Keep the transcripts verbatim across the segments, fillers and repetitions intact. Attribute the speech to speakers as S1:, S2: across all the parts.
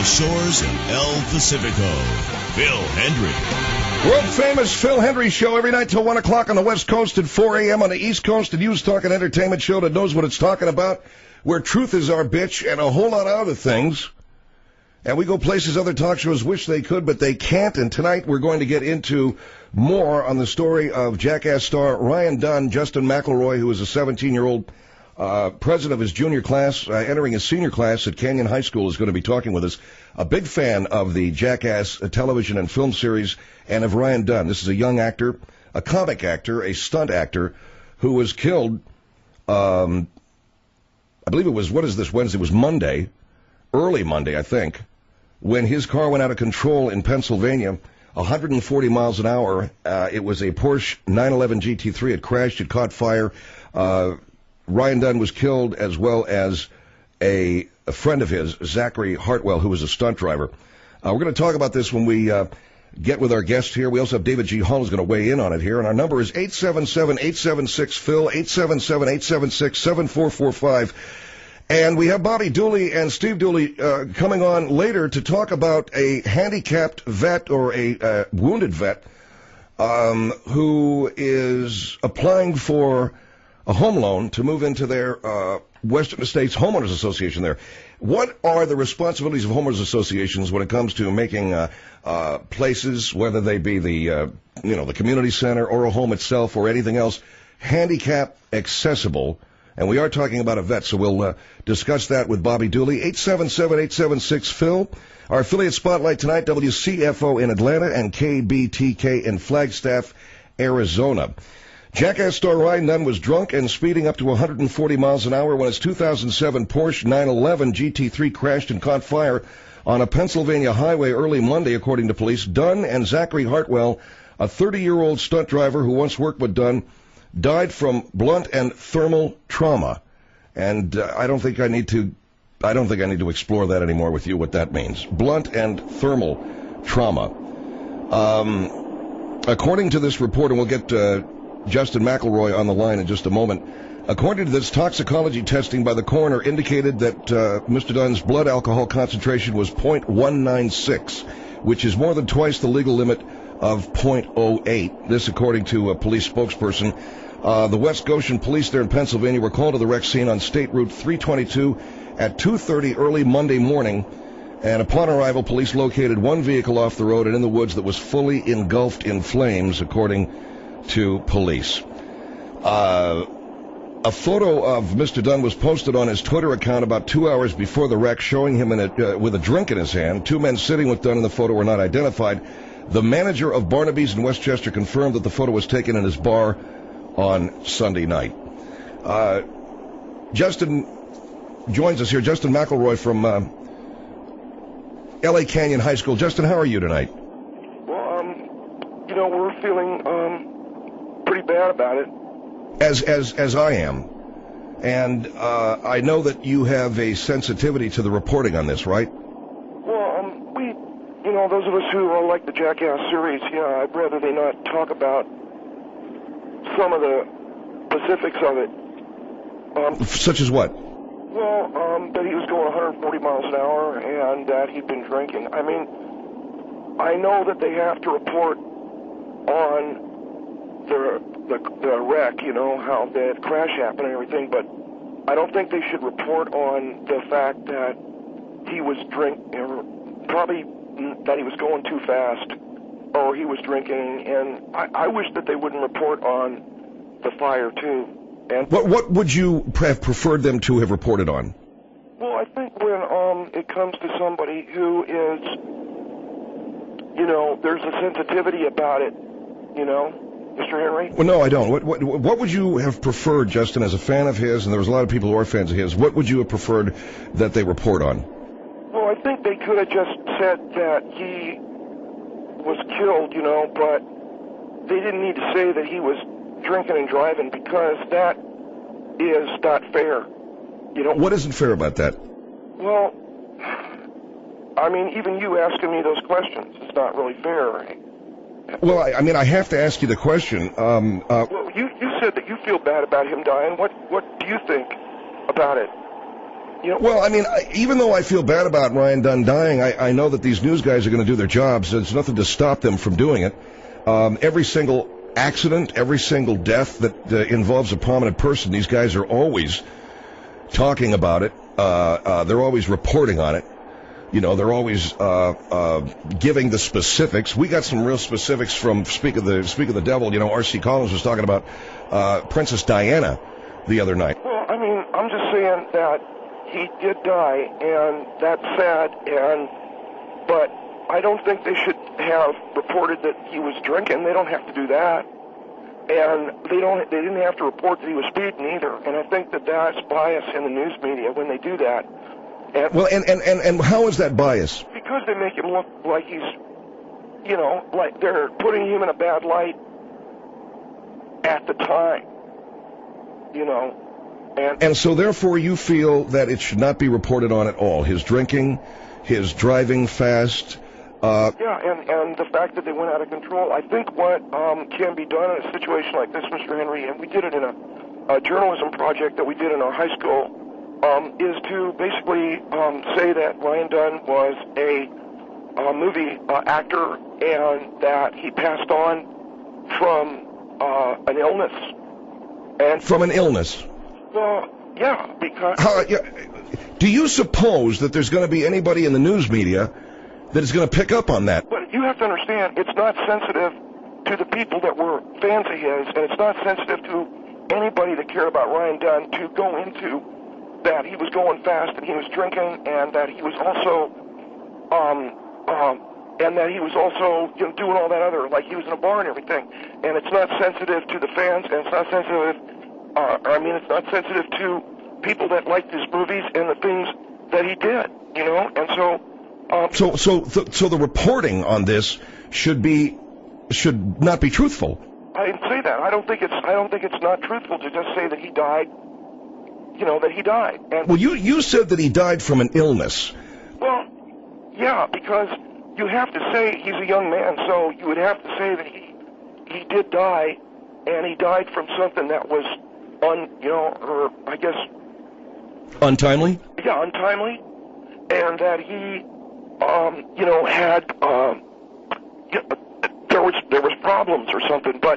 S1: shores of El Pacifico, Phil Hendry.
S2: World-famous Phil Hendry Show every night till one o'clock on the West Coast at four a.m. on the East Coast. A news, talk, and entertainment show that knows what it's talking about, where truth is our bitch, and a whole lot of other things. And we go places other talk shows wish they could, but they can't. And tonight we're going to get into more on the story of Jackass star Ryan Dunn. Justin McElroy, who is a seventeen-year-old uh, president of his junior class, uh, entering his senior class at Canyon High School, is going to be talking with us. A big fan of the Jackass television and film series and of Ryan Dunn. This is a young actor, a comic actor, a stunt actor, who was killed, um, I believe it was, what is this, Wednesday? It was Monday, early Monday, I think, when his car went out of control in Pennsylvania, one hundred forty miles an hour. Uh, it was a Porsche nine eleven G T three. It crashed. It caught fire. Uh, Ryan Dunn was killed, as well as a, a friend of his, Zachary Hartwell, who was a stunt driver. Uh, we're going to talk about this when we uh, get with our guest here. We also have David G. Hall who's going to weigh in on it here. And our number is eight seven seven, eight seven six, Phil, eight seven seven, eight seven six, seven four four five. And we have Bobby Dooley and Steve Dooley uh, coming on later to talk about a handicapped vet or a uh, wounded vet um, who is applying for a home loan to move into their uh, Western States Homeowners Association there. What are the responsibilities of homeowners associations when it comes to making uh, uh, places, whether they be the uh, you know the community center or a home itself or anything else, handicap accessible? And we are talking about a vet, so we'll uh, discuss that with Bobby Dooley. eight seven seven, eight seven six, Phil. Our affiliate spotlight tonight, W C F O in Atlanta and K B T K in Flagstaff, Arizona. Jackass star Ryan Dunn was drunk and speeding up to one hundred forty miles an hour when his two thousand seven Porsche nine eleven G T three crashed and caught fire on a Pennsylvania highway early Monday, according to police. Dunn and Zachary Hartwell, a thirty-year-old stunt driver who once worked with Dunn, died from blunt and thermal trauma. And uh, I don't think I need to I don't think I need to explore that anymore with you, what that means. Blunt and thermal trauma. Um, according to this report, and we'll get uh, Justin McElroy on the line in just a moment. According to this, toxicology testing by the coroner indicated that uh, Mister Dunn's blood alcohol concentration was point one nine six, which is more than twice the legal limit of point oh eight. This according to a police spokesperson. Uh, the West Goshen police there in Pennsylvania were called to the wreck scene on State Route three twenty-two at two thirty early Monday morning. And upon arrival, police located one vehicle off the road and in the woods that was fully engulfed in flames, according to police. Uh, a photo of Mister Dunn was posted on his Twitter account about two hours before the wreck, showing him in a, uh, with a drink in his hand. Two men sitting with Dunn in the photo were not identified. The manager of Barnaby's in Westchester confirmed that the photo was taken in his bar on Sunday night. Uh, Justin joins us here. Justin McElroy from uh, L A Canyon High School. Justin, how are you tonight?
S3: Well, um, you know, we're feeling um, pretty bad about it.
S2: As as as I am, and uh, I know that you have a sensitivity to the reporting on this, right?
S3: Well, um, we, you know, those of us who are like the Jackass series, yeah, I'd rather they not talk about some of the specifics of it. Um,
S2: Such as what?
S3: Well, um, that he was going one hundred forty miles an hour and that he'd been drinking. I mean, I know that they have to report on the, the, the wreck, you know, how the crash happened and everything, but I don't think they should report on the fact that he was drink, probably that he was going too fast, or he was drinking, and I, I wish that they wouldn't report on the fire, too. And
S2: what what would you have preferred them to have reported on?
S3: Well, I think when um, it comes to somebody who is, you know, there's a sensitivity about it, you know, Mister Henry?
S2: Well, no, I don't. What, what what would you have preferred, Justin, as a fan of his, and there was a lot of people who are fans of his, what would you have preferred that they report on?
S3: Well, I think they could have just said that he was killed, you know, but they didn't need to say that he was drinking and driving, because that is not fair. You know,
S2: what isn't fair about that?
S3: Well, I mean, even you asking me those questions is not really fair.
S2: Well, I, I mean, I have to ask you the question. Um, uh,
S3: well, you, you said that you feel bad about him dying. What what do you think about it? You know,
S2: Well, I mean, I- even though I feel bad about Ryan Dunn dying, I, I know that these news guys are going to do their jobs. There's nothing to stop them from doing it. Um, every single accident, every single death that uh, involves a prominent person, these guys are always talking about it. Uh, uh, they're always reporting on it. You know, they're always uh, uh, giving the specifics. We got some real specifics from Speak of the Speak of the Devil. You know, R C Collins was talking about uh, Princess Diana the other night.
S3: well, I mean, I'm just saying that he did die, and that's sad. And but I don't think they should have reported that he was drinking. They don't have to do that, and they don't. They didn't have to report that he was speeding either. And I think that that's bias in the news media when they do that. And
S2: Well, and, and, and, and how is that bias?
S3: because they make him look like he's, you know, like they're putting him in a bad light at the time, you know, and,
S2: And so, therefore, you feel that it should not be reported on at all. His drinking, his driving fast. Uh,
S3: yeah, and, and the fact that they went out of control. I think what um, can be done in a situation like this, Mister Henry, and we did it in a, a journalism project that we did in our high school, um, is to basically um, say that Ryan Dunn was a, a movie uh, actor and that he passed on from uh, an illness. And
S2: from an illness.
S3: well, yeah, because
S2: How, yeah, do you suppose that there's going to be anybody in the news media that is going to pick up on that?
S3: but you have to understand, it's not sensitive to the people that were fans of his, and it's not sensitive to anybody that cared about Ryan Dunn to go into that he was going fast and he was drinking and that he was also, um, um, and that he was also, you know, doing all that other, like he was in a bar and everything. And it's not sensitive to the fans, and it's not sensitive, uh, I mean, it's not sensitive to people that liked his movies and the things that he did, you know, and so, um,
S2: So, so, th- so the reporting on this should be, should not be truthful.
S3: I didn't say that. I don't think it's, I don't think it's not truthful to just say that he died, you know, that he died. And
S2: Well, you, you said that he died from an illness.
S3: well, yeah, because you have to say he's a young man, so you would have to say that he he did die, and he died from something that was un, you know, or I guess,
S2: Untimely?
S3: yeah, untimely, and that he, um, you know, had um, yeah, there was there was problems or something, but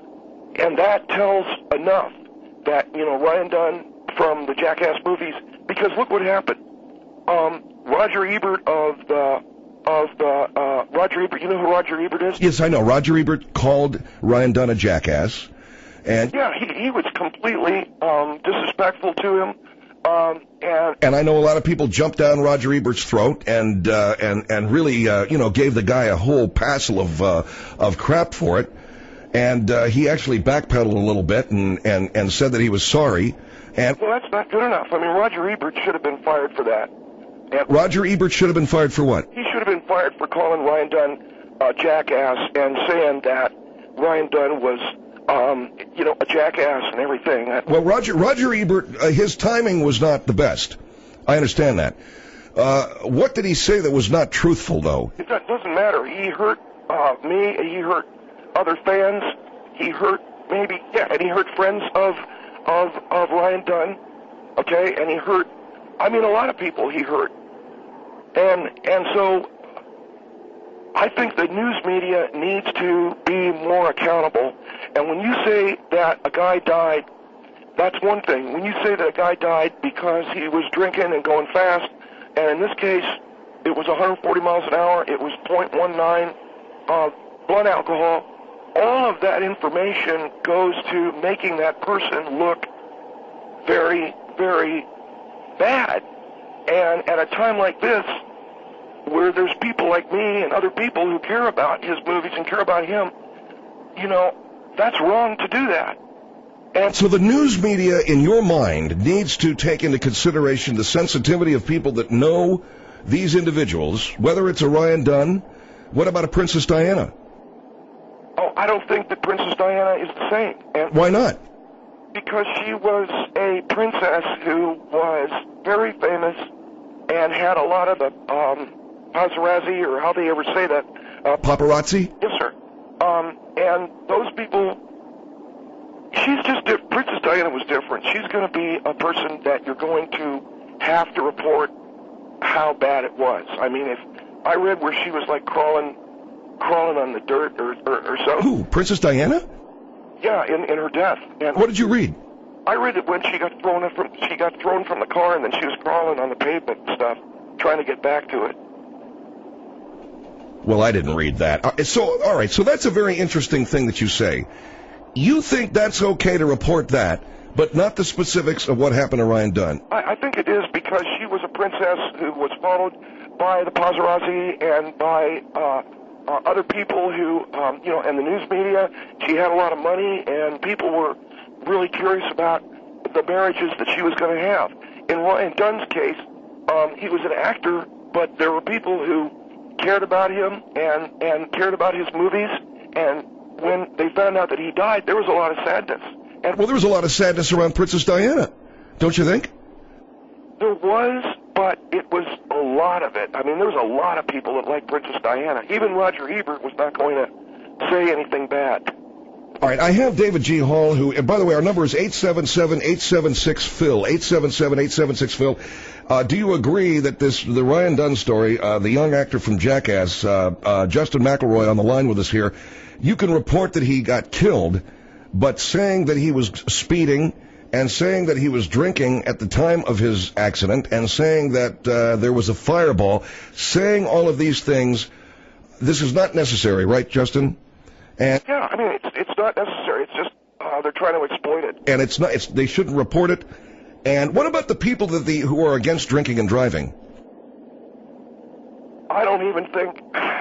S3: and that tells enough that, you know, Ryan Dunn from the Jackass movies, because look what happened. Um, Roger Ebert of the of the uh, Roger Ebert. You know who Roger Ebert is?
S2: Yes, I know. Roger Ebert called Ryan Dunn a jackass. And
S3: Yeah, he he was completely um, disrespectful to him, um, and
S2: and I know a lot of people jumped down Roger Ebert's throat and uh, and and really uh, you know gave the guy a whole passel of uh, of crap for it. And uh, he actually backpedaled a little bit and, and, and said that he was sorry. And
S3: well, that's not good enough. I mean, Roger Ebert should have been fired for that. And
S2: Roger Ebert should have been fired for what?
S3: he should have been fired for calling Ryan Dunn a jackass and saying that Ryan Dunn was, um, you know, a jackass and everything. That,
S2: Well, Roger Roger Ebert, uh, his timing was not the best. I understand that. Uh, what did he say that was not truthful, though?
S3: It do- doesn't matter. He hurt uh, me. He hurt other fans. He hurt maybe, yeah, and he hurt friends of of of Ryan Dunn. Okay, and he hurt. I mean, a lot of people he hurt. And and so I think the news media needs to be more accountable. And when you say that a guy died, that's one thing. When you say that a guy died because he was drinking and going fast, and in this case, it was one hundred forty miles an hour, it was point one nine uh, blood alcohol, all of that information goes to making that person look very, very bad. And at a time like this, where there's people like me and other people who care about his movies and care about him, you know, that's wrong to do that. And
S2: So the news media, in your mind, needs to take into consideration the sensitivity of people that know these individuals, whether it's a Ryan Dunn. What about a Princess Diana?
S3: oh, I don't think that Princess Diana is the same. And
S2: Why not?
S3: because she was a princess who was very famous and had a lot of the um, paparazzi, or how they ever say that. Uh,
S2: Paparazzi?
S3: yes, sir. Um, and those people, she's just diff- Princess Diana was different. She's going to be a person that you're going to have to report how bad it was. I mean, if I read where she was like crawling, crawling on the dirt or or, or something.
S2: Who? Princess Diana?
S3: Yeah, in in her death. And
S2: what did you read?
S3: I read it when she got thrown from she got thrown from the car, and then she was crawling on the pavement and stuff, trying to get back to it.
S2: Well, I didn't read that. Uh, so, all right, so that's a very interesting thing that you say. You think that's okay to report that, but not the specifics of what happened to Ryan Dunn?
S3: I, I think it is, because she was a princess who was followed by the paparazzi and by uh, uh, other people who, um, you know, and the news media. She had a lot of money, and people were really curious about the marriages that she was going to have. In Ryan Dunn's case, um, he was an actor, but there were people who cared about him and, and cared about his movies, and when they found out that he died, there was a lot of sadness. And
S2: well, there was a lot of sadness around Princess Diana, don't you think?
S3: There was, but it was a lot of it. I mean, there was a lot of people that liked Princess Diana. Even Roger Ebert was not going to say anything bad.
S2: All right, I have David G. Hall, who, and by the way, our number is eight seven seven, eight seven six, P H I L, eight seven seven, eight seven six, P H I L. Uh, do you agree that this, the Ryan Dunn story, uh, the young actor from Jackass, uh, uh, Justin McElroy on the line with us here, you can report that he got killed, but saying that he was speeding and saying that he was drinking at the time of his accident and saying that uh, there was a fireball, saying all of these things, this is not necessary, right, Justin? And
S3: yeah, I mean, it's, it's not necessary. It's just uh, they're trying to exploit it.
S2: And it's not. It's, they shouldn't report it. And what about the people that the who are against drinking and driving?
S3: I don't even think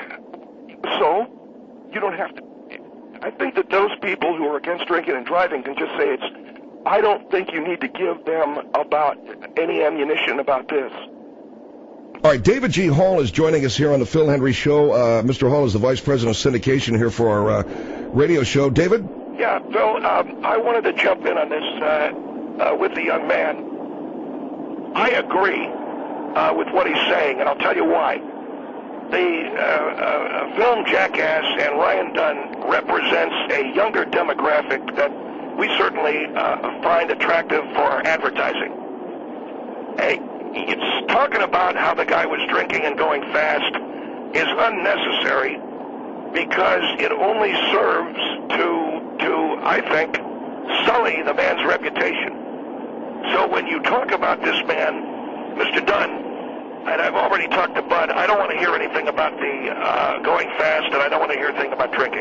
S3: so. You don't have to. I think that those people who are against drinking and driving can just say it's. I don't think you need to give them about any ammunition about this.
S2: All right, David G. Hall is joining us here on the Phil Hendry Show. Uh, Mister Hall is the Vice President of Syndication here for our uh, radio show. David?
S3: Yeah, Phil, um, I wanted to jump in on this uh, uh, with the young man. I agree uh, with what he's saying, and I'll tell you why. The uh, uh, film Jackass and Ryan Dunn represents a younger demographic that we certainly uh, find attractive for our advertising. Hey, it's talking about how the guy was drinking and going fast is unnecessary, because it only serves to, to I think, sully the man's reputation. So when you talk about this man, Mister Dunn, and I've already talked to Bud, I don't want to hear anything about the uh, going fast, and I don't want to hear anything about drinking.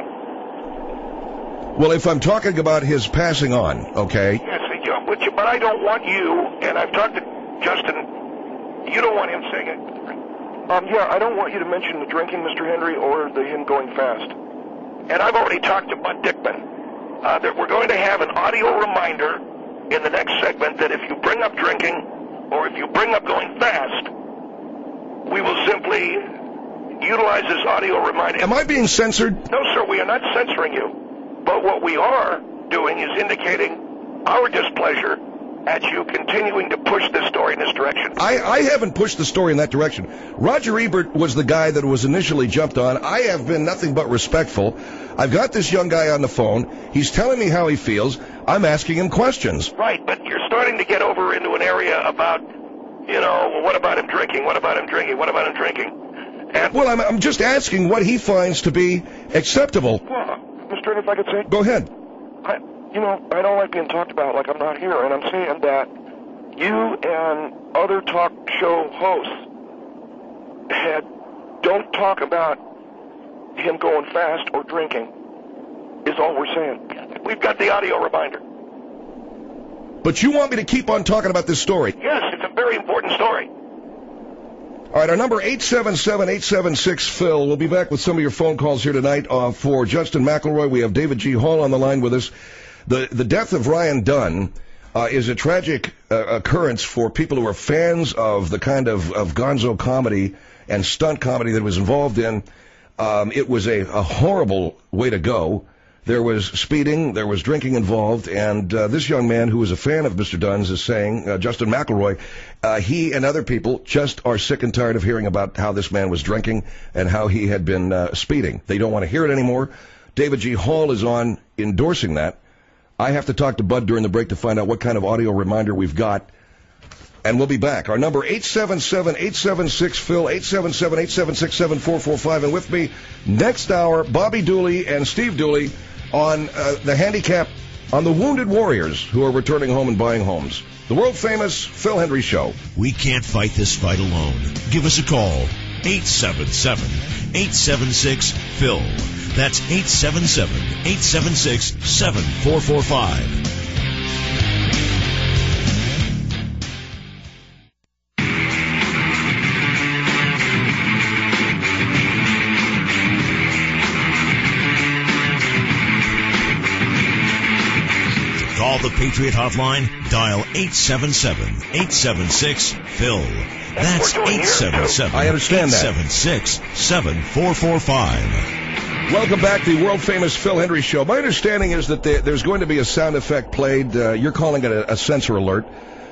S2: Well, if I'm talking about his passing on, okay?
S3: Yes, but, you, but I don't want you, and I've talked to Justin. You don't want him saying it. Um, yeah, I don't want you to mention the drinking, Mister Hendry, or the him going fast. And I've already talked to Bud Dickman. Uh, that we're going to have an audio reminder in the next segment that if you bring up drinking, or if you bring up going fast, we will simply utilize this audio reminder.
S2: Am I being censored?
S3: No, sir, we are not censoring you. But what we are doing is indicating our displeasure at you continuing to push this story in this direction.
S2: I, I haven't pushed the story in that direction. Roger Ebert was the guy that was initially jumped on. I have been nothing but respectful. I've got this young guy on the phone. He's telling me how he feels. I'm asking him questions.
S3: Right, but you're starting to get over into an area about, you know, well, what about him drinking? What about him drinking? What about him drinking? And
S2: well, I'm, I'm just asking what he finds to be acceptable.
S3: Well, Mister If I could say?
S2: Go ahead.
S3: I, you know, I don't like being talked about like I'm not here, and I'm saying that you and other talk show hosts had don't talk about him going fast or drinking, is all we're saying. We've got the audio reminder.
S2: But you want me to keep on talking about this story?
S3: Yes, it's a very important story.
S2: All right, our number eight seven seven, eight seven six, Phil. We'll be back with some of your phone calls here tonight. Uh, for Justin McElroy, we have David G. Hall on the line with us. The the death of Ryan Dunn uh, is a tragic uh, occurrence for people who are fans of the kind of, of gonzo comedy and stunt comedy that was involved in. Um, it was a, a horrible way to go. There was speeding, there was drinking involved, and uh, this young man who is a fan of Mister Dunn's is saying, uh, Justin McElroy, uh, he and other people just are sick and tired of hearing about how this man was drinking and how he had been uh, speeding. They don't want to hear it anymore. David G. Hall is on endorsing that. I have to talk to Bud during the break to find out what kind of audio reminder we've got. And we'll be back. Our number, eight seven seven, eight seven six, Phil, eight seven seven, eight seven six, seven four four five. And with me next hour, Bobby Dooley and Steve Dooley on uh, the handicap, on the wounded warriors who are returning home and buying homes. The world-famous Phil Hendrie Show.
S1: We can't fight this fight alone. Give us a call, eight seven seven, eight seven six, Phil. That's eight seven seven, eight seven six, seven four four five. Call the Patriot Hotline. Dial eight seven seven, eight seven six, Phil. That's eight seven seven,
S2: I understand that.
S1: eight seven six, seven four four five.
S2: Welcome back to the world-famous Phil Hendrie Show. My understanding is that there, there's going to be a sound effect played. Uh, you're calling it a, a censor alert.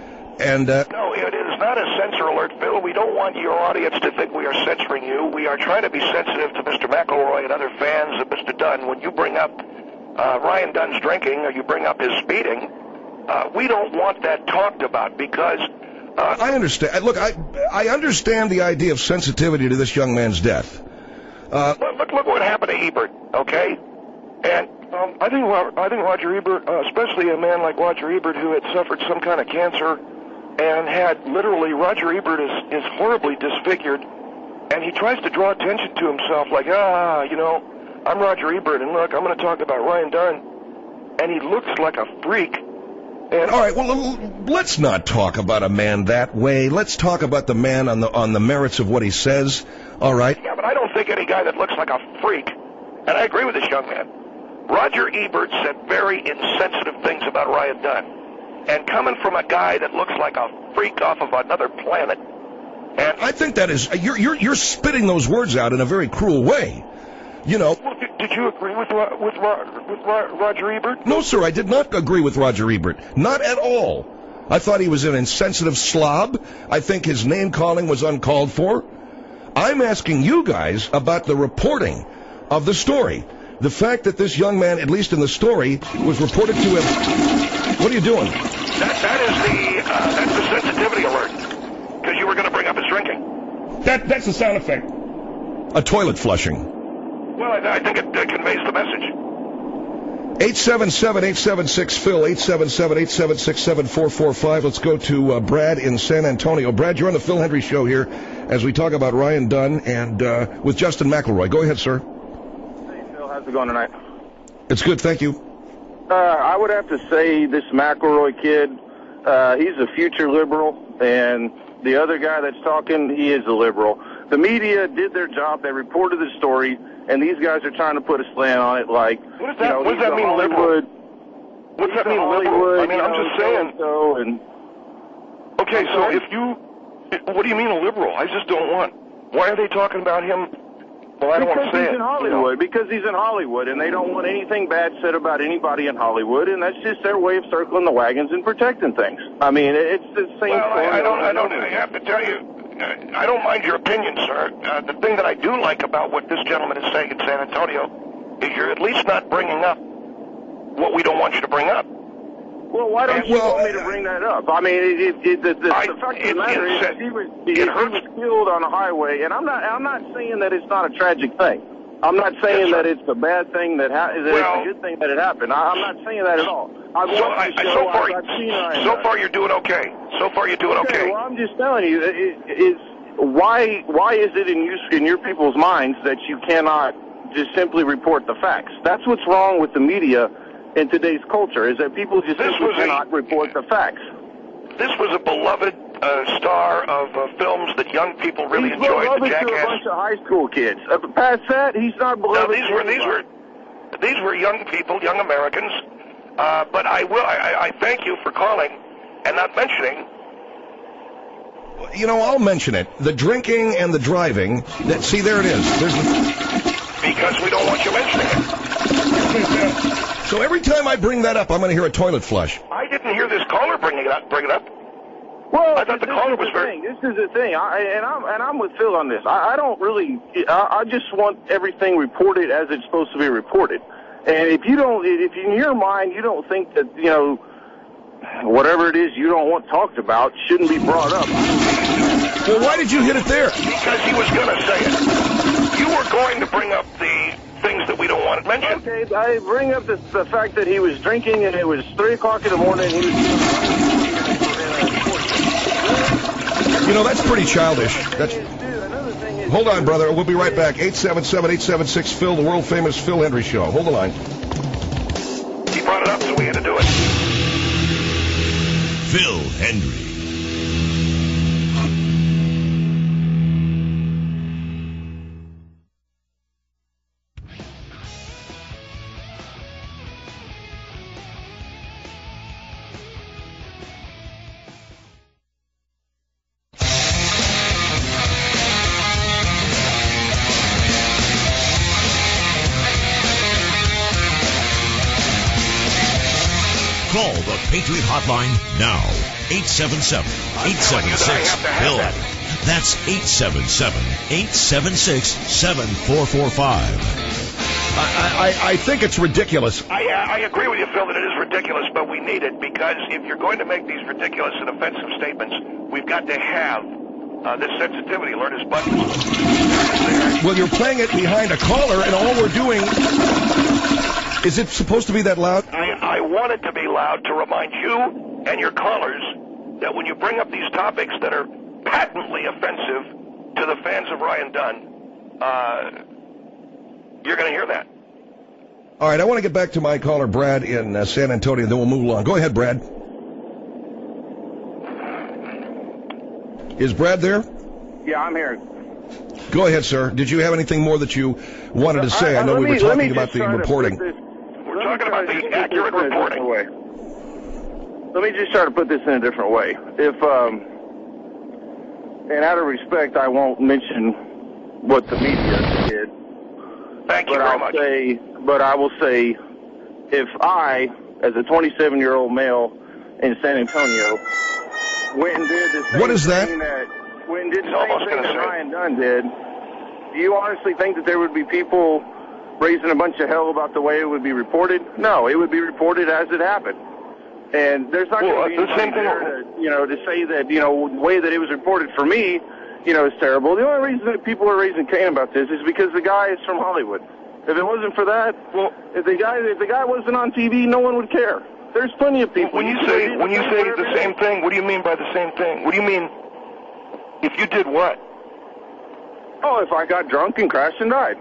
S2: And uh,
S3: No, it is not a censor alert, Phil. We don't want your audience to think we are censoring you. We are trying to be sensitive to Mister McElroy and other fans of Mister Dunn. When you bring up uh, Ryan Dunn's drinking or you bring up his speeding, uh, we don't want that talked about because... Uh,
S2: I understand. Look, I, I understand the idea of sensitivity to this young man's death. Uh,
S3: look, look, look what happened to Ebert, okay? And um, I think I think Roger Ebert, uh, especially a man like Roger Ebert who had suffered some kind of cancer and had literally, Roger Ebert is, is horribly disfigured, and he tries to draw attention to himself like, ah, you know, I'm Roger Ebert, and look, I'm going to talk about Ryan Dunn, and he looks like a freak. And
S2: all right, well, let's not talk about a man that way. Let's talk about the man on the on the merits of what he says. All right.
S3: Yeah, but I don't think any guy that looks like a freak, and I agree with this young man. Roger Ebert said very insensitive things about Ryan Dunn, and coming from a guy that looks like a freak off of another planet. And
S2: I think that is you're you're you're spitting those words out in a very cruel way. You know.
S3: Well, did, did you agree with with with Roger Ebert?
S2: No, sir, I did not agree with Roger Ebert. Not at all. I thought he was an insensitive slob. I think his name calling was uncalled for. I'm asking you guys about the reporting of the story. The fact that this young man, at least in the story, was reported to have... What are you doing?
S3: That That is the, uh, that's the sensitivity alert, because you were going to bring up his drinking.
S2: That That's the sound effect. A toilet flushing.
S3: Well, I, I think it uh, conveys the message.
S2: eight seven seven, eight seven six, Phil, eight seven seven, eight seven six, seven four four five. Let's go to uh, Brad in San Antonio. Brad, you're on the Phil Hendrie Show here as we talk about Ryan Dunn and uh, with Justin McElroy. Go ahead, sir.
S4: Hey, Phil. How's it going tonight?
S2: It's good, thank you.
S4: Uh, I would have to say this McElroy kid, uh, he's a future liberal, and the other guy that's talking, he is a liberal. The media did their job. They reported the story, and these guys are trying to put a slant on it like,
S3: what does that,
S4: you know,
S3: what does that mean,
S4: Hollywood,
S3: liberal? What does that mean,
S4: Hollywood,
S3: liberal? I mean, I'm
S4: know,
S3: just saying.
S4: So and,
S3: okay, so if you, what do you mean a liberal? I just don't want. Why are they talking about him? Well, I don't
S4: because
S3: want to say
S4: he's
S3: it.
S4: in Hollywood.
S3: You know?
S4: Because he's in Hollywood, and they don't want anything bad said about anybody in Hollywood, and that's just their way of circling the wagons and protecting things. I mean, it's the same.
S3: Well, I, I don't. I don't. I have to tell you. I don't mind your opinion, sir. Uh, the thing that I do like about what this gentleman is saying in San Antonio is you're at least not bringing up what we don't want you to bring up.
S4: Well, why don't you
S2: well,
S4: want me to bring that up? I mean, it, it, it, the, the,
S3: I,
S4: the fact
S3: it,
S4: of the matter
S3: it,
S4: is,
S3: it,
S4: he was,
S3: it
S4: he, he
S3: hurts.
S4: was killed on a highway, and I'm not. I'm not saying that it's not a tragic thing. I'm not saying
S3: yes,
S4: that it's a bad thing that, ha- that
S3: well,
S4: it's a good thing that it happened. I, I'm not saying that at all. I've
S3: so,
S4: watched
S3: I,
S4: the show.
S3: so far,
S4: I've, I've seen Ryan
S3: so
S4: Dunn.
S3: far you're doing okay. So far you're doing okay.
S4: Okay, well, I'm just telling you, it, it's why why is it in you in your people's minds that you cannot just simply report the facts? That's what's wrong with the media in today's culture, is that people just
S3: This
S4: simply
S3: was a-
S4: cannot report the facts.
S3: This was a beloved uh, star of uh, films that young people really
S4: He's
S3: enjoyed.
S4: beloved
S3: The
S4: to a
S3: Jackass.
S4: bunch of high school kids. Uh, past that, he's not
S3: No,
S4: beloved.
S3: these
S4: to
S3: were these were
S4: anybody.
S3: these were young people, young Americans. Uh, but I will. I, I thank you for calling and not mentioning.
S2: You know, I'll mention it. The drinking and the driving. That, see, there it is. There's the...
S3: Because we don't want you mentioning it.
S2: So every time I bring that up, I'm going to hear a toilet flush.
S3: I didn't hear this caller bring it up. Bring it up.
S4: Well,
S3: I thought the
S4: this
S3: caller
S4: is
S3: was
S4: the
S3: very-
S4: thing. This is the thing, I, and I'm and I'm with Phil on this. I, I don't really. I, I just want everything reported as it's supposed to be reported. And if you don't, if in your mind you don't think that you know whatever it is you don't want talked about shouldn't be brought up.
S2: Well, why did you hit it there?
S3: Because he was going to say it. You were going to bring up the things that we don't want mentioned.
S4: Okay, I bring up the, the fact that he was drinking and it was three o'clock in the morning. He was.
S2: You know, that's pretty childish. That's. Hold on, brother. We'll be right back. eight seven seven, eight seven six, Phil, the world-famous Phil Hendry Show. Hold the line.
S3: He brought it up, so we had to do it.
S1: Phil Hendry. Call the Patriot Hotline now. eight seven seven, eight seven six, Phil. That's eight seven seven, eight seven six, seven four four five.
S2: I, I, I think it's ridiculous.
S3: I, I agree with you, Phil, that it is ridiculous, but we need it because if you're going to make these ridiculous and offensive statements, we've got to have uh, this sensitivity alert as buttons.
S2: Well, you're playing it behind a caller, and all we're doing... Is it supposed to be that loud?
S3: I, I want it to be loud to remind you and your callers that when you bring up these topics that are patently offensive to the fans of Ryan Dunn, uh, you're going to hear that.
S2: All right, I want to get back to my caller, Brad, in uh, San Antonio, and then we'll move along. Go ahead, Brad. Is Brad there?
S4: Yeah, I'm here.
S2: Go ahead, sir. Did you have anything more that you wanted to say? I, I know we
S4: me,
S2: were talking about the reporting.
S4: This,
S3: we're talking about the accurate reporting.
S4: Way. Let me just try to put this in a different way. If, um, and out of respect, I won't mention what the media did.
S3: Thank you
S4: but
S3: very
S4: I'll
S3: much.
S4: Say, but I will say, if I, as a twenty-seven-year-old male in San Antonio, went and did the same
S2: what is that?
S4: thing that When did the
S3: He's almost
S4: same thing
S3: gonna
S4: that
S3: say.
S4: Ryan Dunn did, do you honestly think that there would be people raising a bunch of hell about the way it would be reported? No, it would be reported as it happened. And there's not
S3: Well,
S4: going to be
S3: the same
S4: anybody
S3: thing-
S4: there to, you know, to say that, you know, the way that it was reported for me, you know, is terrible. The only reason that people are raising Cain about this is because the guy is from Hollywood. If it wasn't for that, well, if the guy if the guy wasn't on T V, no one would care. There's plenty of people.
S3: When you say when you say the same thing, what do you mean by the same thing? What do you mean? If you did what?
S4: Oh, if I got drunk and crashed and died.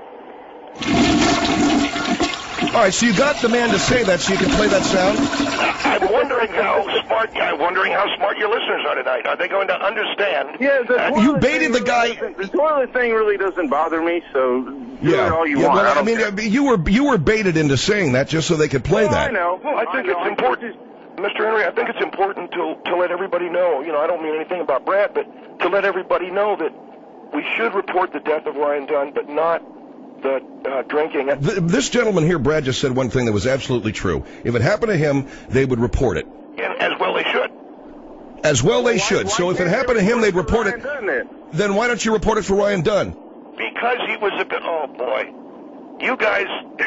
S2: All right, so you got the man to say that so you can play that sound?
S3: I'm wondering how smart. I'm wondering how smart your listeners are tonight. Are they going to understand?
S4: Yeah, the
S3: Uh,
S4: toilet
S2: you baited
S4: thing
S2: the guy-
S4: really doesn't- The toilet thing really doesn't bother me, so do
S2: Yeah.
S4: it all you
S2: yeah,
S4: want.
S2: well,
S4: I,
S2: I
S4: don't
S2: mean,
S4: care.
S2: uh, you were you were baited into saying that just so they could play
S4: Well,
S2: that.
S4: I know.
S3: Well, I think
S4: know.
S3: it's important, Mister Henry. I think it's important to to let everybody know. You know, I don't mean anything about Brad, but to let everybody know that we should report the death of Ryan Dunn, but not the uh, drinking.
S2: Th- This gentleman here, Brad, just said one thing that was absolutely true. If it happened to him, they would report it.
S3: And as well they should.
S2: As well they
S4: Why-
S2: should.
S4: why
S2: So if it
S4: can't they
S2: happened to him, they'd report
S4: Ryan
S2: it.
S4: Dunn then?
S2: Then why don't you report it for Ryan Dunn?
S3: Because he was a bit. Oh boy, you guys.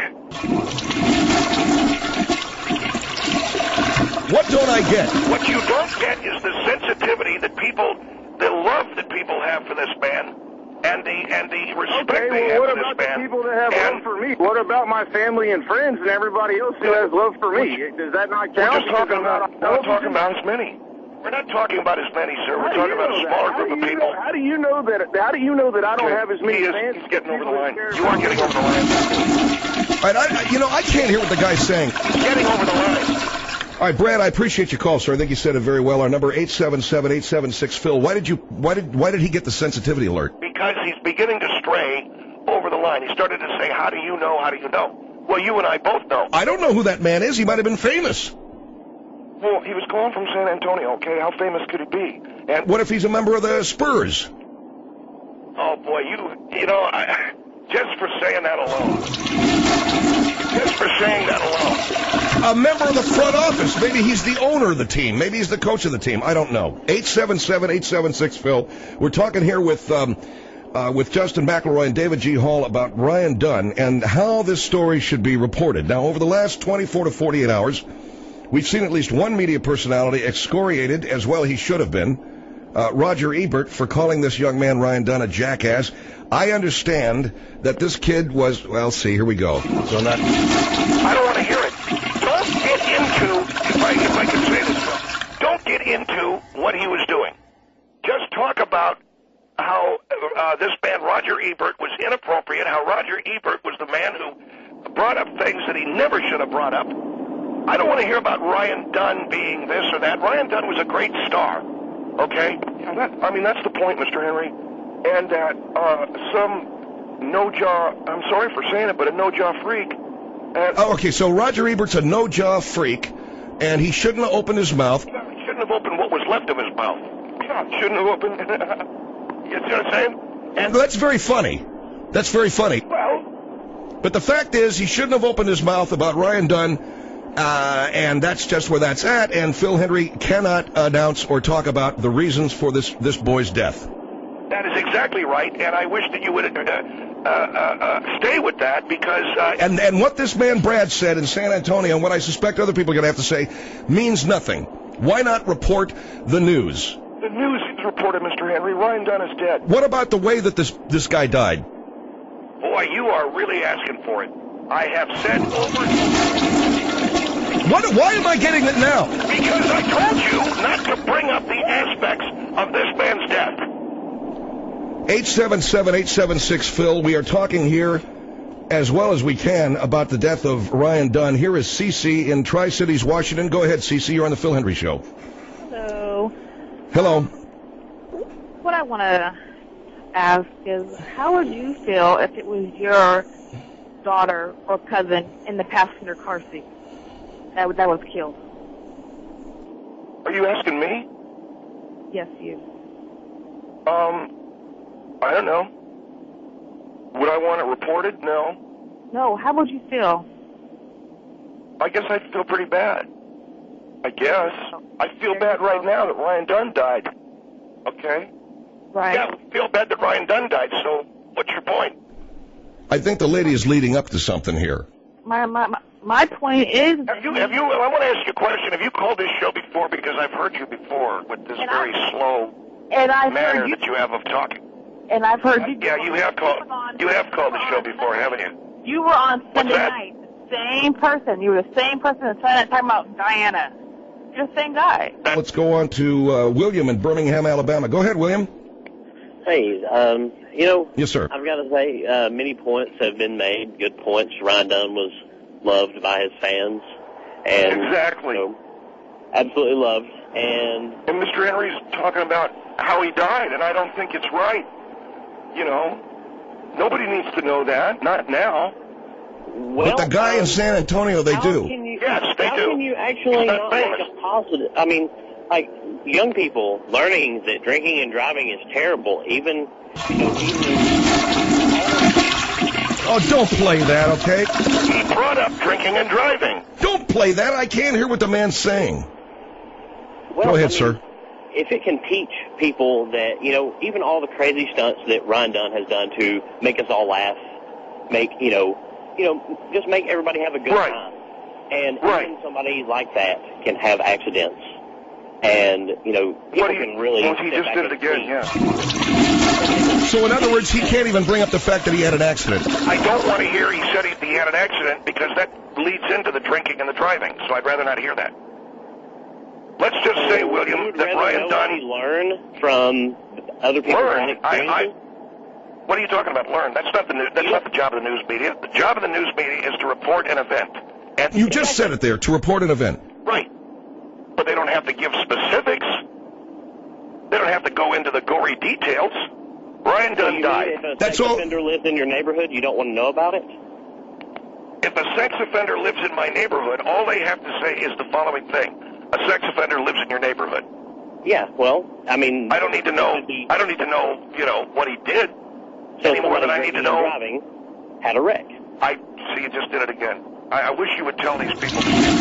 S2: What don't I get?
S3: What you don't get is the sensitivity that people, the love that people have for this man, and the and the respect
S4: Okay,
S3: they
S4: well,
S3: have
S4: what
S3: for this
S4: about the
S3: man.
S4: people that have
S3: and
S4: love for me? What about my family and friends and everybody else who has love for me? Does that not
S3: We're
S4: count?
S3: just talking
S4: Because I'm not
S3: about.
S4: on
S3: We're not talking
S4: television?
S3: about as many. We're not talking about as many, sir.
S4: How
S3: We're
S4: do
S3: talking
S4: you
S3: about
S4: know
S3: a
S4: that?
S3: smaller
S4: How
S3: group
S4: do
S3: of
S4: you
S3: people.
S4: know- How do you know that? How do you know that I don't
S3: Okay,
S4: have as many
S3: he is,
S4: fans?
S3: he's getting over the
S4: People
S3: line.
S4: that care
S3: You are getting over the line.
S2: All right, I, I, you know, I can't hear what the guy's saying.
S3: He's getting over the line.
S2: All right, Brad, I appreciate your call, sir. I think you said it very well. Our number eight seven seven, eight seven six, Phil. Why did you? Why did? Why did he get the sensitivity alert?
S3: Because he's beginning to stray over the line. He started to say, "How do you know? How do you know?" Well, you and I both know.
S2: I don't know who that man is. He might have been famous.
S3: Well, he was calling from San Antonio. Okay, how famous could he be? And
S2: What if he's a member of the Spurs?
S3: oh boy, you you know, I, just for saying that alone, just for saying that alone.
S2: A member of the front office. Maybe he's the owner of the team. Maybe he's the coach of the team. I don't know. eight seven seven, eight seven six, Phil. We're talking here with um, uh, with Justin McElroy and David G. Hall about Ryan Dunn and how this story should be reported. Now, over the last twenty-four to forty-eight hours, We've seen at least one media personality excoriated, as well he should have been, uh, Roger Ebert, for calling this young man, Ryan Dunn, a jackass. I understand that this kid was, well, see, here we go. So not...
S3: I don't want to hear it. Don't get into, if I, if I can say this, don't get into what he was doing. Just talk about how uh, this man, Roger Ebert, was inappropriate, how Roger Ebert was the man who brought up things that he never should have brought up. I don't want to hear about Ryan Dunn being this or that. Ryan Dunn was a great star, okay? Yeah, that, I mean, that's the point, Mister Henry. And that uh, some no-jaw, I'm sorry for saying it, but a no-jaw freak. And,
S2: oh, okay, so Roger Ebert's a no-jaw freak, and he shouldn't have opened his mouth.
S3: He shouldn't have opened what was left of his mouth. Shouldn't have opened... You see what I'm saying? And
S2: that's very funny. That's very funny.
S3: Well...
S2: But the fact is, he shouldn't have opened his mouth about Ryan Dunn, uh, and that's just where that's at, and Phil Hendrie cannot announce or talk about the reasons for this, this boy's death.
S3: That is exactly right, and I wish that you would uh, uh, uh, stay with that, because... Uh,
S2: and, and what this man Brad said in San Antonio, and what I suspect other people are going to have to say, means nothing. Why not report the news?
S3: The news is reported, Mister Henry. Ryan Dunn is dead.
S2: What about the way that this, this guy died?
S3: Boy, you are really asking for it. I have said over...
S2: What, why am I getting it now?
S3: Because I told you not to bring up the aspects of this man's death.
S2: eight seven seven, eight seven six, Phil. We are talking here, as well as we can, about the death of Ryan Dunn. Here is Cece in Tri-Cities, Washington. Go ahead, Cece. You're on the Phil Hendrie Show.
S5: Hello.
S2: Hello.
S5: What I want to ask is, how would you feel if it was your daughter or cousin in the passenger car seat that, that was killed?
S3: Are you asking me?
S5: Yes, you.
S3: Um... I don't know. Would I want it reported? No.
S5: No, how would you feel?
S3: I guess I'd feel pretty bad. I guess. I feel bad right now that Ryan Dunn died. Okay?
S5: Right.
S3: Yeah, I feel bad that Ryan Dunn died, so what's your point?
S2: I think the lady is leading up to something here.
S5: My my my, my point is...
S3: Have you, have you, I want to ask you a question. Have you called this show before? Because I've heard you before with this very I, slow
S5: and I've
S3: manner
S5: heard you,
S3: that you have of talking.
S5: And I've heard you...
S3: Yeah, you have called, you have called the show before, haven't you?
S5: You were on Sunday night. The same person. You were the same person that started talking about Diana. You're the same guy.
S2: Let's go on to uh, William in Birmingham, Alabama. Go ahead, William.
S6: Hey, um, you know,
S2: yes, sir.
S6: I've got to say, uh, many points have been made, good points. Ryan Dunn was loved by his fans. And,
S3: exactly.
S6: You know, absolutely loved. And,
S3: and Mister Henry's talking about how he died, and I don't think it's right. You know, nobody needs to know that, not now.
S6: Well,
S2: but the guy
S6: um,
S2: in San Antonio, they do.
S6: You,
S3: yes, they
S6: how
S3: do.
S6: How can you actually not make a positive? I mean, like, young people learning that drinking and driving is terrible, even, you know, even...
S2: Oh, don't play that, okay?
S3: He brought up drinking and driving.
S2: Don't play that. I can't hear what the man's saying.
S6: Well,
S2: Go ahead,
S6: I mean,
S2: sir.
S6: If it can teach people that, you know, even all the crazy stunts that Ryan Dunn has done to make us all laugh, make, you know, you know, just make everybody have a good
S3: right.
S6: time. And
S3: right.
S6: even somebody like that can have accidents. And, you know, people
S3: he,
S6: can really...
S3: Well, he just did it again, yeah.
S2: So, in other words, he can't even bring up the fact that he had an accident.
S3: I don't want to hear he said he, he had an accident, because that leads into the drinking and the driving, so I'd rather not hear that. Let's just say, William, that Ryan Dunn...
S6: learn from other people's
S3: learn. I, I, what are you talking about, learn? That's not the news, that's not the job of the news media. The job of the news media is to report an event. And
S2: you just said it there, to report an event.
S3: Right. But they don't have to give specifics. They don't have to go into the gory details. Ryan Dunn died.
S6: If a
S2: That's
S6: sex
S2: all.
S6: offender lives in your neighborhood, you don't want to know about it?
S3: If a sex offender lives in my neighborhood, all they have to say is the following thing. A sex offender lives in your neighborhood.
S6: Yeah, well, I mean...
S3: I don't need to know, I don't need to know, you know, what he did
S6: so
S3: any more than I need to know...
S6: driving had a wreck.
S3: I see, you just did it again. I, I wish you would tell these people.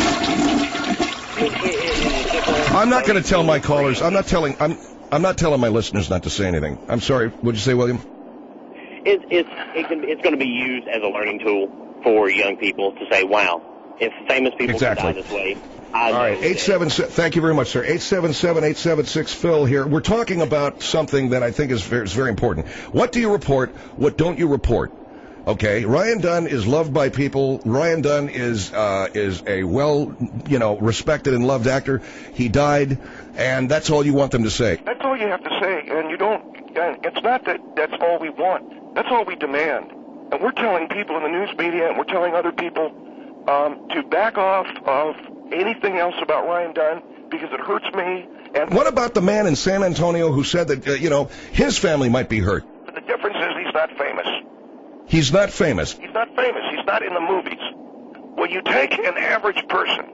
S2: I'm not going to tell my callers, I'm not telling, I'm, I'm not telling my listeners not to say anything. I'm sorry, what'd you say, William?
S6: It, it's, it can, it's going to be used as a learning tool for young people to say, wow, if famous people
S2: Exactly.
S6: can die this way, I
S2: All
S6: know
S2: right, eight seven seven. Thank you very much, sir. Eight seven seven eight seven six Phil here. We're talking about something that I think is very, is very important. What do you report? What don't you report? Okay, Ryan Dunn is loved by people. Ryan Dunn is uh, is a well, you know, respected and loved actor. He died, and that's all you want them to say.
S3: That's all you have to say, and you don't. And it's not that that's all we want. That's all we demand. And we're telling people in the news media, and we're telling other people um, to back off of anything else about Ryan Dunn because it hurts me. And
S2: What about the man in San Antonio who said that uh, you know his family might be hurt?
S3: the difference is he's not famous.
S2: He's not famous.
S3: He's not famous. He's not in the movies. When you take an average person,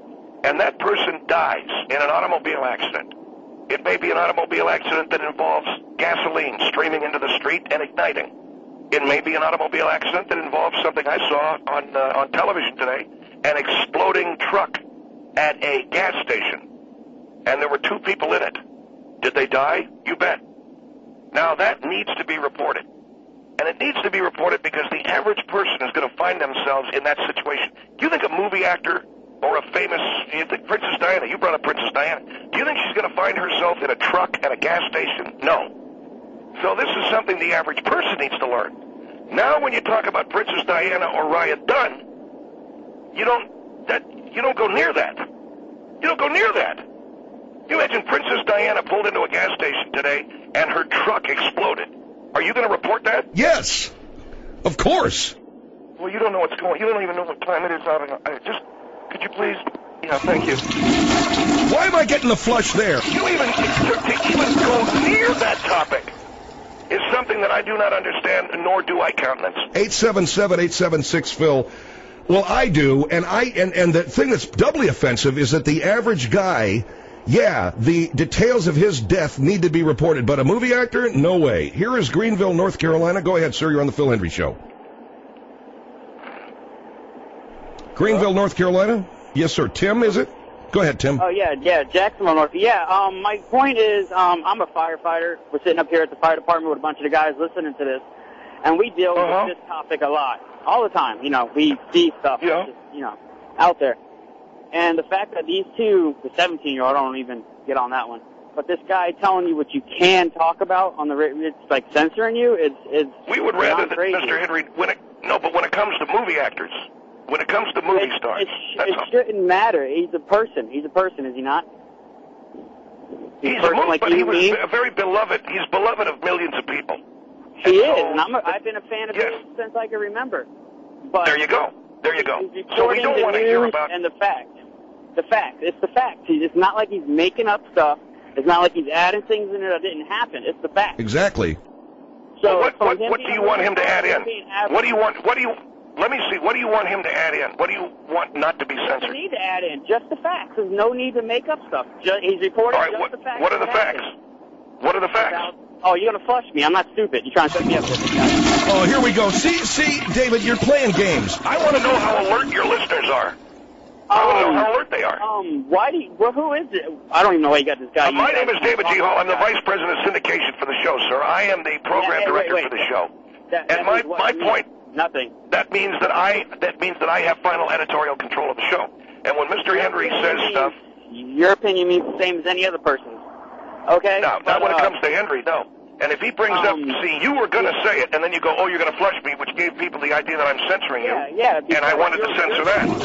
S3: and that person dies in an automobile accident, it may be an automobile accident that involves gasoline streaming into the street and igniting. It may be an automobile accident that involves something I saw on uh, on television today, an exploding truck at a gas station. And there were two people in it. Did they die? You bet. Now that needs to be reported. And it needs to be reported because the average person is going to find themselves in that situation. Do you think a movie actor or a famous, you think Princess Diana, you brought up Princess Diana, do you think she's going to find herself in a truck at a gas station? No. So this is something the average person needs to learn. Now when you talk about Princess Diana or Ryan Dunn, you don't, that, you don't go near that. You don't go near that. You imagine Princess Diana pulled into a gas station today and her truck exploded. Are you going to report that?
S2: Yes, of course.
S3: Well, you don't know what's going. You don't even know what time it is out. of- I just, could you please? Yeah, thank you.
S2: Why am I getting the flush there?
S3: You even to, to even go near that topic is something that I do not understand, nor do I countenance.
S2: eight seven seven eight seven six Phil. Well, I do, and I and, and the thing that's doubly offensive is that the average guy, yeah, the details of his death need to be reported, but a movie actor, no way. Here is Greenville, North Carolina. Go ahead, sir. You're on the Phil Hendry Show. Greenville, North Carolina. Yes, sir. Tim, is it? Go ahead, Tim.
S7: Oh, yeah, yeah, Jacksonville, North. Yeah, um, my point is, um, I'm a firefighter. We're sitting up here at the fire department with a bunch of the guys listening to this, and we deal
S3: Uh-huh.
S7: with this topic a lot, all the time. You know, we see stuff,
S3: Yeah.
S7: just, you know, out there. And the fact that these two, the seventeen-year-old, I don't even get on that one, but this guy telling you what you can talk about on the, ra- it's like censoring you, it's, it's
S3: We would rather
S7: not
S3: that
S7: crazy.
S3: Mister Henry, when it, no, but when it comes to movie actors, when it comes to movie
S7: It,
S3: stars,
S7: it,
S3: that's
S7: it
S3: all.
S7: shouldn't matter. He's a person. He's a person, is he not?
S3: He's a
S7: person
S3: movie,
S7: like
S3: but
S7: you
S3: he
S7: and
S3: was
S7: me.
S3: a very beloved. He's beloved of millions of people.
S7: He
S3: And
S7: is,
S3: so-
S7: and I'm a, I've been a fan of
S3: Yes.
S7: his since I can remember. But
S3: There you go. There you go.
S7: He's
S3: So we
S7: reporting
S3: don't
S7: the
S3: want to hear
S7: news
S3: about.
S7: and the fact. The fact. It's the fact. He- It's not like he's making up stuff. It's not like he's adding things in there that didn't happen. It's the fact.
S2: Exactly.
S7: So
S3: Well, what
S7: from
S3: what,
S7: him
S3: what
S7: being
S3: do you want him to add in?
S7: being average-
S3: What do you want? What do you? Let me see. What do you want him to add in? What do you want not to be
S7: He doesn't
S3: censored?
S7: need to add in just the facts. There's no need to make up stuff. Just, he's reporting
S3: All right.
S7: just
S3: What,
S7: the facts.
S3: what are the
S7: that
S3: facts?
S7: happened.
S3: What are the facts?
S7: About- oh, you're gonna flush me? I'm not stupid. You're trying to set me up with this guy.
S2: Oh, here we go. See, see, David, you're playing games.
S3: I want to know how alert your listeners are. I want to know how alert they are.
S7: Um, why do you, well, who is it? I don't even know why you got this guy.
S3: Uh, my
S7: You
S3: name
S7: guys
S3: is David
S7: talk
S3: G. Hall. I'm the
S7: about
S3: vice president of syndication for the show, sir. I am the program
S7: Yeah, hey, wait,
S3: director
S7: wait.
S3: for the show.
S7: that. That
S3: And my
S7: means what
S3: my
S7: to me?
S3: point.
S7: Nothing.
S3: That means that I that means that I have final editorial control of the show. And when Mister Henry says
S7: Means-
S3: stuff,
S7: Your opinion means the same as any other person's. Okay?
S3: no,
S7: But,
S3: not when it
S7: uh,
S3: comes to Henry, no. And if he brings
S7: Um,
S3: up, see, you were going to say it, and then you go, oh, you're going to flush me, which gave people the idea that I'm censoring
S7: Yeah,
S3: you.
S7: yeah.
S3: And I
S7: because
S3: wanted to
S7: you're-
S3: censor
S7: you're
S3: that.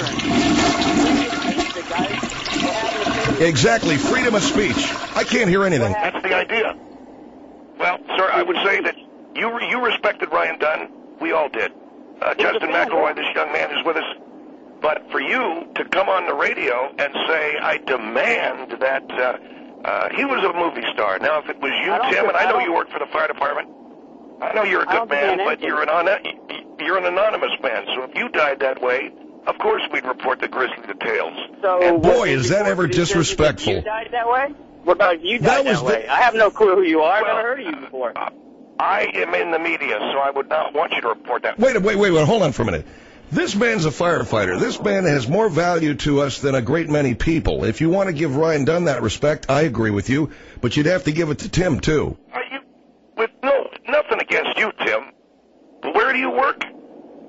S7: censoring. Guys, what happened to-
S2: Exactly. Freedom of speech. I can't hear anything.
S3: That's the idea. Well, sir, I would say that you you respected Ryan Dunn. We all did. Uh, Justin
S7: fan,
S3: McElroy, this young man, is with us. But for you to come on the radio and say, I demand that uh, uh, he was a movie star. Now, if it was you,
S7: I don't
S3: Tim,
S7: think-
S3: and I
S7: I
S3: know
S7: don't-
S3: you work for the fire department, I know you're a
S7: I
S3: good
S7: don't think
S3: man,
S7: he
S3: but
S7: meant
S3: you're an, on- you're an anonymous man. So if you died that way, of course we'd report the grisly details.
S7: So
S2: And
S7: what
S2: boy,
S7: did
S2: is
S7: you
S2: that
S7: report
S2: ever
S7: to these judges?
S2: disrespectful.
S7: You died that way? What about if you
S2: That
S7: died that,
S2: was the-
S7: way? I have no clue who you are. I've
S3: Well,
S7: never heard of you before.
S3: Uh, I am in the media, so I would not want you to report that.
S2: Wait, wait, wait, wait. Hold on for a minute. This man's a firefighter. This man has more value to us than a great many people. If you want to give Ryan Dunn that respect, I agree with you, but you'd have to give it to Tim, too.
S3: Are you, with no, nothing against you, Tim. But where do you work?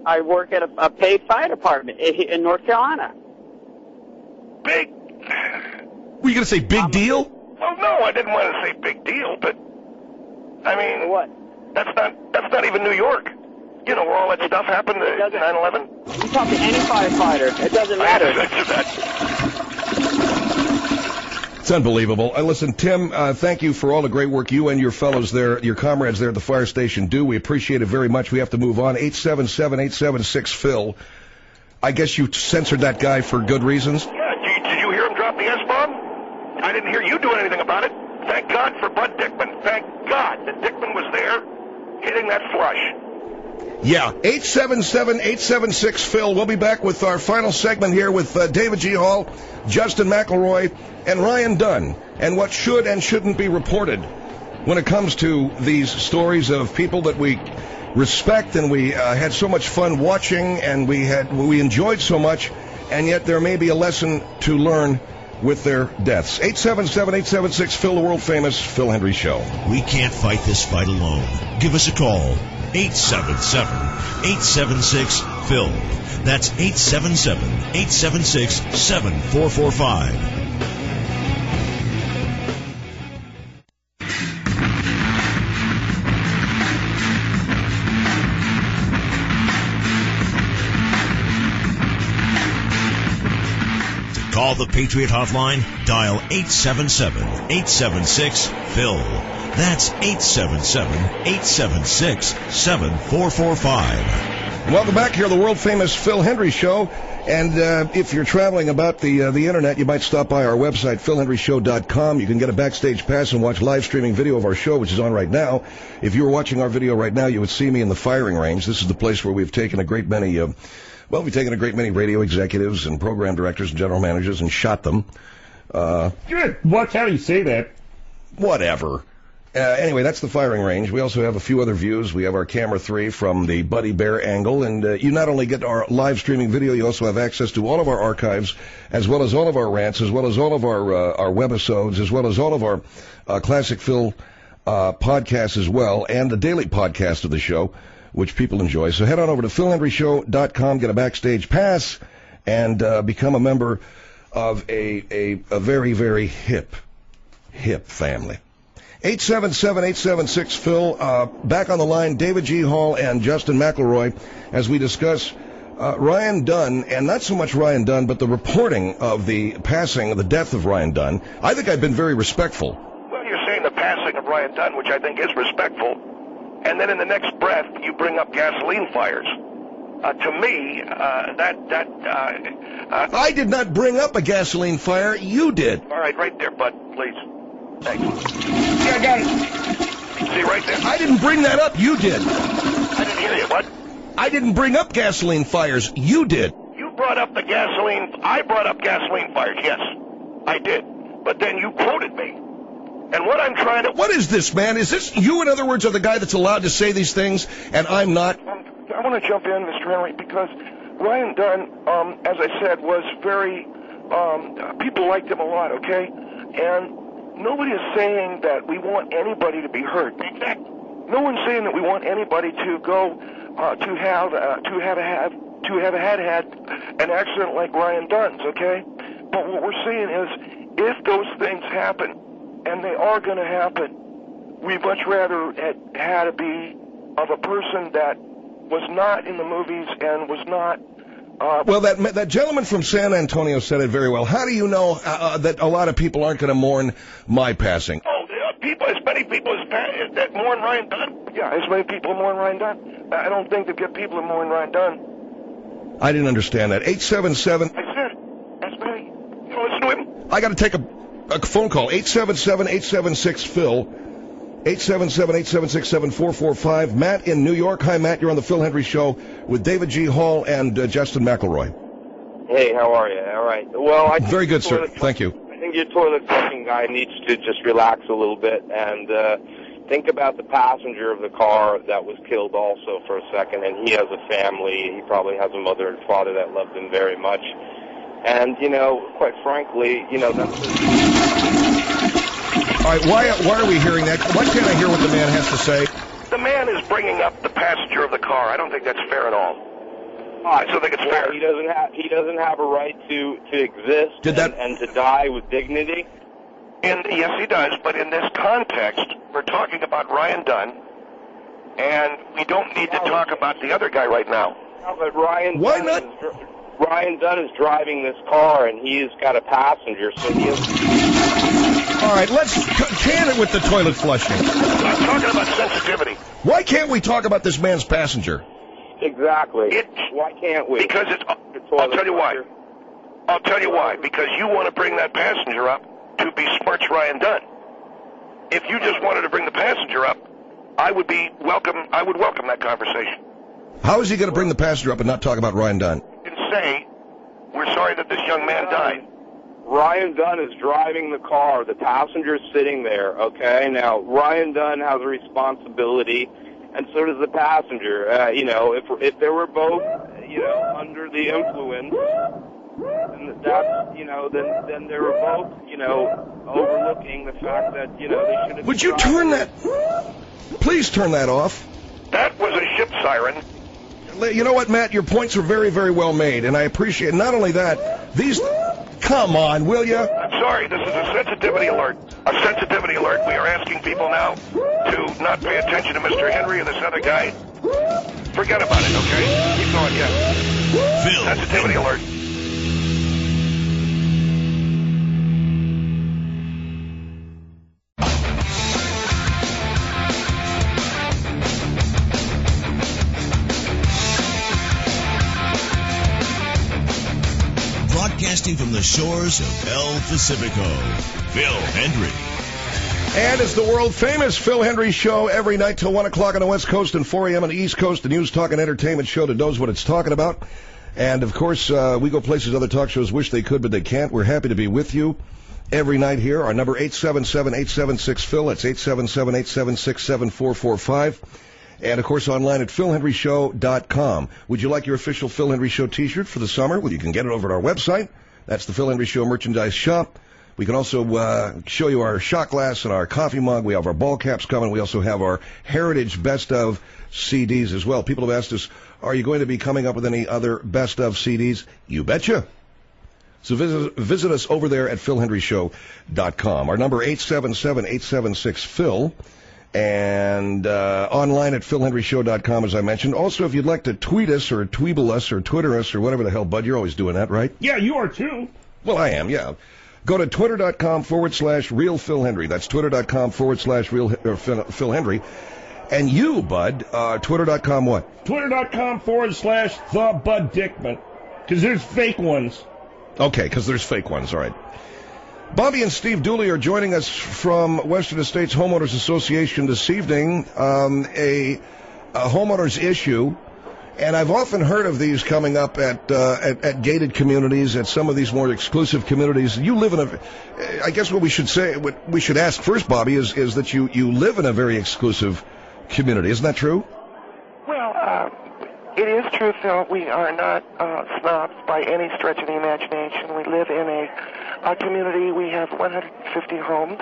S7: I work at a, a paid fire department in, in North Carolina.
S3: Big.
S2: Were you going to say big
S7: Um,
S2: deal?
S3: Well, no, I didn't want to say big deal, but I mean,
S7: What?
S3: that's not that's not even New York. You know where all that stuff happened,
S7: doesn't-
S3: nine eleven?
S7: You talk to any firefighter, it doesn't
S3: I
S7: matter.
S3: answered that.
S2: It's unbelievable. Uh, listen, Tim, uh, thank you for all the great work you and your fellows there, your comrades there at the fire station do. We appreciate it very much. We have to move on. eight seven seven, eight seven six, Phil. I guess you censored that guy for good reasons?
S3: Yeah, did you, did you hear him drop the S-bomb? I didn't hear you doing anything about it. Thank God for Bud Dickman. Thank God that Dickman was there hitting that flush.
S2: Yeah, eight seven seven, eight seven six, Phil. We'll be back with our final segment here with uh, David G. Hall, Justin McElroy, and Ryan Dunn, and what should and shouldn't be reported when it comes to these stories of people that we respect and we uh, had so much fun watching and we had we enjoyed so much, and yet there may be a lesson to learn with their deaths. eight seven seven, eight seven six, Phil, the world-famous Phil Hendry Show.
S1: We can't fight this fight alone. Give us a call. eight seven seven, eight seven six, Phil. That's eight seven seven, eight seven six, seven four four five. To call the Patriot Hotline, dial eight seven seven, eight seven six, Phil. That's eight seven seven, eight seven six, seven four four five.
S2: Welcome back here, the world-famous Phil Hendry Show. And uh, if you're traveling about the uh, the internet, you might stop by our website, phil hendry show dot com. You can get a backstage pass and watch live streaming video of our show, which is on right now. If you were watching our video right now, you would see me in the firing range. This is the place where we've taken a great many, uh, well, we've taken a great many radio executives and program directors and general managers and shot them. Uh,
S8: Good. Watch how you say that.
S2: whatever. Uh, anyway, that's the firing range. We also have a few other views. We have our camera three from the Buddy Bear angle, and uh, you not only get our live streaming video, you also have access to all of our archives, as well as all of our rants, as well as all of our uh, our webisodes, as well as all of our uh, Classic Phil uh, podcasts as well, and the daily podcast of the show, which people enjoy. So head on over to phil hendry show dot com, get a backstage pass, and uh, become a member of a, a, a very, very hip, hip family. eight seven seven, eight seven six, Phil. Uh, back on the line, David G. Hall and Justin McElroy, as we discuss uh, Ryan Dunn, and not so much Ryan Dunn, but the reporting of the passing, the death of Ryan Dunn. I think I've been very respectful.
S3: Well, you're saying the passing of Ryan Dunn, which I think is respectful, and then in the next breath, you bring up gasoline fires. Uh, to me, uh, that, that, uh, uh...
S2: I did not bring up a gasoline fire. You did.
S3: All right, right there, bud, please. Thanks.
S8: Yeah, I got it.
S3: See, right there.
S2: I didn't bring that up. You did.
S3: I didn't hear you, bud.
S2: I didn't bring up gasoline fires. You did.
S3: You brought up the gasoline... I brought up gasoline fires, yes. I did. But then you quoted me. And what I'm trying to...
S2: What is this, man? Is this you, in other words, are the guy that's allowed to say these things, and I'm not?
S3: Um, I want to jump in, Mister Henry, because Ryan Dunn, um, as I said, was very... Um, people liked him a lot, okay? And nobody is saying that we want anybody to be hurt. In fact, no one's saying that we want anybody to go uh, to have uh, to have a have to have had had an accident like Ryan Dunn's, okay? But what we're saying is, if those things happen, and they are going to happen, we much rather had had to be of a person that was not in the movies and was not. Uh,
S2: Well, that that gentleman from San Antonio said it very well. How do you know uh, that a lot of people aren't going to mourn my passing?
S3: Oh, there are people, as many people as pa- that mourn Ryan Dunn. Yeah, as many people mourn Ryan Dunn. I don't think they get people to mourn Ryan Dunn.
S2: I didn't understand that. eight seven seven.
S3: I said, as many. You know, listen to him.
S2: I got to take a, a phone call. eight seven seven, eight seven six, Phil. eight seven seven, eight seven six, seven four four five. Matt in New York. Hi, Matt. You're on the Phil Hendry Show with David G. Hall and uh, Justin McElroy.
S9: Hey, how are you? All right. Well, I
S2: Very good, sir.
S9: toilet-
S2: Thank you.
S9: I think your toilet flushing guy needs to just relax a little bit and uh, think about the passenger of the car that was killed also for a second. And he has a family. He probably has a mother and father that loved him very much. And, you know, quite frankly, you know, that's...
S2: All right, why why are we hearing that? Why can't I hear what the man has to say?
S3: The man is bringing up the passenger of the car. I don't think that's fair at all. I still think it's
S9: Well,
S3: fair.
S9: he doesn't have he doesn't have a right to to exist
S2: Did that-
S9: and, and to die with dignity.
S3: In, yes, he does, but in this context, we're talking about Ryan Dunn, and we don't need to talk about the other guy right now.
S9: No, but Ryan
S2: Why
S9: Dunn
S2: not?
S9: Is, dr- Ryan Dunn is driving this car, and he's got a passenger, so he is.
S2: All right, let's c- can it with the toilet flushing.
S3: I'm talking about sensitivity.
S2: Why can't we talk about this man's passenger?
S9: Exactly.
S3: It,
S9: Why can't we?
S3: because it's,
S9: The
S3: I'll
S9: toilet
S3: tell you why.
S9: flusher.
S3: I'll tell you why. Because you want to bring that passenger up to besmirch Ryan Dunn. If you just wanted to bring the passenger up, I would be welcome. I would welcome that conversation.
S2: How is he going to bring the passenger up and not talk about Ryan Dunn?
S3: And say, we're sorry that this young man died.
S9: Ryan Dunn is driving the car. The passenger's sitting there, okay? Now, Ryan Dunn has a responsibility, and so does the passenger. Uh, you know, if if they were both, you know, under the influence, then that's, you know, then then they were both, you know, overlooking the fact that, you know, they should have...
S2: Would you turn that? Please turn that off.
S3: That was a ship siren.
S2: You know what, Matt? Your points are very, very well made, and I appreciate. Not only that, these. Come on, will you?
S3: I'm sorry, this is a sensitivity alert. A sensitivity alert. We are asking people now to not pay attention to Mister Henry or this other guy. Forget about it, okay? Keep going, yeah.
S1: Phil
S3: Sensitivity
S1: Henry.
S3: alert.
S1: Broadcasting from the shores of El Pacifico, Phil Henry.
S2: And it's the world-famous Phil Henry Show every night till one o'clock on the West Coast and four a.m. on the East Coast, the news, talk, and entertainment show that knows what it's talking about. And, of course, uh, we go places other talk shows wish they could, but they can't. We're happy to be with you every night here. Our number, eight seven seven, eight seven six, Phil. That's eight seven seven, eight seven six, seven four four five. And, of course, online at phil henry show dot com. Would you like your official Phil Henry Show T-shirt for the summer? Well, you can get it over at our website. That's the Phil Henry Show merchandise shop. We can also uh, show you our shot glass and our coffee mug. We have our ball caps coming. We also have our Heritage Best Of C Ds as well. People have asked us, are you going to be coming up with any other Best Of C Ds? You betcha. So visit, visit us over there at phil henry show dot com. Our number, eight seven seven, eight seven six, Phil. And uh, online at phil henry show dot com, as I mentioned. Also, if you'd like to tweet us or tweeble us or Twitter us or whatever the hell, Bud, you're always doing that, right?
S8: Yeah, you are too.
S2: Well, I am, yeah. Go to twitter.com forward slash real Phil Henry. That's twitter.com forward slash real or Phil, Phil Henry. And you, Bud, uh, twitter.com what?
S8: Twitter.com forward slash the Bud Dickman. Because there's fake ones.
S2: Okay, because there's fake ones, all right. Bobby and Steve Dooley are joining us from Western Estates Homeowners Association this evening. Um, a, a homeowners issue. And I've often heard of these coming up at, uh, at at gated communities, at some of these more exclusive communities. You live in a, I guess what we should say, what we should ask first, Bobby, is, is that you, you live in a very exclusive community. Isn't that true?
S3: Well, uh, it is true, Phil. We are not uh, snobs by any stretch of the imagination. We live in a, a community. We have one hundred fifty homes.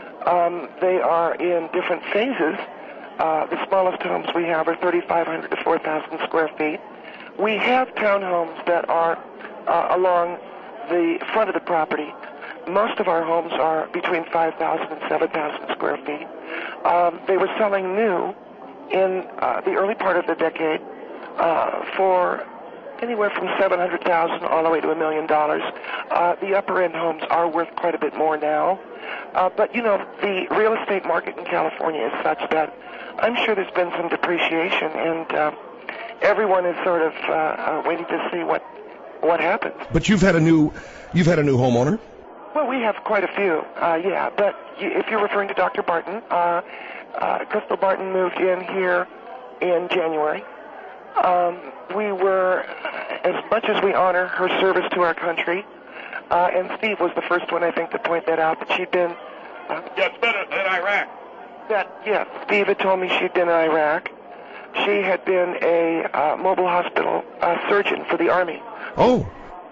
S3: Um, they are in different phases. Uh, the smallest homes we have are thirty-five hundred to four thousand square feet. We have townhomes that are uh, along the front of the property. Most of our homes are between five thousand and seven thousand square feet. Um, they were selling new in uh, the early part of the decade uh, for anywhere from seven hundred thousand dollars all the way to a million dollars. Uh, the upper-end homes are worth quite a bit more now. Uh, but, you know, the real estate market in California is such that I'm sure there's been some depreciation, and uh, everyone is sort of uh, uh, waiting to see what what happens.
S2: But you've had a new, you've had a new homeowner?
S3: Well, we have quite a few, uh, yeah. But you, if you're referring to Doctor Barton, uh, uh, Crystal Barton moved in here in January. Um, we were, as much as we honor her service to our country, uh, and Steve was the first one, I think, to point that out, that she'd been... Uh,
S9: Yeah, it's better than Iraq.
S3: That, yes, Steve had told me she'd been in Iraq. She had been a uh, mobile hospital uh, surgeon for the Army.
S2: Oh.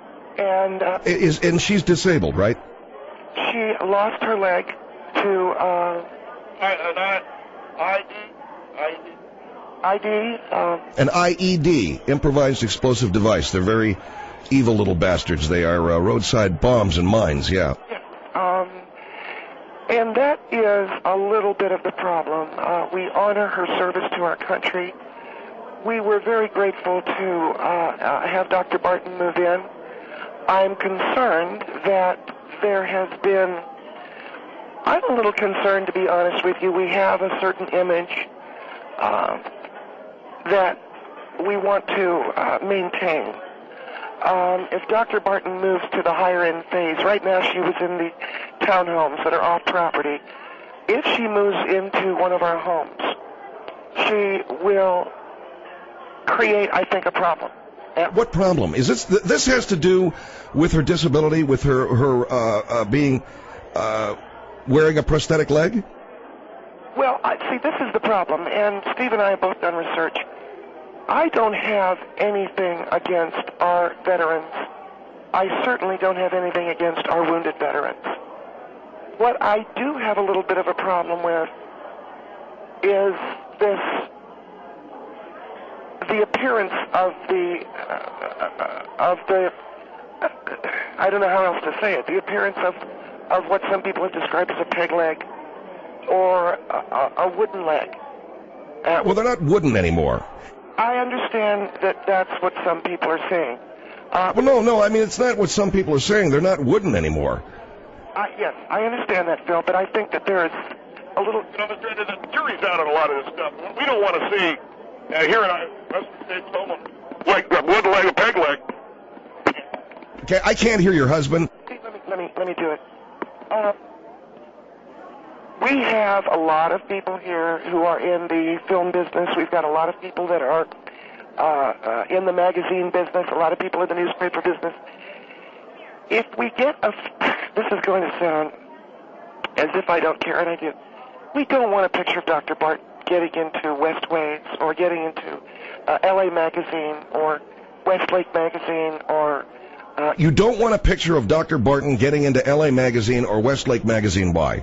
S3: And uh,
S2: Is, and she's disabled, right?
S3: she lost her leg to... Uh,
S9: I, I, I, I,
S3: I D. Um,
S2: An I E D, improvised explosive device. They're very evil little bastards. They are uh, roadside bombs and mines, yeah.
S3: um, and that is a little bit of the problem. Uh, we honor her service to our country. We were very grateful to uh, uh, have Doctor Barton move in. I'm concerned that there has been, I'm a little concerned, to be honest with you. We have a certain image uh, that we want to uh, maintain. Um, if Doctor Barton moves to the higher end phase, right now she was in the townhomes that are off property. If she moves into one of our homes, she will create, I think, a problem.
S2: What problem? Is this, th- this has to do with her disability, with her, her uh, uh, being, uh, wearing a prosthetic leg?
S3: Well, I, see, this is the problem, and Steve and I have both done research. I don't have anything against our veterans. I certainly don't have anything against our wounded veterans. What I do have a little bit of a problem with is this, the appearance of the, uh, of the, uh, I don't know how else to say it, the appearance of, of what some people have described as a peg leg or a, a wooden leg. Uh,
S2: well, they're not wooden anymore.
S3: I understand that that's what some people are saying. Uh,
S2: well, no, no, I mean, it's not what some people are saying. They're not wooden anymore.
S3: Uh, yes, I understand that, Phil, but I think that there is a little...
S10: You know, the, the jury's out on a lot of this stuff. We don't want to see, uh, here in our Western States, someone like a wooden leg, a peg leg.
S2: Okay, I can't hear your husband.
S3: Let me, let me, let me do it. Uh, we have a lot of people here who are in the film business. We've got a lot of people that are uh, uh, in the magazine business, a lot of people in the newspaper business. If we get a... This is going to sound as if I don't care, and I do. We don't want a picture of Doctor Bart getting into West Waves or getting into uh, L A Magazine or Westlake Magazine or... Uh,
S2: you don't want a picture of Doctor Barton getting into L A Magazine or Westlake Magazine. Why?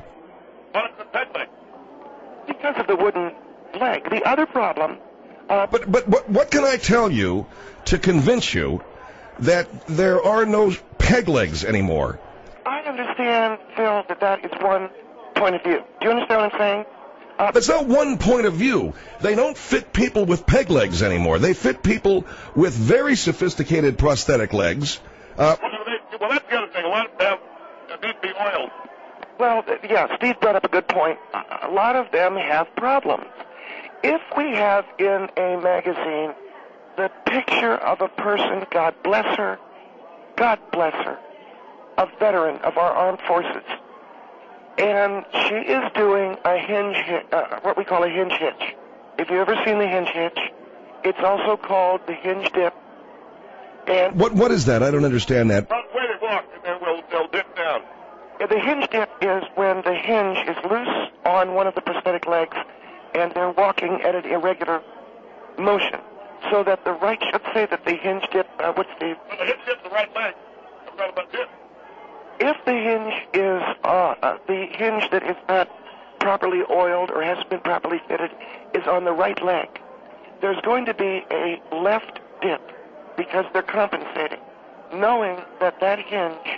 S3: Because of the wooden leg. The other problem... Uh,
S2: but, but but what can I tell you to convince you that there are no peg legs anymore?
S3: I understand, Phil, that that is one point of view. Do you understand what I'm saying?
S2: Uh, That's not one point of view. They don't fit people with peg legs anymore. They fit people with very sophisticated prosthetic legs. Uh,
S10: well, they, well, that's the other thing. A lot of them need to be oiled.
S3: Well, yeah, Steve brought up a good point. A lot of them have problems. If we have in a magazine the picture of a person, God bless her, God bless her, a veteran of our armed forces, and she is doing a hinge, uh, what we call a hinge hitch. If you've ever seen the hinge hitch, it's also called the hinge dip. And
S2: what what is that? I don't understand that.
S10: Where they walk, and then we'll, they'll dip down.
S3: The hinge dip is when the hinge is loose on one of the prosthetic legs, and they're walking at an irregular motion, so that the right, let's say that the hinge dip, uh, what's the...
S10: Well, the hinge dip's the right leg. That's right about dip.
S3: If the hinge is, uh, uh, the hinge that is not properly oiled or hasn't been properly fitted is on the right leg, there's going to be a left dip because they're compensating, knowing that that hinge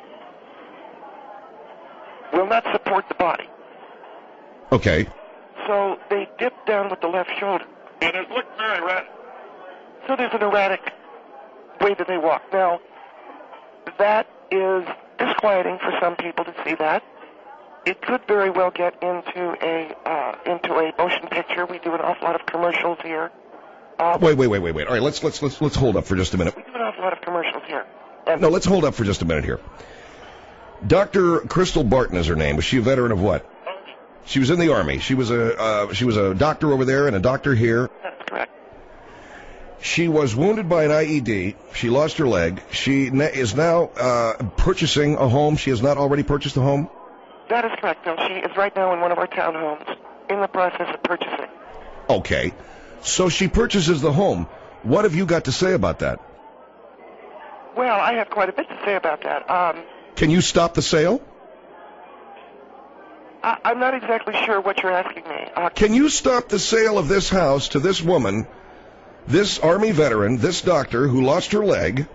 S3: will not support the body.
S2: Okay.
S3: So they dip down with the left shoulder.
S10: And it looks very erratic.
S3: So there's an erratic way that they walk. Now, that is disquieting for some people to see that. It could very well get into a uh, into a motion picture. We do an awful lot of commercials here. Uh,
S2: wait, wait, wait, wait, wait. All right, let's let's let's let's hold up for just a minute.
S3: We do an awful lot of commercials here. And
S2: no, let's hold up for just a minute here. Doctor Crystal Barton is her name. Was she a veteran of what? She was in the Army. She was a uh, she was a doctor over there and a doctor here.
S3: That's correct.
S2: She was wounded by an I E D. She lost her leg. She ne- is now uh, purchasing a home. She has not already purchased a home?
S3: That is correct, Phil. She is right now in one of our townhomes in the process of purchasing.
S2: Okay. So she purchases the home. What have you got to say about that?
S3: Well, I have quite a bit to say about that. Um,
S2: Can you stop the sale?
S3: I, I'm not exactly sure what you're asking me. Uh,
S2: Can you stop the sale of this house to this woman, this Army veteran, this doctor who lost her leg?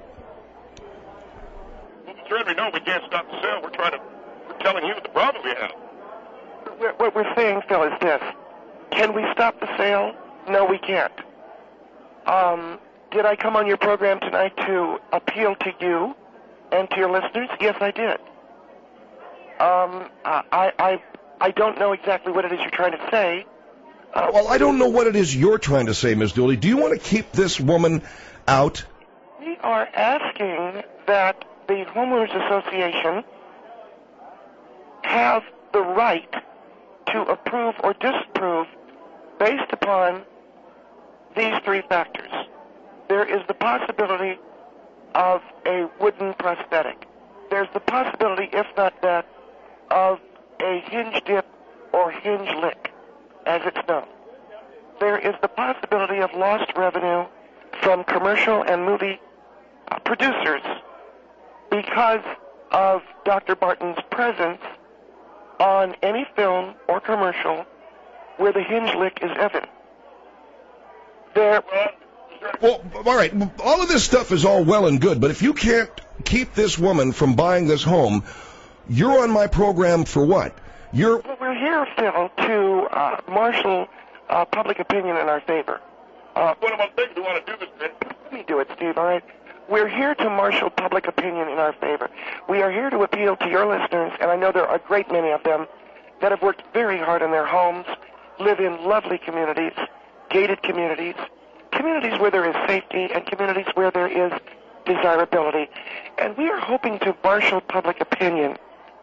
S10: Well, Mister Henry, no, we can't stop the sale. We're trying to, we're telling you the problem we have.
S3: we're, what we're saying, Phil, is this. Can we stop the sale? No, we can't. Um, did I come on your program tonight to appeal to you and to your listeners? Yes, I did. Um, I, I, I don't know exactly what it is you're trying to say.
S2: Uh, well, I don't know what it is you're trying to say, Miz Dooley. Do you want to keep this woman out?
S3: We are asking that the Homeowners Association have the right to approve or disapprove based upon these three factors. There is the possibility of a wooden prosthetic. There's the possibility, if not that, of a hinge dip or hinge lick, as it's known. There is the possibility of lost revenue from commercial and movie uh, producers because of Doctor Barton's presence on any film or commercial where the hinge lick is evident. There.
S2: Well, all right, all of this stuff is all well and good, but if you can't keep this woman from buying this home, you're on my program for what? You're.
S3: Well, we're here, Phil, to uh, marshal uh, public opinion in our favor. Uh,
S10: One of my things we want to do this, man.
S3: Let me do it, Steve, all right? We're here to marshal public opinion in our favor. We are here to appeal to your listeners, and I know there are a great many of them that have worked very hard in their homes, live in lovely communities, gated communities, communities where there is safety, and communities where there is desirability. And we are hoping to marshal public opinion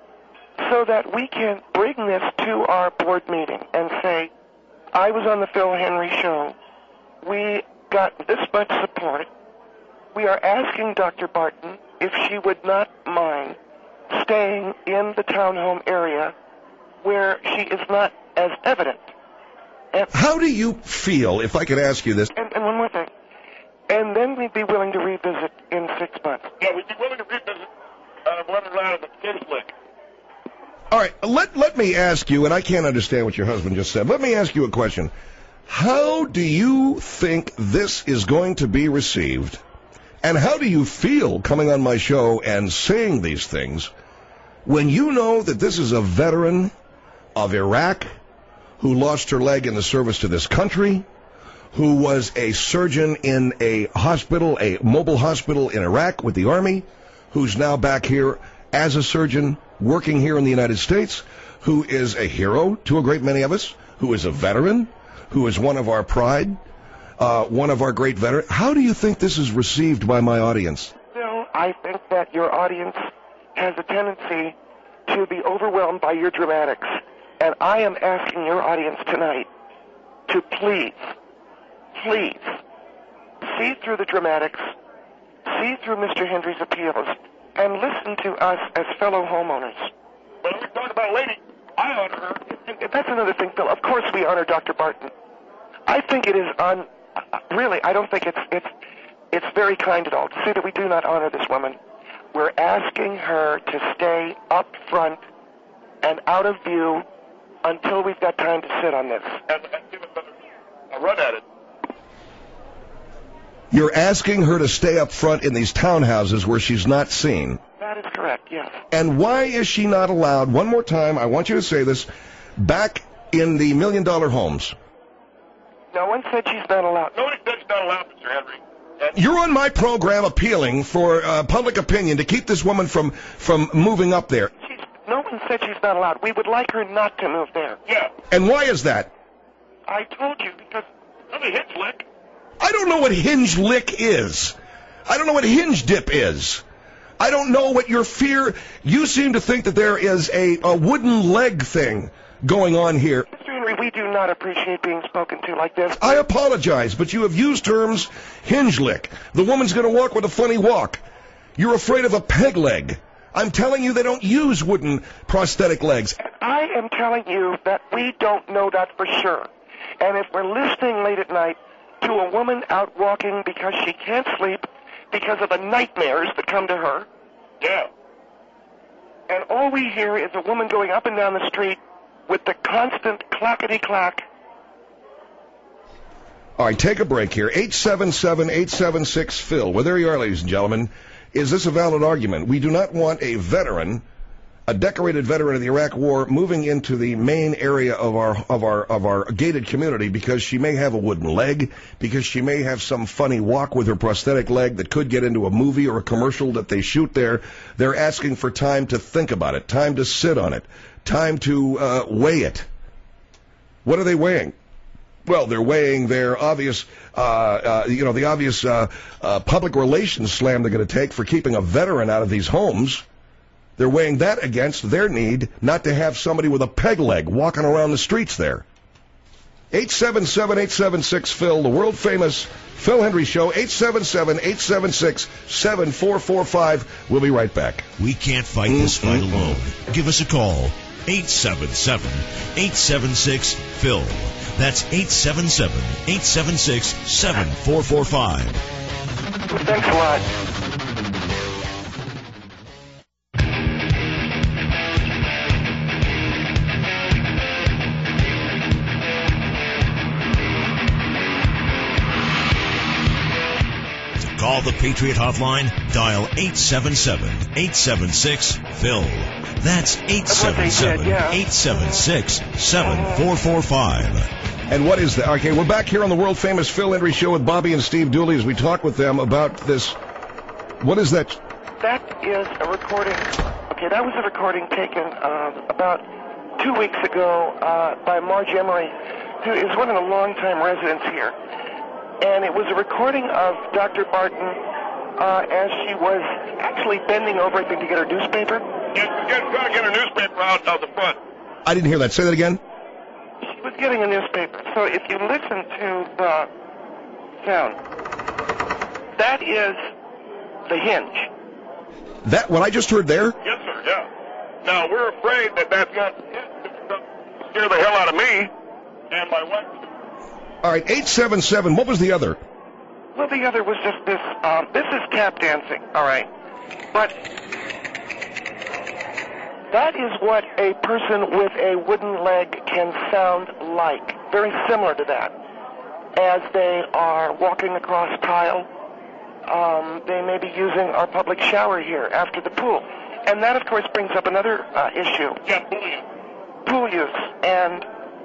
S3: so that we can bring this to our board meeting and say, I was on the Phil Henry show. We got this much support. We are asking Doctor Barton if she would not mind staying in the townhome area where she is not as evident. And,
S2: How do you feel, if I could ask you this?
S3: and, and one more thing. And then we'd be willing to revisit in six months.
S10: Yeah, we'd be willing to revisit uh, whether or not it's a hinge lick.
S2: All right, let, let me ask you, and I can't understand what your husband just said. Let me ask you a question. How do you think this is going to be received? And how do you feel coming on my show and saying these things when you know that this is a veteran of Iraq who lost her leg in the service to this country, who was a surgeon in a hospital, a mobile hospital in Iraq with the Army, who's now back here as a surgeon working here in the United States, who is a hero to a great many of us, who is a veteran, who is one of our pride, uh, one of our great veterans. How do you think this is received by my audience?
S3: Bill, I think that your audience has a tendency to be overwhelmed by your dramatics. And I am asking your audience tonight to please, please, see through the dramatics, see through Mister Henry's appeals, and listen to us as fellow homeowners.
S10: Well, we talk about a lady. I honor her.
S3: And that's another thing, Phil. Of course we honor Doctor Barton. I think it is un... Really, I don't think it's it's it's very kind at all to say that we do not honor this woman. We're asking her to stay up front and out of view until we've got time to sit on this.
S10: And, and give us a, a run at it.
S2: You're asking her to stay up front in these townhouses where she's not seen.
S3: That is correct, yes.
S2: And why is she not allowed, one more time, I want you to say this, back in the million-dollar homes?
S3: No one said she's not allowed.
S10: Nobody said she's not allowed, Mister Henry. And
S2: You're on my program appealing for uh, public opinion to keep this woman from, from moving up there.
S3: She's, no one said she's not allowed. We would like her not to move there.
S10: yeah,
S2: And why is that?
S3: I told you because
S10: let me hit lick.
S2: I don't know what hinge lick is. I don't know what hinge dip is. I don't know what your fear... You seem to think that there is a, a wooden leg thing going on here.
S3: Mister Henry, we do not appreciate being spoken to like this.
S2: I apologize, but you have used terms hinge lick. The woman's going to walk with a funny walk. You're afraid of a peg leg. I'm telling you they don't use wooden prosthetic legs.
S3: I am telling you that we don't know that for sure. And if we're listening late at night to a woman out walking because she can't sleep because of the nightmares that come to her,
S10: Yeah.
S3: and all we hear is a woman going up and down the street with the constant clackety-clack.
S2: All right, take a break here. eight seven seven, eight seven six, Phil. Well, there you are, ladies and gentlemen. Is this a valid argument? We do not want a veteran, a decorated veteran of the Iraq War, moving into the main area of our of our of our gated community because she may have a wooden leg, because she may have some funny walk with her prosthetic leg that could get into a movie or a commercial that they shoot there. They're asking for time to think about it, time to sit on it, time to uh, weigh it. What are they weighing? Well, they're weighing their obvious, uh, uh, you know, the obvious uh, uh, public relations slam they're going to take for keeping a veteran out of these homes. They're weighing that against their need not to have somebody with a peg leg walking around the streets there. eight seven seven, eight seven six, Phil, the world-famous Phil Hendrie Show, eight seven seven, eight seven six, seven four four five. We'll be right back.
S1: We can't fight this fight alone. Give us a call, eight seven seven, eight seven six, Phil. That's eight seven seven, eight seven six, seven four four five.
S3: Thanks a lot.
S1: To call the Patriot Hotline, dial eight seven seven, eight seven six, Phil. That's eight seven seven, eight seven six, seven four four five.
S2: And what is that? Okay, we're back here on the world-famous Phil Hendrie Show with Bobby and Steve Dooley as we talk with them about this. What is that?
S3: That is a recording. Okay, that was a recording taken uh, about two weeks ago uh, by Marge Emery, who is one of the longtime residents here. And it was a recording of Doctor Barton uh, as she was actually bending over, I think, to get her newspaper.
S10: Get, get, trying to get her newspaper out out the front.
S2: I didn't hear that. Say that again.
S3: She was getting a newspaper. So if you listen to the sound, that is the hinge.
S2: That, what I just heard there?
S10: Yes, sir, yeah. Now, we're afraid that that's going to scare the hell out of me and my wife.
S2: All right, eight seven seven, what was the other?
S3: Well, the other was just this, um, this is tap dancing, all right. But that is what a person with a wooden leg can sound like. Very similar to that. As they are walking across tile, um, they may be using our public shower here after the pool. And that, of course, brings up another uh, issue.
S10: Yeah, pool use.
S3: Pool use. And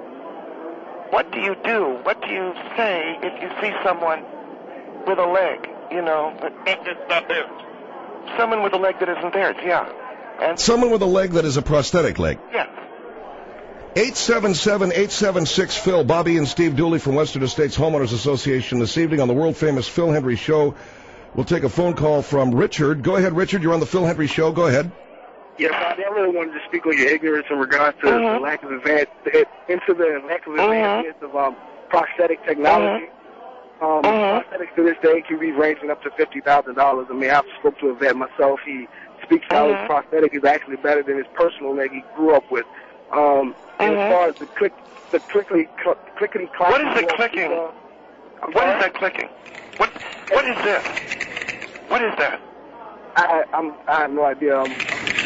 S3: what do you do? What do you say if you see someone with a leg, you know? But
S10: it's not theirs.
S3: Someone with a leg that isn't theirs, yeah. And
S2: someone with a leg that is a prosthetic leg.
S3: Yes.
S2: eight seven seven, eight seven six, Phil. Bobby and Steve Dooley from Western Estates Homeowners Association this evening on the world-famous Phil Hendrie Show. We'll take a phone call from Richard. Go ahead, Richard. You're on the Phil Hendrie Show. Go ahead.
S11: Yes, Bobby, I really wanted to speak on your ignorance in regards to
S3: Mm-hmm.
S11: the lack of advance, into the lack of advancements of um, prosthetic technology. Um,
S3: Mm-hmm.
S11: Prosthetics to this day can be ranging up to fifty thousand dollars. I mean, I've spoke to a vet myself. He speaks how
S3: Mm-hmm.
S11: his prosthetic is actually better than his personal leg he grew up with. Um, and
S3: Mm-hmm.
S11: as far as the click, the clickety, cl- clickety clack.
S3: What is the clicking?
S11: Uh,
S3: What is that clicking? What What is this? What is that?
S11: I, I'm, I have no idea. Um,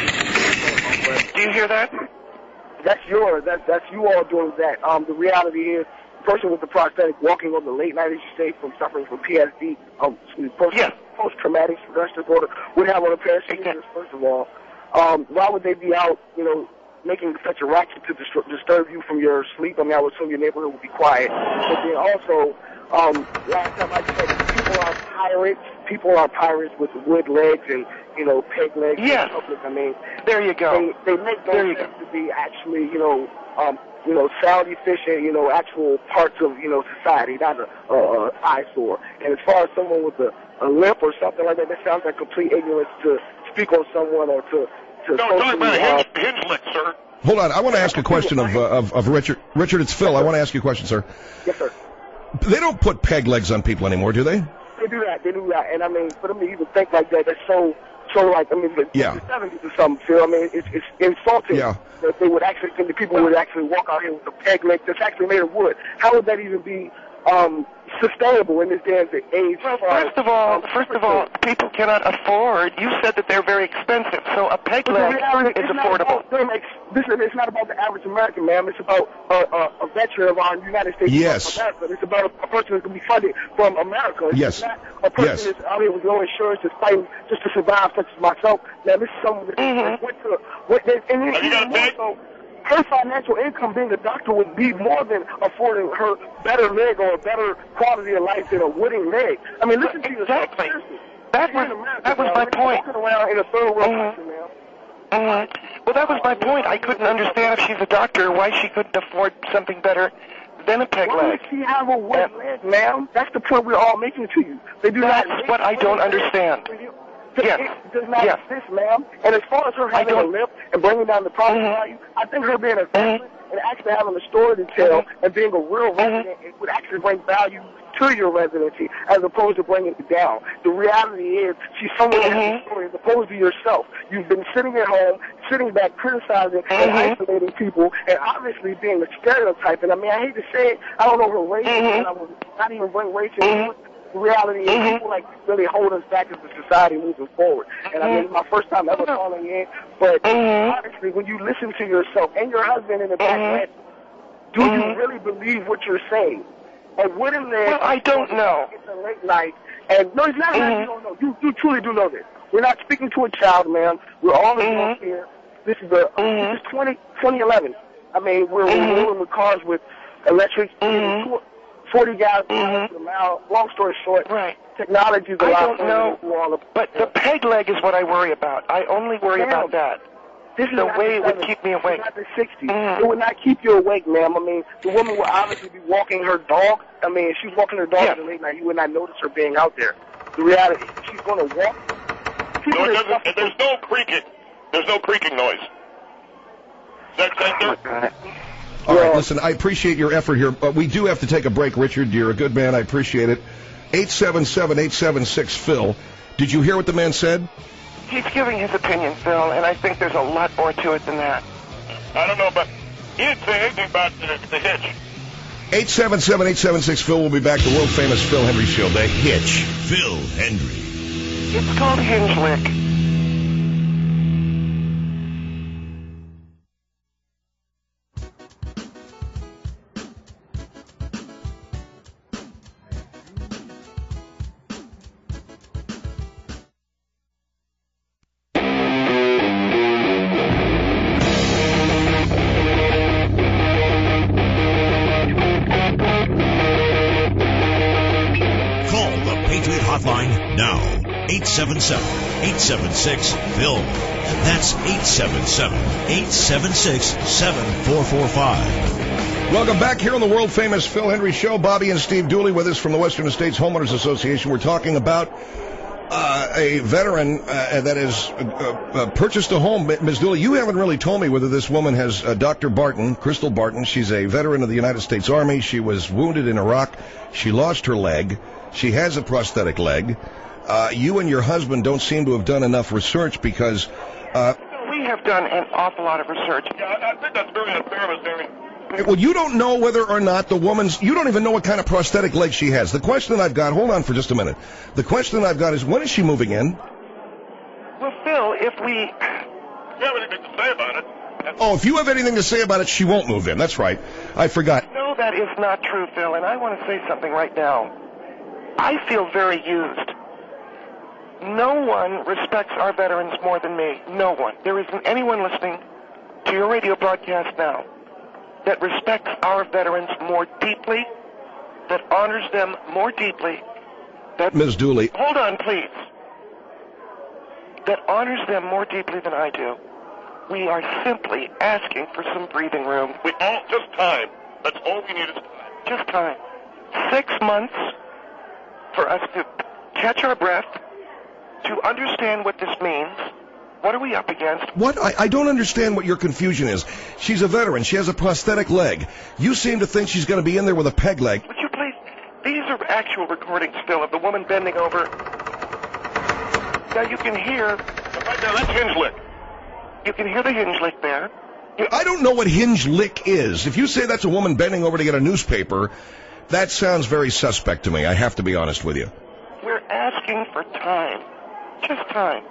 S3: Do you hear that?
S11: That's yours. That's that's you all doing that. Um, the reality is, the person with the prosthetic walking on the late night, as you say, from suffering from P S D, um, post
S3: Yes.
S11: post traumatic stress disorder, would have on a pair of shoes. First of all, um, why would they be out, you know, making such a racket to distur- disturb you from your sleep? I mean, I would assume your neighborhood would be quiet. But then also, um, last time I checked, people are pirates. People are pirates with wood legs and, you know, peg legs.
S3: Yes.
S11: In public. I mean,
S3: There you go.
S11: they, they make
S3: There
S11: no
S3: you
S11: sense to be actually, you know, um, you know, sound efficient, you know, actual parts of, you know, society, not a, a, a eyesore. And as far as someone with a, a limp or something like that, that sounds like complete ignorance to speak on someone or to, to
S10: No, talk
S11: socially,
S10: about a
S11: uh,
S10: hinge, hinge lick, sir.
S2: Hold on. I want to ask a question of, uh, of, of Richard. Richard, it's Phil. I want to ask you a question, sir.
S11: Yes, sir.
S2: They don't put peg legs on people anymore, do they?
S11: They do that. They do that. And I mean, for them to even think like that, that's so, so like, I mean, the,
S2: Yeah.
S11: the seventies or something, Phil. I mean, it's, it's insulting
S2: Yeah.
S11: that they would actually think that people would actually walk out here with a peg leg that's actually made of wood. How would that even be um, sustainable in this day and age.
S12: Well, first of all, first of all, people cannot afford. You said that they're very expensive, so a peg leg is affordable.
S11: This is it's not about the average American, ma'am. It's about uh, uh, a veteran of our United States
S2: yes.
S11: of America. It's about a, a person that's going to be funded from America. It's
S2: yes.
S11: not a person
S2: yes.
S11: that's out here with no insurance that's fighting just to survive, such as myself. Now, this is someone that
S12: mm-hmm.
S11: went to what they, and
S10: Have you got a peg?
S11: So, her financial income being a doctor would be more than affording her better leg or a better quality of life than a wooden leg. I mean, listen to yourself.
S12: Exactly. That was,
S11: America,
S12: that was
S11: now.
S12: my
S11: We're
S12: point.
S11: walking around in a third world
S12: mm-hmm.
S11: country now.
S12: Mm-hmm. Well, that was my point. I couldn't understand if she's a doctor why she couldn't afford something better than a peg
S11: Why
S12: leg.
S11: does she have a wooden leg, ma'am? That's the point we're all making to you. They do
S12: That's
S11: not
S12: what I don't understand. Yes.
S11: It does not
S12: yes.
S11: exist, ma'am. And as far as her having a lip and bringing down the property
S12: mm-hmm.
S11: value, I think her being a veteran mm-hmm. and actually having a story to tell mm-hmm. and being a real resident, mm-hmm. it would actually bring value to your residency as opposed to bringing it down. The reality is she's someone mm-hmm. that has a story as opposed to yourself. You've been sitting at home, sitting back, criticizing mm-hmm. and isolating people and obviously being a stereotype. And I mean, I hate to say it, I don't know her race, mm-hmm. and I will not even bring race into mm-hmm. it. The reality is
S12: mm-hmm.
S11: people like really hold us back as a society moving forward. And I mean, it's my first time ever calling in, but
S12: mm-hmm.
S11: honestly, when you listen to yourself and your husband in the background, mm-hmm. do you
S12: mm-hmm.
S11: really believe what you're saying? A wooden leg.
S12: Well, I don't know.
S11: It's a late night, and no, it's not mm-hmm. like you don't know. You, you truly do know this. We're not speaking to a child, man. We're all adults mm-hmm. here. This is the mm-hmm. this is twenty, twenty eleven. I mean, we're, mm-hmm. we're rolling with cars with electric.
S12: Mm-hmm.
S11: forty guys
S12: mm-hmm.
S11: per mile. Long story short,
S12: right.
S11: technology is a
S12: I
S11: lot.
S12: don't know,
S11: all
S12: but the peg leg is what I worry about. I only worry
S11: Damn.
S12: about that.
S11: This is
S12: the
S11: not
S12: way
S11: the
S12: it would
S11: seventies.
S12: keep me awake.
S11: It's not the sixties.
S12: Mm-hmm.
S11: It would not keep you awake, ma'am. I mean, the woman would obviously be walking her dog. I mean, if she's walking her dog
S12: yeah.
S11: at the late night, you would not notice her being out there. The reality is she's going to walk.
S10: No, it doesn't, and there's no creaking. There's no creaking noise. Is that center?
S2: All right, listen, I appreciate your effort here, but we do have to take a break, Richard. You're a good man. I appreciate it. eight seven seven, eight seven six, Phil. Did you hear what the man said?
S12: He's giving his opinion, Phil, and I think there's a lot more to it than that.
S10: I don't know, but he didn't say anything about the, the hitch.
S2: eight seven seven, eight seven six, Phil. We'll be back. The world-famous Phil Hendry Show. The Hitch.
S1: Phil Hendry.
S12: It's called Hinge Lick.
S1: Hotline now. eight seven seven, eight seven six, Phil. That's eight seven seven, eight seven six, seven four four five.
S2: Welcome back here on the world-famous Phil Hendry Show. Bobby and Steve Dooley with us from the Western States Homeowners Association. We're talking about uh, a veteran uh, that has uh, uh, purchased a home. Miz Dooley, you haven't really told me whether this woman has uh, Doctor Barton, Crystal Barton. She's a veteran of the United States Army. She was wounded in Iraq. She lost her leg. She has a prosthetic leg. Uh, you and your husband don't seem to have done enough research because... Uh,
S12: we have done an awful lot of research.
S10: Yeah, I, I think that's very unfair, Mister Aaron.
S2: Well, you don't know whether or not the woman's... You don't even know what kind of prosthetic leg she has. The question I've got... Hold on for just a minute. The question I've got is, when is she moving in?
S12: Well, Phil, if we...
S10: You have anything to say about it?
S2: Oh, if you have anything to say about it, she won't move in. That's right. I forgot.
S12: No, that is not true, Phil, and I want to say something right now. I feel very used. No one respects our veterans more than me. No one. There isn't anyone listening to your radio broadcast now that respects our veterans more deeply, that honors them more deeply. That
S2: Miz Dooley.
S12: Hold on, please. That honors them more deeply than I do. We are simply asking for some breathing room.
S10: We all just time. That's all we need is time.
S12: Just time. Six months for us to catch our breath, to understand what this means. What are we up against?
S2: What? I, I don't understand what your confusion is. She's a veteran. She has a prosthetic leg. You seem to think she's going to be in there with a peg leg.
S12: Would you please? These are actual recordings, Phil, of the woman bending over. Now you can hear...
S10: Right there, that's hinge lick.
S12: You can hear the hinge lick there.
S2: You, I don't know what hinge lick is. If you say that's a woman bending over to get a newspaper... That sounds very suspect to me. I have to be honest with you.
S12: We're asking for time. Just time.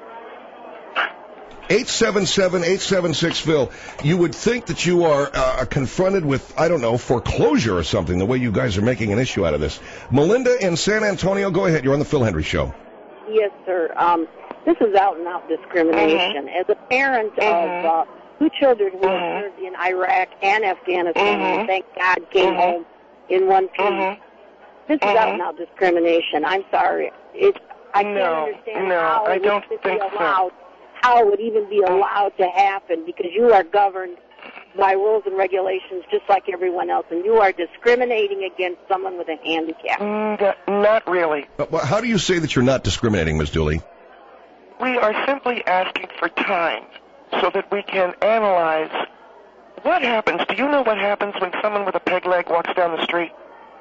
S2: eight seven seven, eight seven six, Phil. You would think that you are uh, confronted with, I don't know, foreclosure or something, the way you guys are making an issue out of this. Melinda in San Antonio, go ahead. You're on the Phil Hendry Show.
S13: Yes, sir. Um, this is out-and-out discrimination. Mm-hmm. As a parent mm-hmm. of uh, two children who mm-hmm. served in Iraq and Afghanistan, mm-hmm. and thank God came mm-hmm. home in one piece, mm-hmm. this is mm-hmm. out-and-out discrimination. I'm sorry. It, I can't
S12: no,
S13: understand
S12: no,
S13: how
S12: I
S13: it
S12: don't
S13: would
S12: think
S13: be allowed,
S12: so.
S13: how it would even be allowed to happen, because you are governed by rules and regulations just like everyone else, and you are discriminating against someone with a handicap.
S12: Mm, not really.
S2: But, but how do you say that you're not discriminating, Miz Dooley?
S12: We are simply asking for time so that we can analyze what happens. Do you know what happens when someone with a peg leg walks down the street?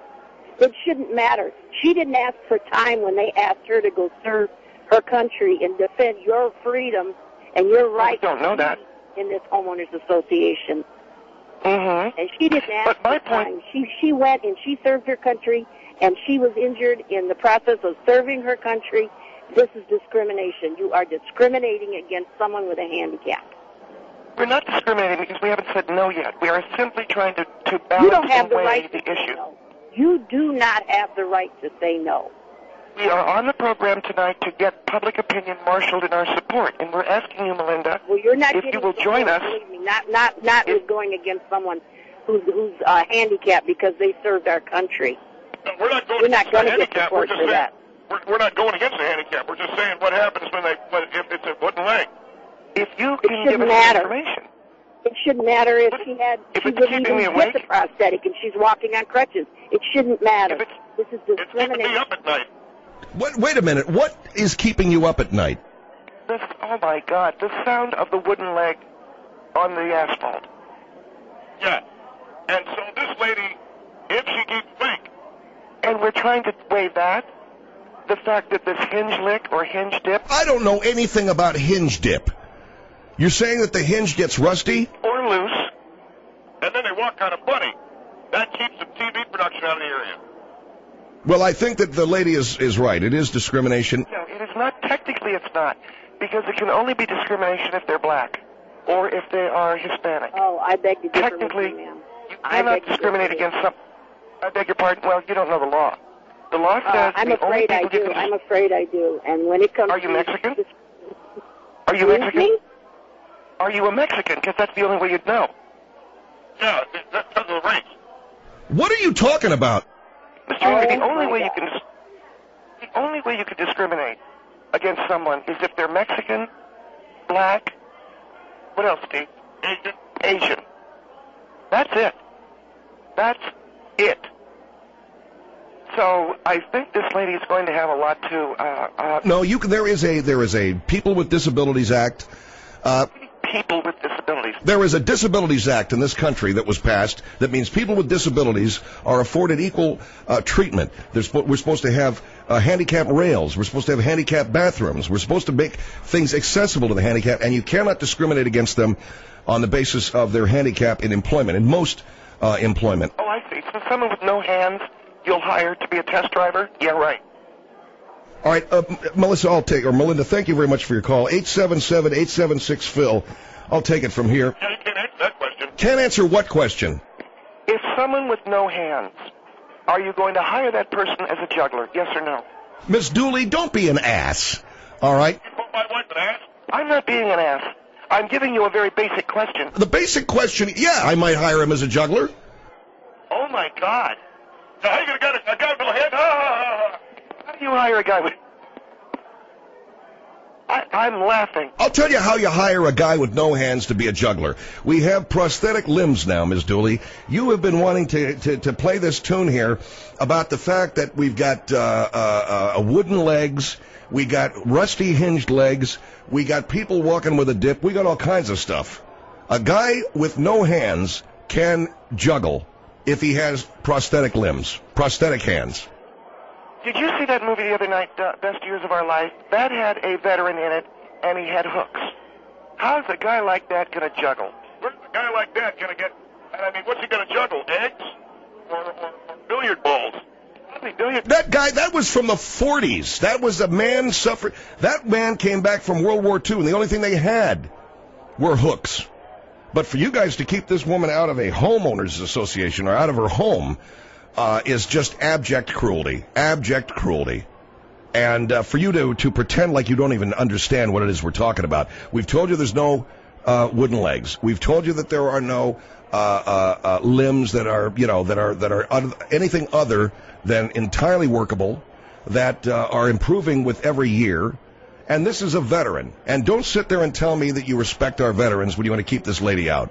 S13: It shouldn't matter. She didn't ask for time when they asked her to go serve her country and defend your freedom and your right.
S12: I don't know that.
S13: In this homeowners association.
S12: Mm-hmm.
S13: And she didn't ask
S12: but my
S13: for
S12: point,
S13: time. She, she went and she served her country, and she was injured in the process of serving her country. This is discrimination. You are discriminating against someone with a handicap.
S12: We're not discriminating because we haven't said no yet. We are simply trying to, to balance
S13: you don't have the
S12: away
S13: right
S12: the
S13: to
S12: issue.
S13: Say no. You do not have the right to say no.
S12: We are on the program tonight to get public opinion marshaled in our support, and we're asking you, Melinda,
S13: well, you're not
S12: if you will join us.
S13: Believe me, not not not if, going against someone who's who's uh, handicapped because they served our country.
S10: No, we're not going
S13: we're not
S10: against
S13: going
S10: the
S13: to get
S10: handicap.
S13: support
S10: We're just
S13: for
S10: saying,
S13: that.
S10: We're, we're not going against the handicap. We're just saying what happens when they when, if it's a wooden leg.
S12: If you
S13: it
S12: can give us
S13: matter.
S12: information.
S13: It shouldn't matter if
S12: but
S13: she had
S12: if
S13: she
S12: it's
S13: wouldn't
S12: keeping
S13: even
S12: me awake,
S13: get the prosthetic and she's walking on crutches. It shouldn't matter.
S10: If it's,
S13: this is
S10: it's keeping
S13: discrimination.
S10: me up at night.
S2: What? Wait a minute. What is keeping you up at night?
S12: This, oh, my God, the sound of the wooden leg on the asphalt.
S10: Yeah. And so this lady, if she keeps awake.
S12: And we're trying to weigh that, the fact that this hinge lick or hinge dip.
S2: I don't know anything about hinge dip. You're saying that the hinge gets rusty?
S10: Or loose. And then they walk kind of funny. That keeps the T V production out of the area.
S2: Well, I think that the lady is, is right. It is discrimination.
S12: No, it is not. Technically, it's not. Because it can only be discrimination if they're black or if they are Hispanic.
S13: Oh, I beg to differ.
S12: Technically,
S13: with you, ma'am.
S12: you cannot discriminate against some. I beg your pardon. Well, you don't know the law. The law says
S13: uh, I'm
S12: the only
S13: afraid I
S12: people
S13: do.
S12: you can...
S13: I'm afraid I do. And when it comes
S12: Are you
S13: to
S12: Mexican?
S13: This...
S12: Are you
S13: Excuse
S12: Mexican?
S13: Me?
S12: Are you a Mexican? Because that's the only way you'd know.
S10: Yeah, that's because of the race.
S2: What are you talking about?
S12: Mister
S13: Oh,
S12: Henry, the only
S13: my
S12: way
S13: God.
S12: you can the only way you can discriminate against someone is if they're Mexican, black, what else, Steve?
S10: Asian.
S12: Asian. That's it. That's it. So I think this lady is going to have a lot to. Uh, uh,
S2: No, you can, there is a there is a People with Disabilities Act. Uh,
S12: people with disabilities.
S2: There is a Disabilities Act in this country that was passed that means people with disabilities are afforded equal uh, treatment. There's, we're supposed to have uh, handicap rails. We're supposed to have handicap bathrooms. We're supposed to make things accessible to the handicap, and you cannot discriminate against them on the basis of their handicap in employment, in most uh, employment.
S12: Oh, I see. So someone with no hands you'll hire to be a test driver? Yeah, right.
S2: All right, uh, Melissa, I'll take, or Melinda, thank you very much for your call. eight seven seven, eight seven six, Phil. I'll take it from here.
S10: Yeah, you can't answer that question.
S2: Can't answer what question?
S12: If someone with no hands, are you going to hire that person as a juggler? Yes or no?
S2: Miss Dooley, don't be an ass. All right?
S10: You call my wife an ass?
S12: I'm not being an ass. I'm giving you a very basic question.
S2: The basic question, yeah, I might hire him as a juggler.
S12: Oh, my God.
S10: Now, how you going to get a, a guy with no head? Ah, ah, ah.
S12: How do you hire a guy with... I, I'm laughing.
S2: I'll tell you how you hire a guy with no hands to be a juggler. We have prosthetic limbs now, Miss Dooley. You have been wanting to, to, to play this tune here about the fact that we've got uh, uh, uh, wooden legs, we got rusty hinged legs, we got people walking with a dip, we got all kinds of stuff. A guy with no hands can juggle if he has prosthetic limbs, prosthetic hands.
S12: Did you see that movie the other night, uh, Best Years of Our Life? That had a veteran in it, and he had hooks. How's a guy like that going to juggle?
S10: Where's a guy like that going to get... And I mean, what's he going to juggle? Eggs? or, or, or billiard balls. Billiard.
S2: That guy, that was from the forties. That was a man suffering. That man came back from World War Two, and the only thing they had were hooks. But for you guys to keep this woman out of a homeowners association or out of her home uh, is just abject cruelty. Abject cruelty. And uh, for you to, to pretend like you don't even understand what it is we're talking about. We've told you there's no uh, wooden legs. We've told you that there are no uh, uh, uh, limbs that are, you know, that are that are un- anything other than entirely workable, that uh, are improving with every year. And this is a veteran. And don't sit there and tell me that you respect our veterans when you want to keep this lady out.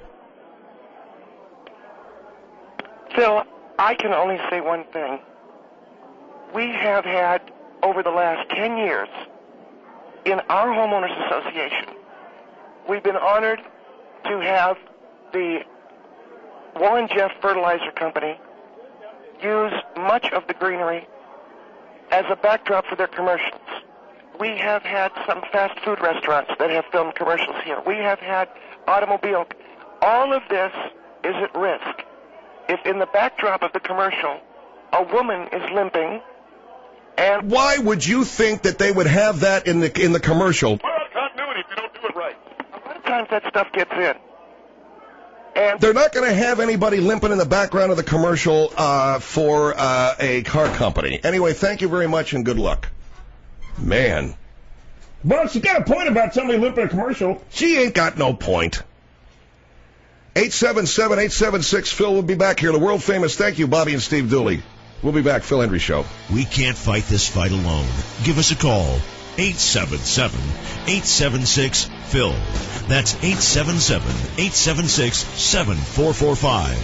S12: Phil, I can only say one thing. We have had, over the last ten years, in our homeowners association, we've been honored to have the Warren Jeff Fertilizer Company use much of the greenery as a backdrop for their commercials. We have had some fast food restaurants that have filmed commercials here. We have had automobile. All of this is at risk if in the backdrop of the commercial a woman is limping. And
S2: why would you think that they would have that in the in the commercial?
S10: Well, continuity if you don't do it right.
S12: A lot of times that stuff gets in. And
S2: they're not going to have anybody limping in the background of the commercial uh, for uh, a car company. Anyway, thank you very much and good luck. Man.
S8: Well, she got a point about somebody limping a commercial.
S2: She ain't got no point. eight seven seven, eight seven six, Phil. We'll be back here. The world famous, thank you, Bobby and Steve Dooley. We'll be back. Phil Hendry Show.
S1: We can't fight this fight alone. Give us a call. eight seven seven, eight seven six, Phil. That's eight seven seven, eight seven six, seven four four five.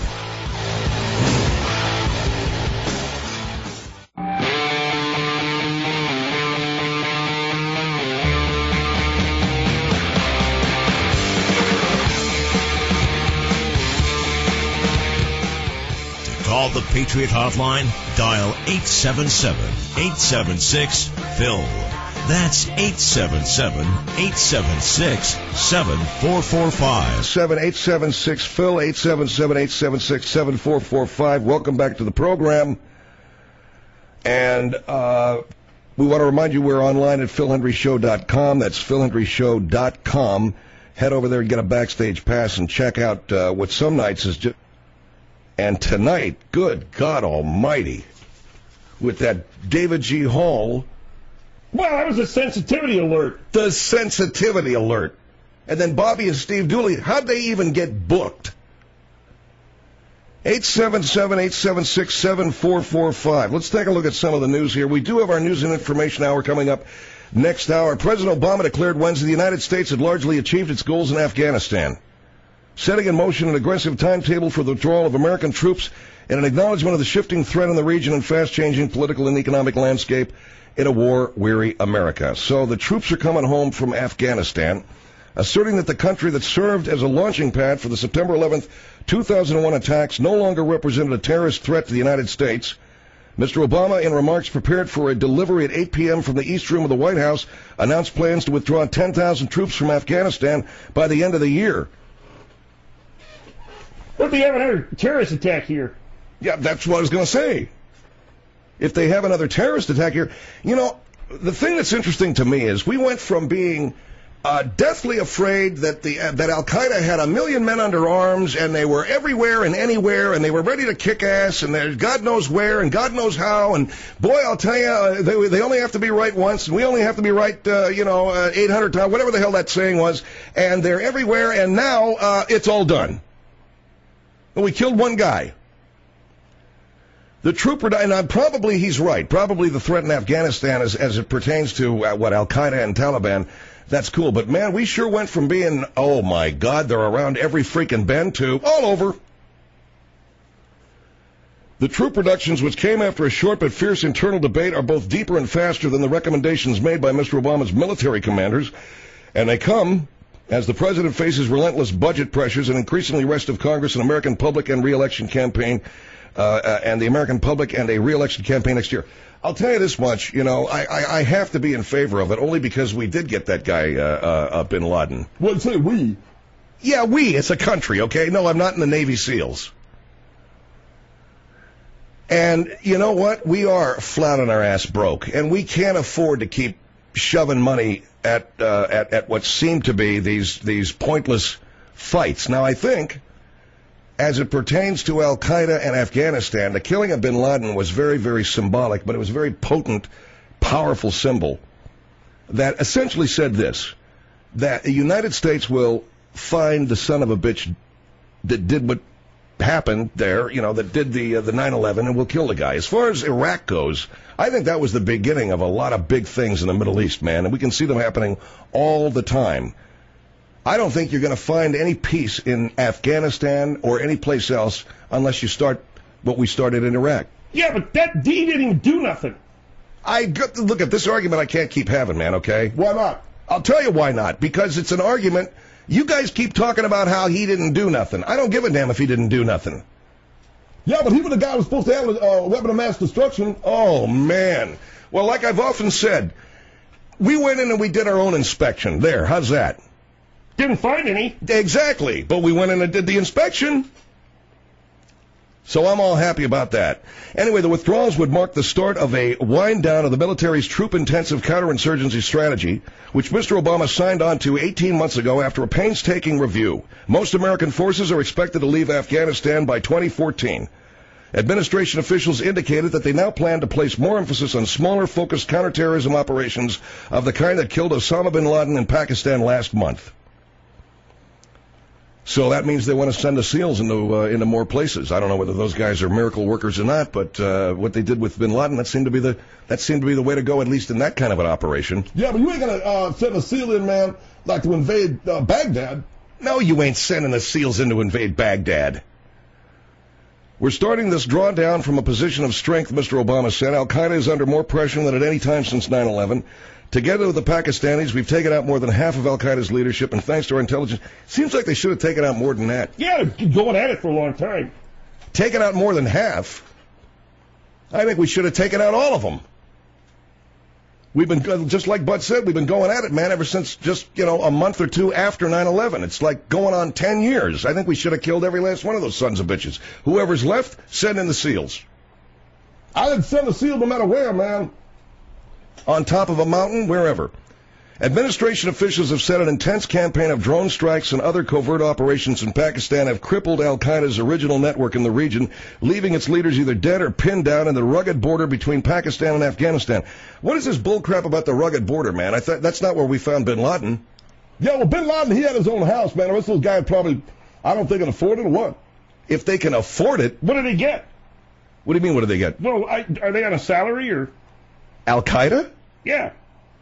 S1: Call the Patriot Hotline. Dial eight seven seven, eight seven six, Phil. That's eight seven seven, eight seven six, seven four four five.
S2: seven eight seven six, Phil, eight seven seven, eight seven six, seven four four five. Welcome back to the program. And uh, we want to remind you we're online at phil hendry show dot com. That's phil hendry show dot com. Head over there and get a backstage pass and check out uh, what some nights is just... And tonight, good God almighty, with that David G. Hall.
S8: Well, that was a sensitivity alert.
S2: The sensitivity alert. And then Bobby and Steve Dooley, how'd they even get booked? eight seven seven, eight seven six, seven four four five. Let's take a look at some of the news here. We do have our news and information hour coming up next hour. President Obama declared Wednesday the United States had largely achieved its goals in Afghanistan, setting in motion an aggressive timetable for the withdrawal of American troops and an acknowledgement of the shifting threat in the region and fast-changing political and economic landscape in a war-weary America. So the troops are coming home from Afghanistan, asserting that the country that served as a launching pad for the September eleventh, two thousand one attacks no longer represented a terrorist threat to the United States. Mister Obama, in remarks prepared for a delivery at eight p.m. from the East Room of the White House, announced plans to withdraw ten thousand troops from Afghanistan by the end of the year.
S8: What if they have another terrorist attack here?
S2: Yeah, that's what I was going to say. If they have another terrorist attack here, you know, the thing that's interesting to me is we went from being uh, deathly afraid that the uh, that Al Qaeda had a million men under arms and they were everywhere and anywhere and they were ready to kick ass and there's God knows where and God knows how, and boy, I'll tell you, uh, they they only have to be right once and we only have to be right, uh, you know, uh, eight hundred times, whatever the hell that saying was, and they're everywhere, and now uh, it's all done. And we killed one guy. The trooper, and uh, probably he's right. Probably the threat in Afghanistan, as, as it pertains to uh, what Al Qaeda and Taliban, that's cool. But man, we sure went from being, oh my God, they're around every freaking bend to all over. The troop reductions, which came after a short but fierce internal debate, are both deeper and faster than the recommendations made by Mister Obama's military commanders, and they come as the president faces relentless budget pressures and increasingly restive Congress and American public and re-election campaign. Uh, uh, and the American public and a re-election campaign next year. I'll tell you this much, you know, I, I, I have to be in favor of it only because we did get that guy, uh, uh, uh Bin Laden.
S8: Well, say we.
S2: Yeah, we. It's a country, okay? No, I'm not in the Navy SEALs. And you know what? We are flat on our ass broke, and we can't afford to keep shoving money at uh, at at what seem to be these these pointless fights. Now, I think, as it pertains to Al Qaeda and Afghanistan, the killing of Bin Laden was very, very symbolic, but it was a very potent, powerful symbol that essentially said this: that the United States will find the son of a bitch that did what happened there, you know, that did the uh, the nine eleven, and will kill the guy. As far as Iraq goes, I think that was the beginning of a lot of big things in the Middle East, man, and we can see them happening all the time. I don't think you're going to find any peace in Afghanistan or any place else unless you start what we started in Iraq.
S8: Yeah, but that D didn't even do nothing.
S2: I got to look at this argument. I can't keep having, man. Okay,
S8: why not?
S2: I'll tell you why not. Because it's an argument. You guys keep talking about how he didn't do nothing. I don't give a damn if he didn't do nothing.
S8: Yeah, but he was the guy who was supposed to have a uh, weapon of mass destruction.
S2: Oh, man. Well, like I've often said, we went in and we did our own inspection. There, how's that?
S8: Didn't find any.
S2: Exactly, but we went in and did the inspection. So I'm all happy about that. Anyway, the withdrawals would mark the start of a wind down of the military's troop-intensive counterinsurgency strategy, which Mister Obama signed on to eighteen months ago after a painstaking review. Most American forces are expected to leave Afghanistan by twenty fourteen. Administration officials indicated that they now plan to place more emphasis on smaller, focused counterterrorism operations of the kind that killed Osama bin Laden in Pakistan last month. So that means they want to send the SEALs into uh, into more places. I don't know whether those guys are miracle workers or not, but uh, what they did with Bin Laden, that seemed to be the that seemed to be the way to go, at least in that kind of an operation.
S8: Yeah, but you ain't gonna uh, send a SEAL in, man, like to invade uh, Baghdad.
S2: No, you ain't sending the SEALs in to invade Baghdad. We're starting this drawdown from a position of strength, Mister Obama said. Al Qaeda is under more pressure than at any time since nine eleven. Together with the Pakistanis, we've taken out more than half of Al Qaeda's leadership, and thanks to our intelligence, seems like they should have taken out more than that.
S8: Yeah, they're going at it for a long time.
S2: Taken out more than half? I think we should have taken out all of them. We've been, just like Bud said, we've been going at it, man, ever since just, you know, a month or two after nine eleven. It's like going on ten years. I think we should have killed every last one of those sons of bitches. Whoever's left, send in the SEALs.
S8: I didn't send the SEAL no matter where, man.
S2: On top of a mountain, wherever. Administration officials have said an intense campaign of drone strikes and other covert operations in Pakistan have crippled al-Qaeda's original network in the region, leaving its leaders either dead or pinned down in the rugged border between Pakistan and Afghanistan. What is this bullcrap about the rugged border, man? I thought that's not where we found Bin Laden.
S8: Yeah, well, Bin Laden, he had his own house, man. The rest of those guys probably, I don't think, can afford it or what.
S2: If they can afford it.
S8: What do they get?
S2: What do you mean, what do they get?
S8: Well, I, are they on a salary or?
S2: Al-Qaeda?
S8: Yeah.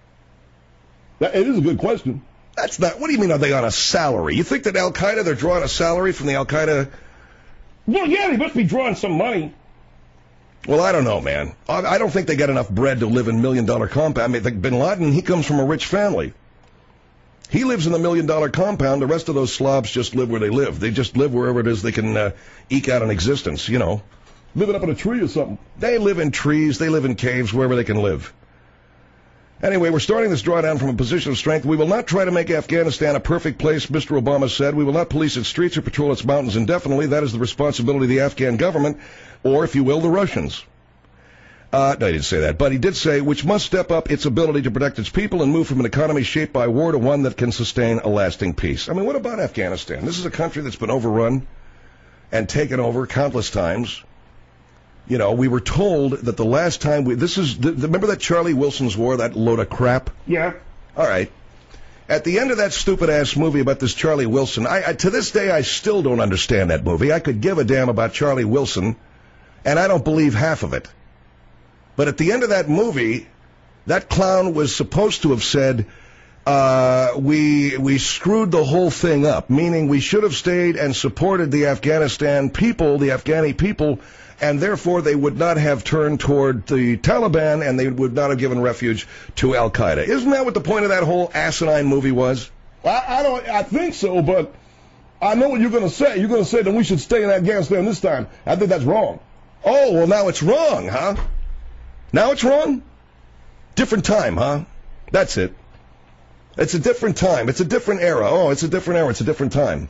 S8: That, it is a good question.
S2: That's not, what do you mean, are they on a salary? You think that Al-Qaeda, they're drawing a salary from the Al-Qaeda?
S8: Well, yeah, they must be drawing some money.
S2: Well, I don't know, man. I, I don't think they get enough bread to live in million-dollar compound. I mean, like Bin Laden, he comes from a rich family. He lives in the million-dollar compound. The rest of those slobs just live where they live. They just live wherever it is they can uh, eke out an existence, you know.
S8: Living up in a tree or something.
S2: They live in trees. They live in caves, wherever they can live. Anyway, we're starting this drawdown from a position of strength. We will not try to make Afghanistan a perfect place, Mister Obama said. We will not police its streets or patrol its mountains indefinitely. That is the responsibility of the Afghan government, or, if you will, the Russians. Uh, no, he didn't say that, but he did say, which must step up its ability to protect its people and move from an economy shaped by war to one that can sustain a lasting peace. I mean, what about Afghanistan? This is a country that's been overrun and taken over countless times. You know, we were told that the last time we, this is, the, remember that Charlie Wilson's War, that load of crap?
S8: Yeah.
S2: All right. At the end of that stupid-ass movie about this Charlie Wilson, I, I, to this day, I still don't understand that movie. I could give a damn about Charlie Wilson, and I don't believe half of it. But at the end of that movie, that clown was supposed to have said, uh, we, we screwed the whole thing up, meaning we should have stayed and supported the Afghanistan people, the Afghani people, and therefore they would not have turned toward the Taliban, and they would not have given refuge to Al-Qaeda. Isn't that what the point of that whole asinine movie was?
S8: I, I don't. I think so, but I know what you're going to say. You're going to say that we should stay in Afghanistan this time. I think that's wrong.
S2: Oh, well, now it's wrong, huh? Now it's wrong? Different time, huh? That's it. It's a different time. It's a different era. Oh, it's a different era. It's a different time.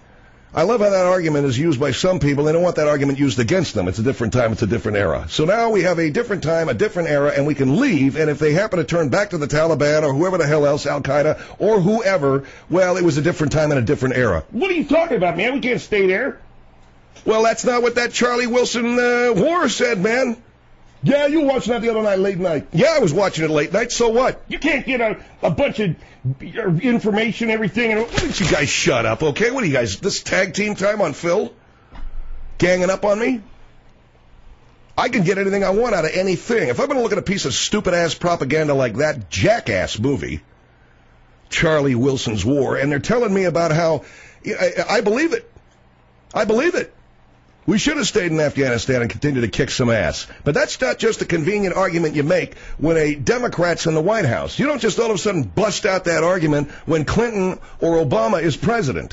S2: I love how that argument is used by some people. They don't want that argument used against them. It's a different time. It's a different era. So now we have a different time, a different era, and we can leave. And if they happen to turn back to the Taliban or whoever the hell else, Al-Qaeda or whoever, well, it was a different time and a different era.
S8: What are you talking about, man? We can't stay there.
S2: Well, that's not what that Charlie Wilson uh, war said, man.
S8: Yeah, you were watching that the other night, late night.
S2: Yeah, I was watching it late night. So what?
S8: You can't get a, a bunch of information, everything. And
S2: why don't you guys shut up, okay? What are you guys, this tag team time on Phil? Ganging up on me? I can get anything I want out of anything. If I'm going to look at a piece of stupid-ass propaganda like that jackass movie, Charlie Wilson's War, and they're telling me about how, I, I believe it. I believe it. We should have stayed in Afghanistan and continued to kick some ass. But that's not just a convenient argument you make when a Democrat's in the White House. You don't just all of a sudden bust out that argument when Clinton or Obama is president.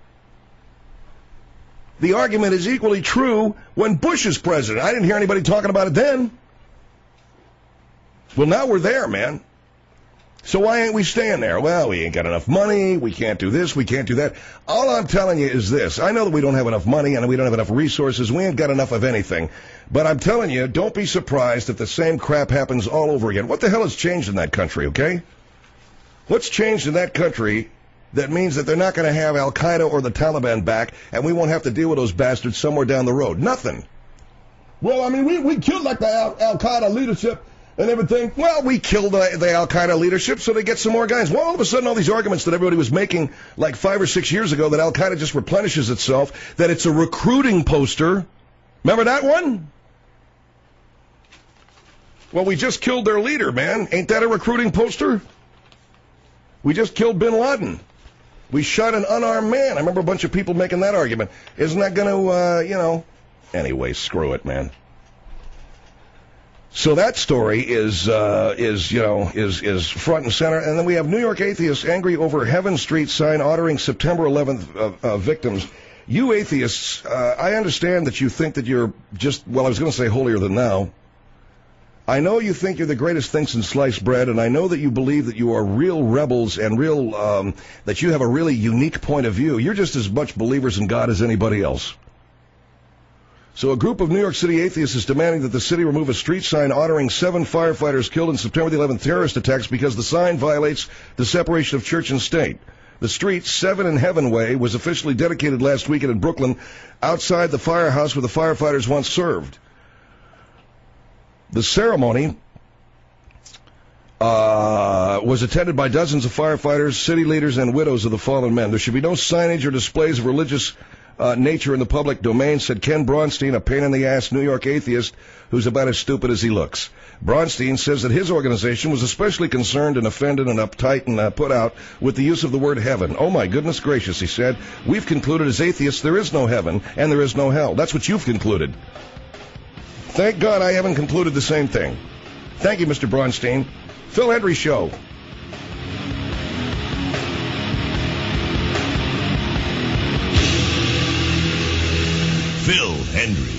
S2: The argument is equally true when Bush is president. I didn't hear anybody talking about it then. Well, now we're there, man. So why ain't we staying there? Well, we ain't got enough money, we can't do this, we can't do that. All I'm telling you is this. I know that we don't have enough money and we don't have enough resources, we ain't got enough of anything. But I'm telling you, don't be surprised if the same crap happens all over again. What the hell has changed in that country, okay? What's changed in that country that means that they're not going to have Al-Qaeda or the Taliban back and we won't have to deal with those bastards somewhere down the road? Nothing.
S8: Well, I mean, we, we killed like the Al- Al-Qaeda leadership and everything.
S2: Well, we killed uh, the Al-Qaeda leadership so they get some more guys. Well, all of a sudden, all these arguments that everybody was making like five or six years ago that Al-Qaeda just replenishes itself, that it's a recruiting poster. Remember that one? Well, we just killed their leader, man. Ain't that a recruiting poster? We just killed bin Laden. We shot an unarmed man. I remember a bunch of people making that argument. Isn't that going to, uh, you know... Anyway, screw it, man. So that story is, uh, is you know, is is front and center. And then we have New York atheists angry over Heaven Street sign honoring September eleventh uh, uh, victims. You atheists, uh, I understand that you think that you're just, well, I was going to say holier than thou. I know you think you're the greatest thing since sliced bread, and I know that you believe that you are real rebels and real, um, that you have a really unique point of view. You're just as much believers in God as anybody else. So a group of New York City atheists is demanding that the city remove a street sign honoring seven firefighters killed in September the eleventh terrorist attacks because the sign violates the separation of church and state. The street, seven in Heaven Way, was officially dedicated last weekend in Brooklyn outside the firehouse where the firefighters once served. The ceremony uh, was attended by dozens of firefighters, city leaders, and widows of the fallen men. There should be no signage or displays of religious Uh, nature in the public domain, said Ken Braunstein, a pain-in-the-ass New York atheist who's about as stupid as he looks. Braunstein says that his organization was especially concerned and offended and uptight and uh, put out with the use of the word heaven. Oh, my goodness gracious, he said. We've concluded as atheists there is no heaven and there is no hell. That's what you've concluded. Thank God I haven't concluded the same thing. Thank you, Mister Braunstein. Phil Hendrie Show.
S1: Phil Hendrie.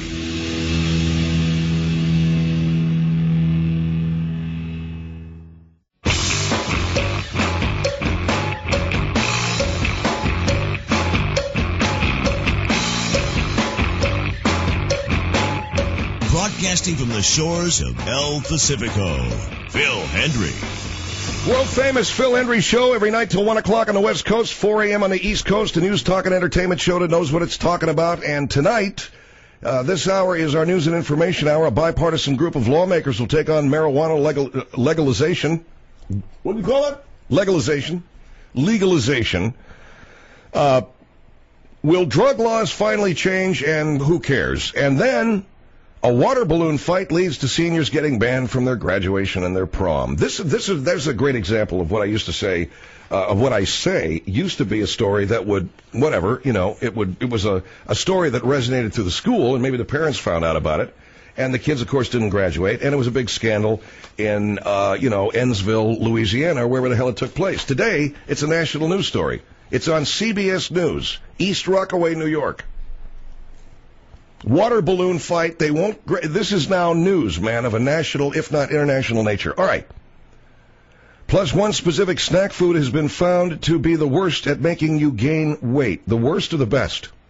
S1: Broadcasting from the shores of El Pacifico, Phil Hendrie.
S2: World-famous Phil Hendrie Show every night till one o'clock on the West Coast, four a.m. on the East Coast, a news, talk, and entertainment show that knows what it's talking about. And tonight, uh, this hour is our news and information hour. A bipartisan group of lawmakers will take on marijuana legal, uh, legalization.
S8: What do you call it?
S2: Legalization. Legalization. Uh, will drug laws finally change, and who cares? And then a water balloon fight leads to seniors getting banned from their graduation and their prom. This, this is, there's a great example of what I used to say, uh, of what I say used to be a story that would, whatever, you know, it would, it was a, a story that resonated through the school, and maybe the parents found out about it, and the kids, of course, didn't graduate, and it was a big scandal in, uh, you know, Ennsville, Louisiana, or wherever the hell it took place. Today, it's a national news story. It's on C B S News, East Rockaway, New York. Water balloon fight, they won't, gra- this is now news, man, of a national, if not international nature. All right. Plus, one specific snack food has been found to be the worst at making you gain weight. The worst or the best?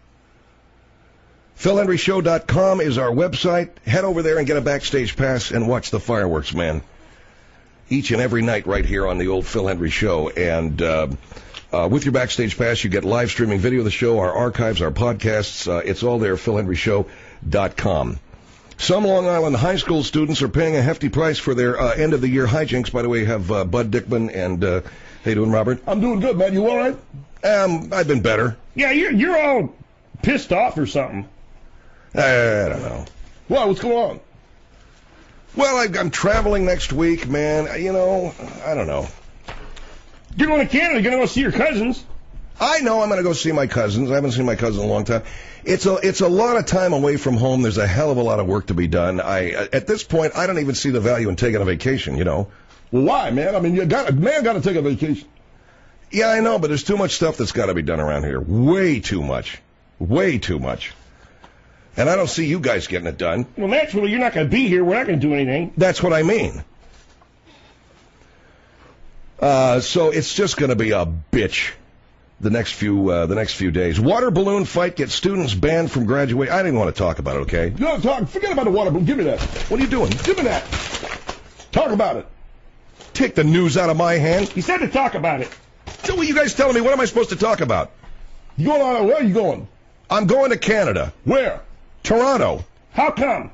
S2: Phil Hendry Show dot com is our website. Head over there and get a backstage pass and watch the fireworks, man. Each and every night right here on the old Phil Hendry Show. And uh, uh, with your backstage pass, you get live streaming video of the show, our archives, our podcasts. Uh, it's all there, Phil Hendry Show dot com. Some Long Island high school students are paying a hefty price for their uh, end-of-the-year hijinks. By the way, you have uh, Bud Dickman and, uh, how you doing, Robert?
S8: I'm doing good, man. You all right?
S2: Um, I've been better.
S14: Yeah, you're, you're all pissed off or something.
S2: I don't know.
S8: Well, what's going on?
S2: Well, I, I'm traveling next week, man. You know, I don't know.
S14: You're going to Canada. You're going to go see your cousins.
S2: I know I'm going to go see my cousins. I haven't seen my cousin in a long time. It's a it's a lot of time away from home. There's a hell of a lot of work to be done. I at this point, I don't even see the value in taking a vacation, you know.
S8: Well, why, man? I mean, you got a man got to take a vacation.
S2: Yeah, I know, but there's too much stuff that's got to be done around here. Way too much. Way too much. And I don't see you guys getting it done.
S14: Well, naturally, you're not going to be here. We're not going to do anything.
S2: That's what I mean. Uh, so it's just going to be a bitch the next few uh, the next few days. Water balloon fight gets students banned from graduation. I didn't even want to talk about it, okay?
S8: No, talk. Forget about the water balloon. Give me that.
S2: What are you doing?
S8: Give me that. Talk about it.
S2: Take the news out of my hand.
S14: He said to talk about it.
S2: So what are you guys telling me? What am I supposed to talk about?
S8: You going on? Where are you going?
S2: I'm going to Canada.
S8: Where?
S2: Toronto.
S14: How come?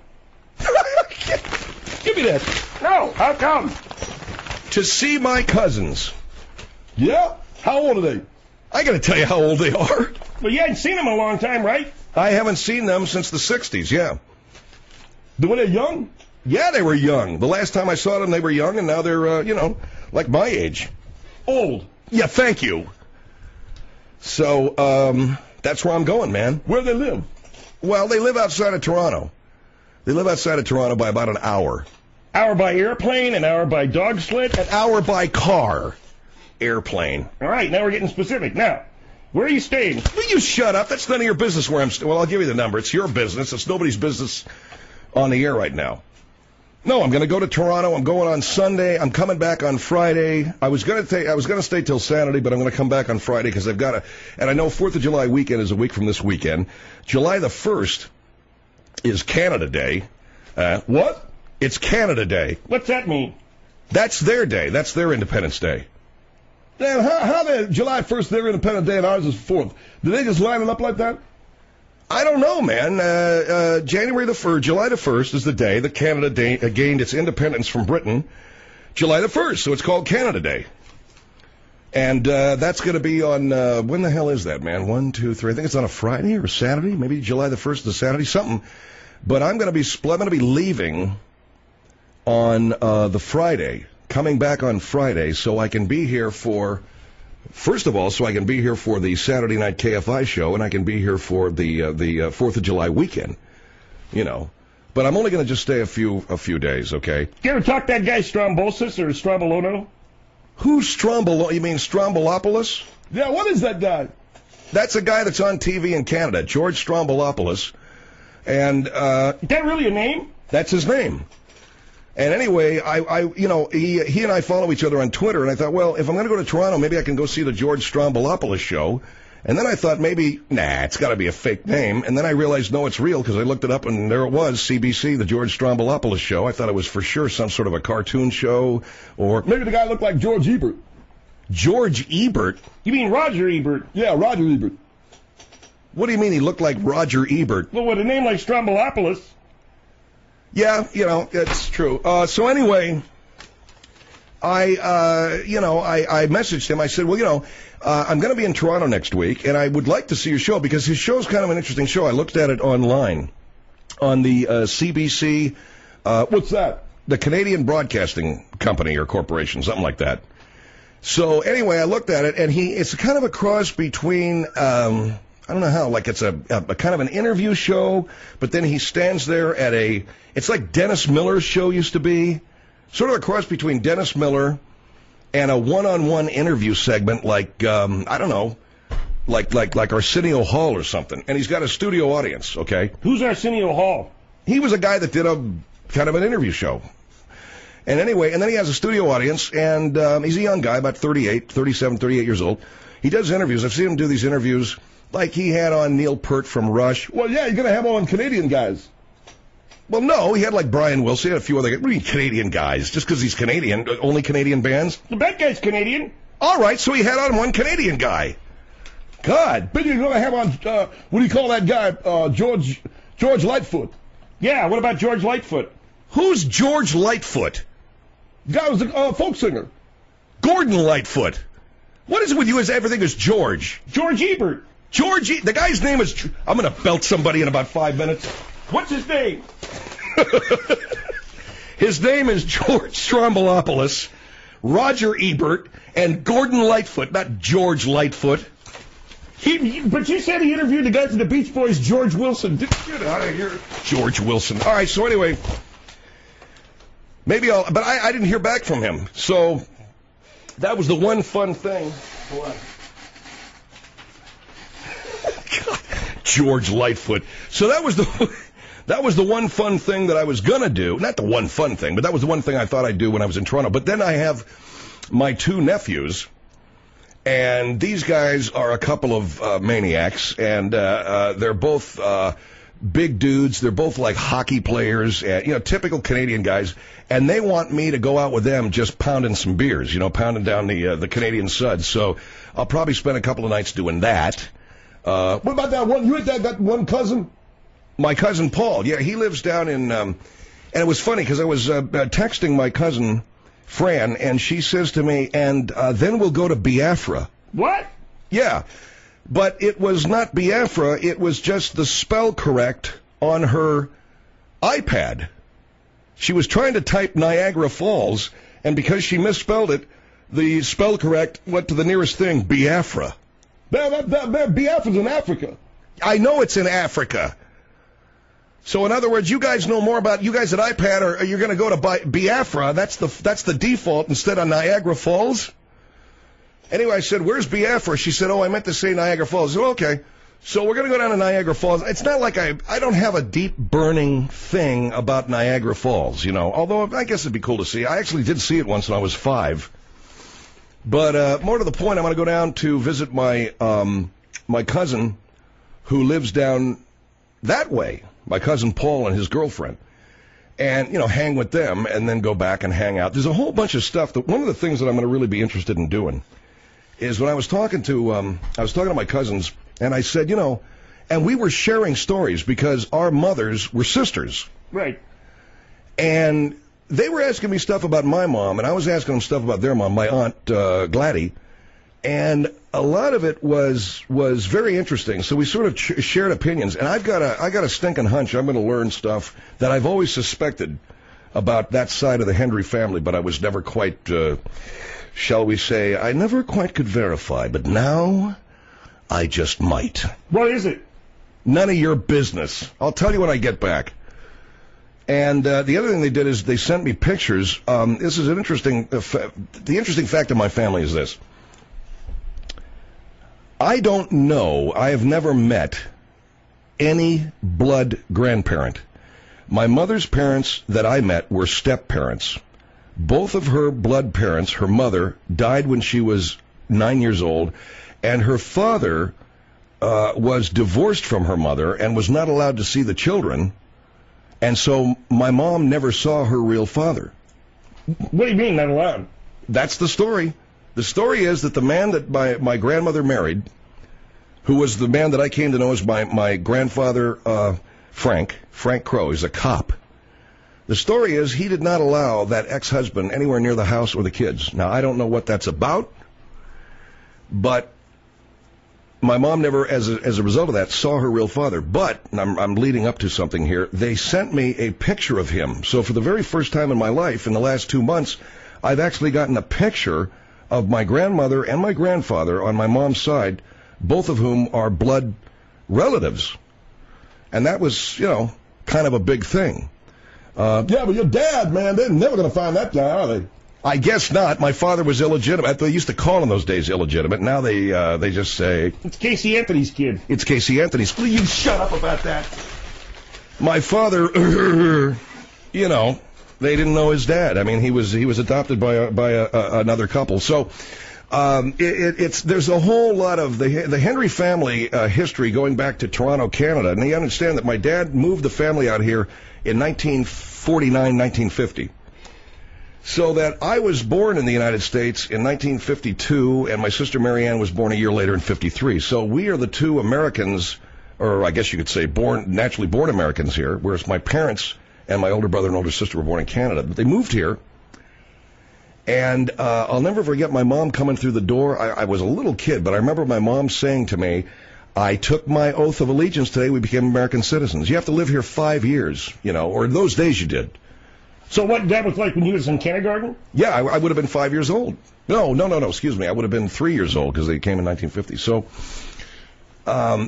S8: Give me that.
S14: No, how come?
S2: To see my cousins.
S8: Yeah? How old are they?
S2: I got to tell you how old they are.
S14: Well, you hadn't seen them in a long time, right?
S2: I haven't seen them since the sixties, yeah.
S8: Were they young?
S2: Yeah, they were young. The last time I saw them, they were young, and now they're, uh, you know, like my age.
S8: Old.
S2: Yeah, thank you. So, um, that's where I'm going, man.
S8: Where do they live?
S2: Well, they live outside of Toronto. They live outside of Toronto by about an hour.
S14: Hour by airplane, an hour by dog sled?
S2: An hour by car. Airplane.
S14: All right, now we're getting specific. Now, where are you staying?
S2: Will you shut up? That's none of your business where I'm staying. Well, I'll give you the number. It's your business. It's nobody's business on the air right now. No, I'm going to go to Toronto. I'm going on Sunday. I'm coming back on Friday. I was going to take. I was going to stay till Saturday, but I'm going to come back on Friday because I've got to. And I know Fourth of July weekend is a week from this weekend. July the first is Canada Day. Uh,
S8: what?
S2: It's Canada Day.
S14: What's that mean?
S2: That's their day. That's their Independence Day.
S8: Dan, how, how they July first their Independence Day and ours is fourth? Did they just line it up like that?
S2: I don't know, man. Uh, uh, January the first, July the first is the day that Canada day, uh, gained its independence from Britain. July the first, so it's called Canada Day. And uh, that's going to be on, uh, when the hell is that, man? One, two, three. I think it's on a Friday or Saturday. Maybe July the first is a Saturday, something. But I'm going to be spl- I'm going to be leaving on uh, the Friday, coming back on Friday, so I can be here for. First of all, so I can be here for the Saturday night K F I show, and I can be here for the uh, the uh, Fourth of July weekend, you know. But I'm only going to just stay a few a few days, okay?
S14: You ever talk to that guy Strombosis or Strombolono?
S2: Who's Strombolo? You mean Strombolopoulos?
S8: Yeah, what is that guy?
S2: That's a guy that's on T V in Canada, George Strombolopoulos, and uh,
S14: is that really a name?
S2: That's his name. And anyway, I, I, you know, he, he and I follow each other on Twitter, and I thought, well, if I'm going to go to Toronto, maybe I can go see the George Strombolopoulos show. And then I thought maybe, nah, it's got to be a fake name. And then I realized, no, it's real, because I looked it up, and there it was, C B C, the George Strombolopoulos show. I thought it was for sure some sort of a cartoon show, or
S8: maybe the guy looked like George Ebert.
S2: George Ebert?
S14: You mean Roger Ebert?
S8: Yeah, Roger Ebert.
S2: What do you mean he looked like Roger Ebert?
S14: Well, with a name like Strombolopoulos.
S2: Yeah, you know, it's true. Uh, so anyway, I, uh, you know, I, I messaged him. I said, well, you know, uh, I'm going to be in Toronto next week, and I would like to see your show, because his show's kind of an interesting show. I looked at it online on the uh, C B C. Uh,
S8: What's that?
S2: The Canadian Broadcasting Company or Corporation, something like that. So anyway, I looked at it, and he it's kind of a cross between... Um, I don't know how, like it's a, a, a kind of an interview show, but then he stands there at a, it's like Dennis Miller's show used to be, sort of a cross between Dennis Miller and a one-on-one interview segment like, um, I don't know, like like like Arsenio Hall or something. And he's got a studio audience, okay?
S14: Who's Arsenio Hall?
S2: He was a guy that did a kind of an interview show. And anyway, and then he has a studio audience, and um, he's a young guy, about thirty-eight, thirty-seven, thirty-eight years old. He does interviews. I've seen him do these interviews Like he had on Neil Peart from Rush.
S8: Well, yeah, you're going to have on Canadian guys.
S2: Well, no, he had like Brian Wilson. He had a few other what do you mean Canadian guys. Just because he's Canadian, only Canadian bands?
S14: The bad guy's Canadian.
S2: All right, so he had on one Canadian guy.
S8: God, but you're going to have on, uh, what do you call that guy, uh, George George Lightfoot?
S14: Yeah, what about George Lightfoot?
S2: Who's George Lightfoot?
S8: Guy was a uh, folk singer.
S2: Gordon Lightfoot. What is it with you as everything is George?
S14: George Ebert.
S2: George, e- the guy's name is, I'm going to belt somebody in about five minutes.
S14: What's his name?
S2: His name is George Stroumboulopoulos, Roger Ebert, and Gordon Lightfoot, not George Lightfoot.
S14: He, he, but you said he interviewed the guy from the Beach Boys, George Wilson. Get
S2: out of here. George Wilson. All right, so anyway, maybe I'll, but I, I didn't hear back from him. So that was the one fun thing. What? God, George Lightfoot. So that was the that was the one fun thing that I was gonna do. Not the one fun thing, but that was the one thing I thought I'd do when I was in Toronto. But then I have my two nephews, and these guys are a couple of uh, maniacs, and uh, uh, they're both uh, big dudes. They're both like hockey players, and, you know, typical Canadian guys. And they want me to go out with them just pounding some beers, you know, pounding down the uh, the Canadian suds. So I'll probably spend a couple of nights doing that. Uh,
S8: what about that one? You had that, that one cousin?
S2: My cousin Paul. Yeah, he lives down in, um, and it was funny because I was uh, texting my cousin Fran, and she says to me, and uh, then we'll go to Biafra.
S14: What?
S2: Yeah, but it was not Biafra. It was just the spell correct on her iPad. She was trying to type Niagara Falls, and because she misspelled it, the spell correct went to the nearest thing, Biafra.
S8: That, that, that, that Biafra's in Africa.
S2: I know it's in Africa. So in other words, you guys know more about, you guys at iPad, or, or you're going to go to Bi- Biafra. That's the that's the default instead of Niagara Falls. Anyway, I said, where's Biafra? She said, oh, I meant to say Niagara Falls. I said, okay. So we're going to go down to Niagara Falls. It's not like I I don't have a deep burning thing about Niagara Falls, you know, although I guess it'd be cool to see. I actually did see it once when I was five. But uh, more to the point, I'm going to go down to visit my um, my cousin who lives down that way, my cousin Paul and his girlfriend, and, you know, hang with them and then go back and hang out. There's a whole bunch of stuff that one of the things that I'm going to really be interested in doing is when I was talking to um, I was talking to my cousins, and I said, you know, and we were sharing stories because our mothers were sisters.
S14: Right.
S2: And they were asking me stuff about my mom, and I was asking them stuff about their mom, my aunt uh, Gladdy, and a lot of it was was very interesting. So we sort of ch- shared opinions, and I've got a I got a stinking hunch I'm going to learn stuff that I've always suspected about that side of the Hendry family, but I was never quite, uh, shall we say, I never quite could verify. But now I just might.
S14: What is it?
S2: None of your business. I'll tell you when I get back. And uh, the other thing they did is they sent me pictures. Um, this is an interesting. Uh, fa- the interesting fact of my family is this: I don't know. I have never met any blood grandparent. My mother's parents that I met were step parents. Both of her blood parents, her mother, died when she was nine years old, and her father uh, was divorced from her mother and was not allowed to see the children. And so my mom never saw her real father.
S14: What do you mean, not allowed?
S2: That's the story. The story is that the man that my, my grandmother married, who was the man that I came to know as my, my grandfather, uh, Frank, Frank Crow, is a cop. The story is he did not allow that ex-husband anywhere near the house or the kids. Now, I don't know what that's about, but my mom never, as a, as a result of that, saw her real father. But, and I'm, I'm leading up to something here, they sent me a picture of him. So for the very first time in my life, in the last two months, I've actually gotten a picture of my grandmother and my grandfather on my mom's side, both of whom are blood relatives. And that was, you know, kind of a big thing. Uh,
S8: yeah, but your dad, man, they're never going to find that guy, are they?
S2: I guess not. My father was illegitimate. They used to call in those days illegitimate. Now they uh, they just say...
S14: It's Casey Anthony's kid.
S2: It's Casey Anthony's. Please shut up about that. My father, you know, they didn't know his dad. I mean, he was he was adopted by a, by a, a, another couple. So Um, it, it, it's there's a whole lot of the the Henry family uh, history going back to Toronto, Canada, and you understand that my dad moved the family out here in nineteen forty-nine, nineteen fifty. So that I was born in the United States in nineteen fifty-two, and my sister Marianne was born a year later in fifty-three. So we are the two Americans, or I guess you could say born naturally born Americans here, whereas my parents and my older brother and older sister were born in Canada. But they moved here, and uh, I'll never forget my mom coming through the door. I, I was a little kid, but I remember my mom saying to me, I took my oath of allegiance today. We became American citizens. You have to live here five years, you know, or in those days you did.
S14: So what that was like when you was in kindergarten?
S2: Yeah, I, I would have been five years old. No, no, no, no, excuse me. I would have been three years old because they came in nineteen fifty. So, um,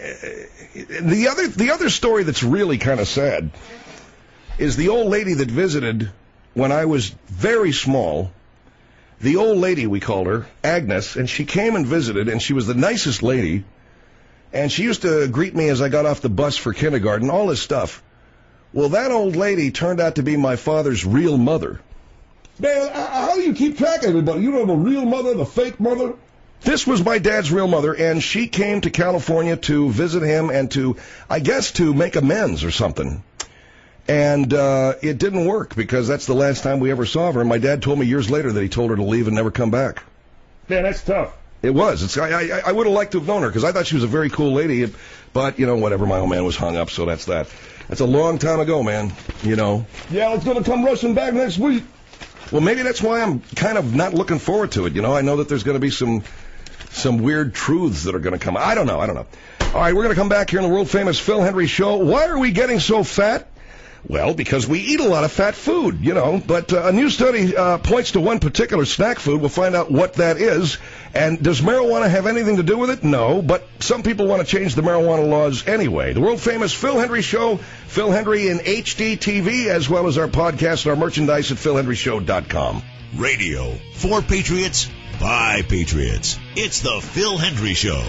S2: the other the other story that's really kind of sad is the old lady that visited when I was very small. The old lady, we called her, Agnes, and she came and visited, and she was the nicest lady, and she used to greet me as I got off the bus for kindergarten, all this stuff. Well, that old lady turned out to be my father's real mother.
S8: Man, how do you keep track of everybody? You know the real mother, the fake mother?
S2: This was my dad's real mother, and she came to California to visit him and to, I guess, to make amends or something. And uh, it didn't work because that's the last time we ever saw her. And my dad told me years later that he told her to leave and never come back.
S14: Man, that's tough.
S2: It was. It's, I, I, I would have liked to have known her because I thought she was a very cool lady. But, you know, whatever, my old man was hung up, so that's that. That's a long time ago, man, you know.
S8: Yeah, it's going to come rushing back next week.
S2: Well, maybe that's why I'm kind of not looking forward to it, you know. I know that there's going to be some some weird truths that are going to come. I don't know, I don't know. All right, we're going to come back here in the world-famous Phil Hendrie Show. Why are we getting so fat? Well, because we eat a lot of fat food, you know. But uh, a new study uh, points to one particular snack food. We'll find out what that is. And does marijuana have anything to do with it? No, but some people want to change the marijuana laws anyway. The world-famous Phil Hendrie Show, Phil Hendrie in H D T V, as well as our podcast and our merchandise at phil hendrie show dot com.
S1: Radio for Patriots, by Patriots. It's the Phil Hendrie Show.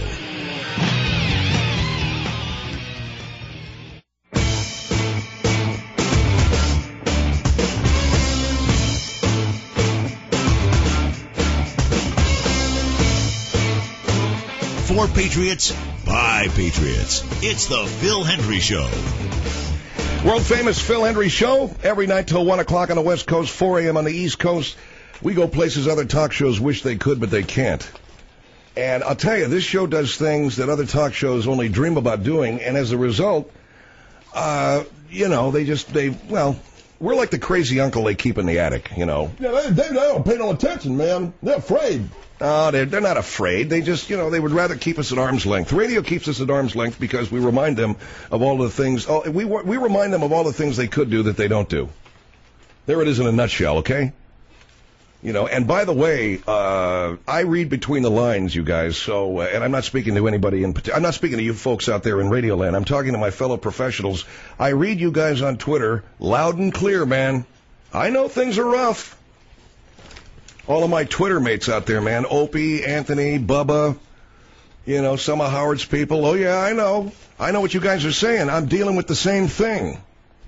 S1: For Patriots, by Patriots. It's the Phil Hendrie Show.
S2: World-famous Phil Hendrie Show, every night till one o'clock on the West Coast, four a.m. on the East Coast. We go places other talk shows wish they could, but they can't. And I'll tell you, this show does things that other talk shows only dream about doing, and as a result, uh, you know, they just, they, well, we're like the crazy uncle they keep in the attic, you know.
S8: Yeah, they, they, they don't pay no attention, man. They're afraid.
S2: Oh, they're, they're not afraid. They just, you know, they would rather keep us at arm's length. Radio keeps us at arm's length because we remind them of all the things, oh, we we remind them of all the things they could do that they don't do. There it is in a nutshell, okay? You know, and by the way, uh, I read between the lines, you guys, so, uh, and I'm not speaking to anybody in particular. I'm not speaking to you folks out there in Radio Land. I'm talking to my fellow professionals. I read you guys on Twitter loud and clear, man. I know things are rough. All of my Twitter mates out there, man. Opie, Anthony, Bubba, you know, some of Howard's people. Oh, yeah, I know. I know what you guys are saying. I'm dealing with the same thing.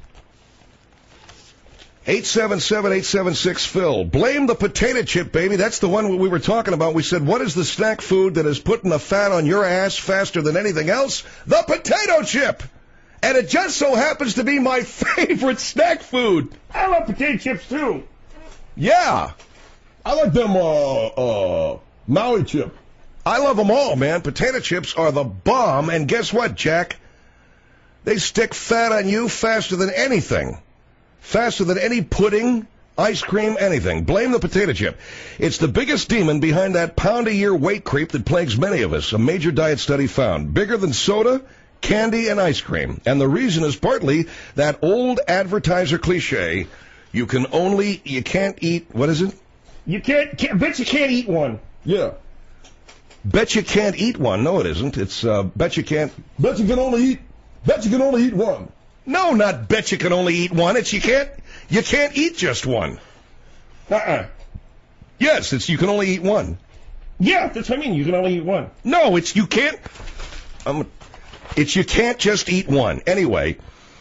S2: eight seven seven, eight seven six, Phil. Blame the potato chip, baby. That's the one we were talking about. We said, what is the snack food that is putting the fat on your ass faster than anything else? The potato chip. And it just so happens to be my favorite snack food.
S14: I love potato chips, too.
S2: Yeah.
S8: I like them, uh, uh, Maui chip.
S2: I love them all, man. Potato chips are the bomb. And guess what, Jack? They stick fat on you faster than anything. Faster than any pudding, ice cream, anything. Blame the potato chip. It's the biggest demon behind that pound-a-year weight creep that plagues many of us. A major diet study found. Bigger than soda, candy, and ice cream. And the reason is partly that old advertiser cliche, you can only, you can't eat, what is it?
S14: You can't, can't, bet you can't eat one.
S8: Yeah.
S2: Bet you can't eat one. No, it isn't. It's, uh, bet you can't.
S8: Bet you can only eat, bet you can only eat one.
S2: No, not bet you can only eat one. It's you can't, you can't eat just one.
S14: Uh-uh.
S2: Yes, it's you can only eat one.
S14: Yeah, that's what I mean. You can only eat one.
S2: No, it's you can't, um, it's you can't just eat one. Anyway,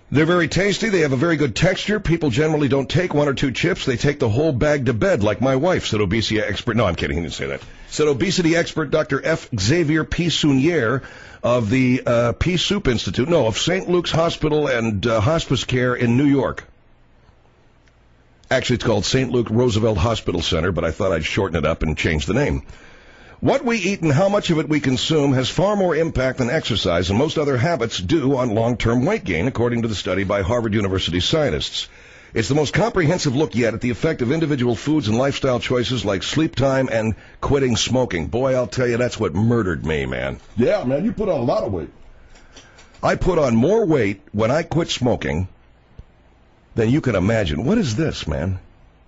S2: They're very tasty. They have a very good texture. People generally don't take one or two chips. They take the whole bag to bed, like my wife, said obesity expert. No, I'm kidding. He didn't say that. Said obesity expert Doctor F. Xavier Pisunier of the uh, Pea Soup Institute. No, of Saint Luke's Hospital and uh, Hospice Care in New York. Actually, it's called Saint Luke Roosevelt Hospital Center, but I thought I'd shorten it up and change the name. What we eat and how much of it we consume has far more impact than exercise and most other habits do on long-term weight gain, according to the study by Harvard University scientists. It's the most comprehensive look yet at the effect of individual foods and lifestyle choices like sleep time and quitting smoking. Boy, I'll tell you, that's what murdered me, man.
S8: Yeah, man, you put on a lot of weight.
S2: I put on more weight when I quit smoking than you can imagine. What is this, man?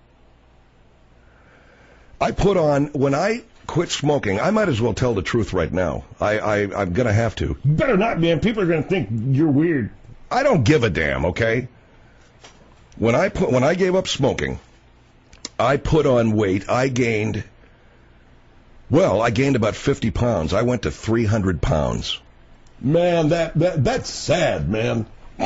S2: I put on, when I quit smoking, I might as well tell the truth right now. I, I, I'm going to have to.
S14: Better not, man. People are going to think you're weird.
S2: I don't give a damn, okay? When I put, when I gave up smoking, I put on weight. I gained, well, I gained about fifty pounds. I went to three hundred pounds.
S8: Man, that, that that's sad, man.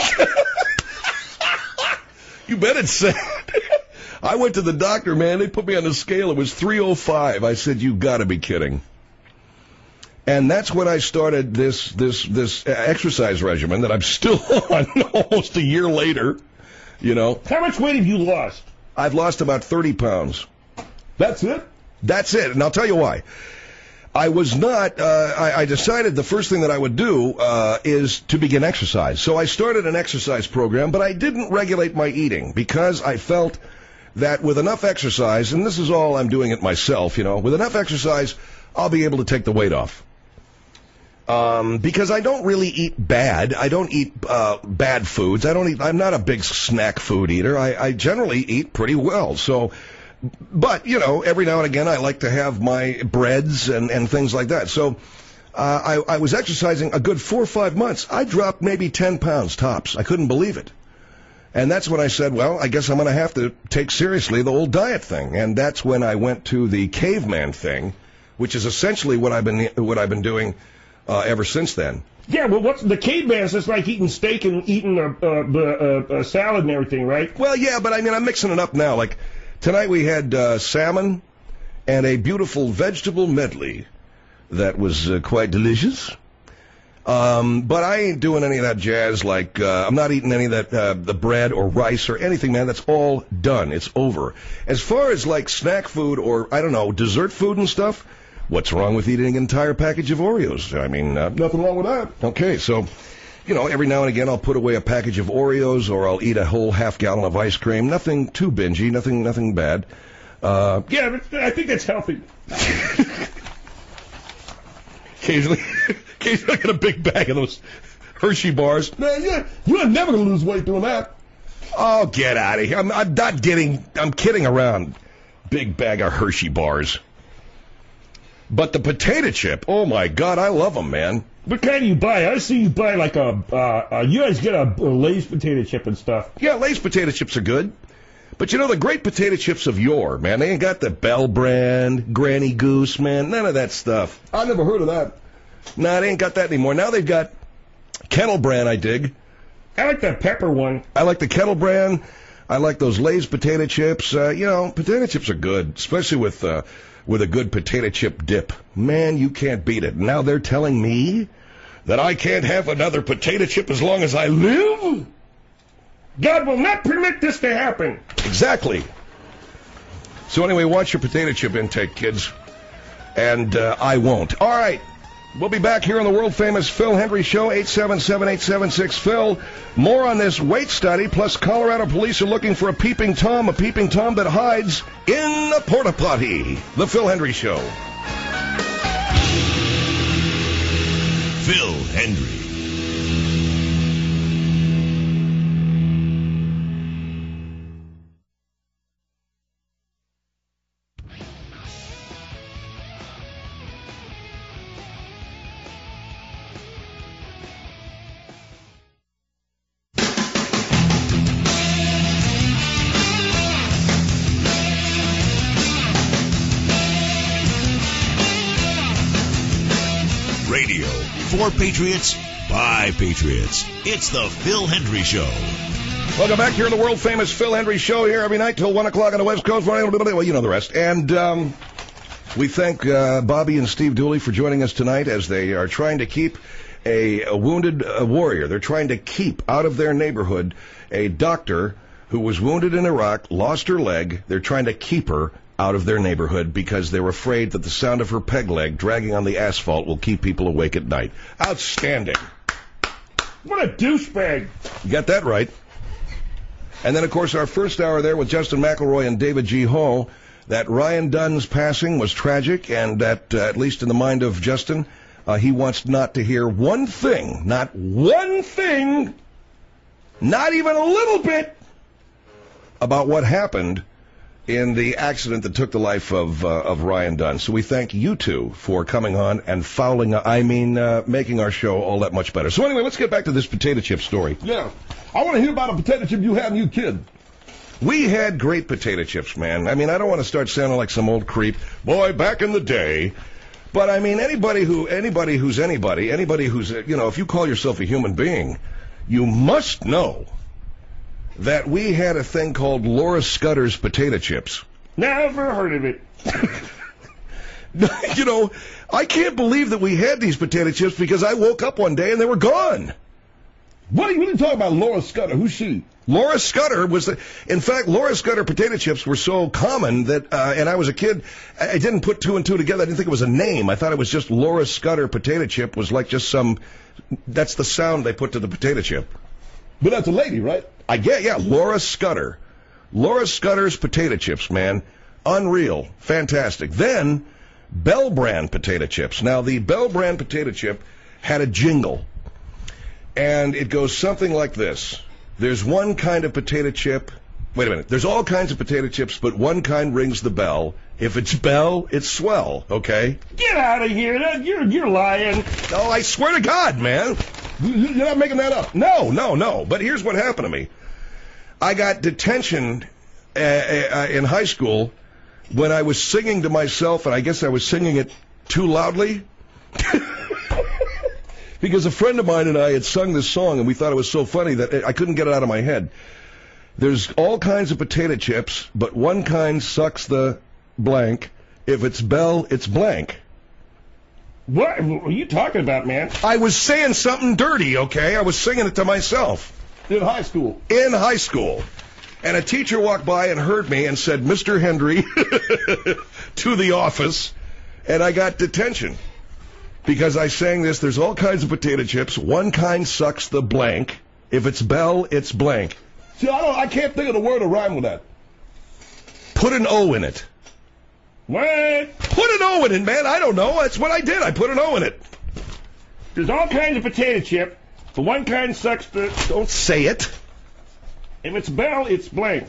S2: You bet it's sad. I went to the doctor, man. They put me on the scale. It was three oh five. I said, you got to be kidding. And that's when I started this this this exercise regimen that I'm still on almost a year later. You know.
S14: How much weight have you lost?
S2: I've lost about thirty pounds.
S8: That's it?
S2: That's it. And I'll tell you why. I was not, uh, I, I decided the first thing that I would do uh, is to begin exercise. So I started an exercise program, but I didn't regulate my eating because I felt that with enough exercise, and this is all I'm doing it myself, you know, with enough exercise, I'll be able to take the weight off. Um, because I don't really eat bad. I don't eat uh, bad foods. I don't eat, I'm not a big snack food eater. I, I generally eat pretty well. So, but, you know, every now and again I like to have my breads and, and things like that. So uh, I, I was exercising a good four or five months. I dropped maybe ten pounds tops. I couldn't believe it. And that's when I said, well, I guess I'm going to have to take seriously the whole diet thing. And that's when I went to the caveman thing, which is essentially what I've been what I've been doing uh, ever since then.
S14: Yeah, well, what's the caveman is just like eating steak and eating a, a, a, a salad and everything, right?
S2: Well, yeah, but I mean, I'm mixing it up now. Like tonight we had uh, salmon and a beautiful vegetable medley that was uh, quite delicious. Um, but I ain't doing any of that jazz, like, uh, I'm not eating any of that, uh, the bread or rice or anything, man. That's all done. It's over. As far as, like, snack food or, I don't know, dessert food and stuff, what's wrong with eating an entire package of Oreos? I mean, uh,
S8: nothing wrong with that.
S2: Okay, so, you know, every now and again I'll put away a package of Oreos or I'll eat a whole half gallon of ice cream. Nothing too bingy, nothing, nothing bad. Uh,
S14: yeah, but I think that's healthy.
S2: Occasionally, occasionally I get a big bag of those Hershey bars.
S8: Man, yeah, you're never going to lose weight doing that.
S2: Oh, get out of here. I'm, I'm not getting, I'm kidding around. Big bag of Hershey bars. But the potato chip, oh my God, I love them, man.
S14: What kind do you buy? I see you buy like a, uh, uh, you guys get a, a Lay's potato chip and stuff.
S2: Yeah, Lay's potato chips are good. But you know, the great potato chips of yore, man, they ain't got the Bell brand, Granny Goose, man, none of that stuff.
S8: I never heard of that.
S2: Nah, they ain't got that anymore. Now they've got Kettle brand, I dig.
S14: I like that pepper one.
S2: I like the Kettle brand. I like those Lay's potato chips. Uh, you know, potato chips are good, especially with uh, with a good potato chip dip. Man, you can't beat it. Now they're telling me that I can't have another potato chip as long as I live?
S14: God will not permit this to happen.
S2: Exactly. So anyway, watch your potato chip intake, kids. And uh, I won't. All right. We'll be back here on the world-famous Phil Hendry Show, eight seven seven, eight seven six, Phil. More on this weight study, plus Colorado police are looking for a peeping Tom, a peeping Tom that hides in a porta potty. The Phil Hendry Show.
S1: Phil Hendry. Radio for Patriots by Patriots. It's the Phil Hendry Show.
S2: Welcome back here to the world-famous Phil Hendry Show here every night till one o'clock on the West Coast. Well, you know the rest. And um, we thank uh, Bobby and Steve Dooley for joining us tonight as they are trying to keep a, a wounded uh, warrior. They're trying to keep out of their neighborhood a doctor who was wounded in Iraq, lost her leg. They're trying to keep her out of their neighborhood because they're afraid that the sound of her peg leg dragging on the asphalt will keep people awake at night. Outstanding.
S14: What a douchebag.
S2: You got that right. And then, of course, our first hour there with Justin McElroy and David G. Ho, that Ryan Dunn's passing was tragic, and that, uh, at least in the mind of Justin, uh, he wants not to hear one thing, not one thing, not even a little bit, about what happened in the accident that took the life of uh, of Ryan Dunn. So we thank you two for coming on and fouling, uh, I mean, uh, making our show all that much better. So anyway, let's get back to this potato chip story.
S8: Yeah. I want to hear about a potato chip you had when you were a kid.
S2: We had great potato chips, man. I mean, I don't want to start sounding like some old creep. Boy, back in the day. But, I mean, anybody who anybody who's anybody, anybody who's, you know, if you call yourself a human being, you must know that we had a thing called Laura Scudder's potato chips.
S14: Never heard of it.
S2: You know, I can't believe that we had these potato chips because I woke up one day and they were gone.
S8: What are you really talking about, Laura Scudder? Who's she?
S2: Laura Scudder was the, in fact, Laura Scudder potato chips were so common that, uh, and I was a kid, I, I didn't put two and two together. I didn't think it was a name. I thought it was just Laura Scudder potato chip was like just some, that's the sound they put to the potato chip.
S8: But that's a lady, right?
S2: I get, yeah, Laura Scudder. Laura Scudder's potato chips, man. Unreal. Fantastic. Then, Bell Brand potato chips. Now, the Bell Brand potato chip had a jingle. And it goes something like this. There's one kind of potato chip. Wait a minute. There's all kinds of potato chips, but one kind rings the bell. If it's Bell, it's swell, okay?
S14: Get out of here. You're, you're lying.
S2: No, I swear to God, man.
S8: You're not making that up.
S2: No, no, no. But here's what happened to me. I got detention uh, uh, in high school when I was singing to myself, and I guess I was singing it too loudly. Because a friend of mine and I had sung this song, and we thought it was so funny that I couldn't get it out of my head. There's all kinds of potato chips, but one kind sucks the blank. If it's Bell, it's blank.
S14: What are you talking about, man?
S2: I was saying something dirty, okay? I was singing it to myself.
S8: In high school?
S2: In high school. And a teacher walked by and heard me and said, Mister Hendry, to the office, and I got detention. Because I sang this, there's all kinds of potato chips. One kind sucks the blank. If it's Bell, it's blank.
S8: See, I don't, I can't think of the word to rhyme with that.
S2: Put an O in it.
S14: What?
S2: Put an O in it, man. I don't know. That's what I did. I put an O in it.
S14: There's all kinds of potato chip. The one kind sucks the...
S2: Don't say it.
S14: If it's Bell, it's blank.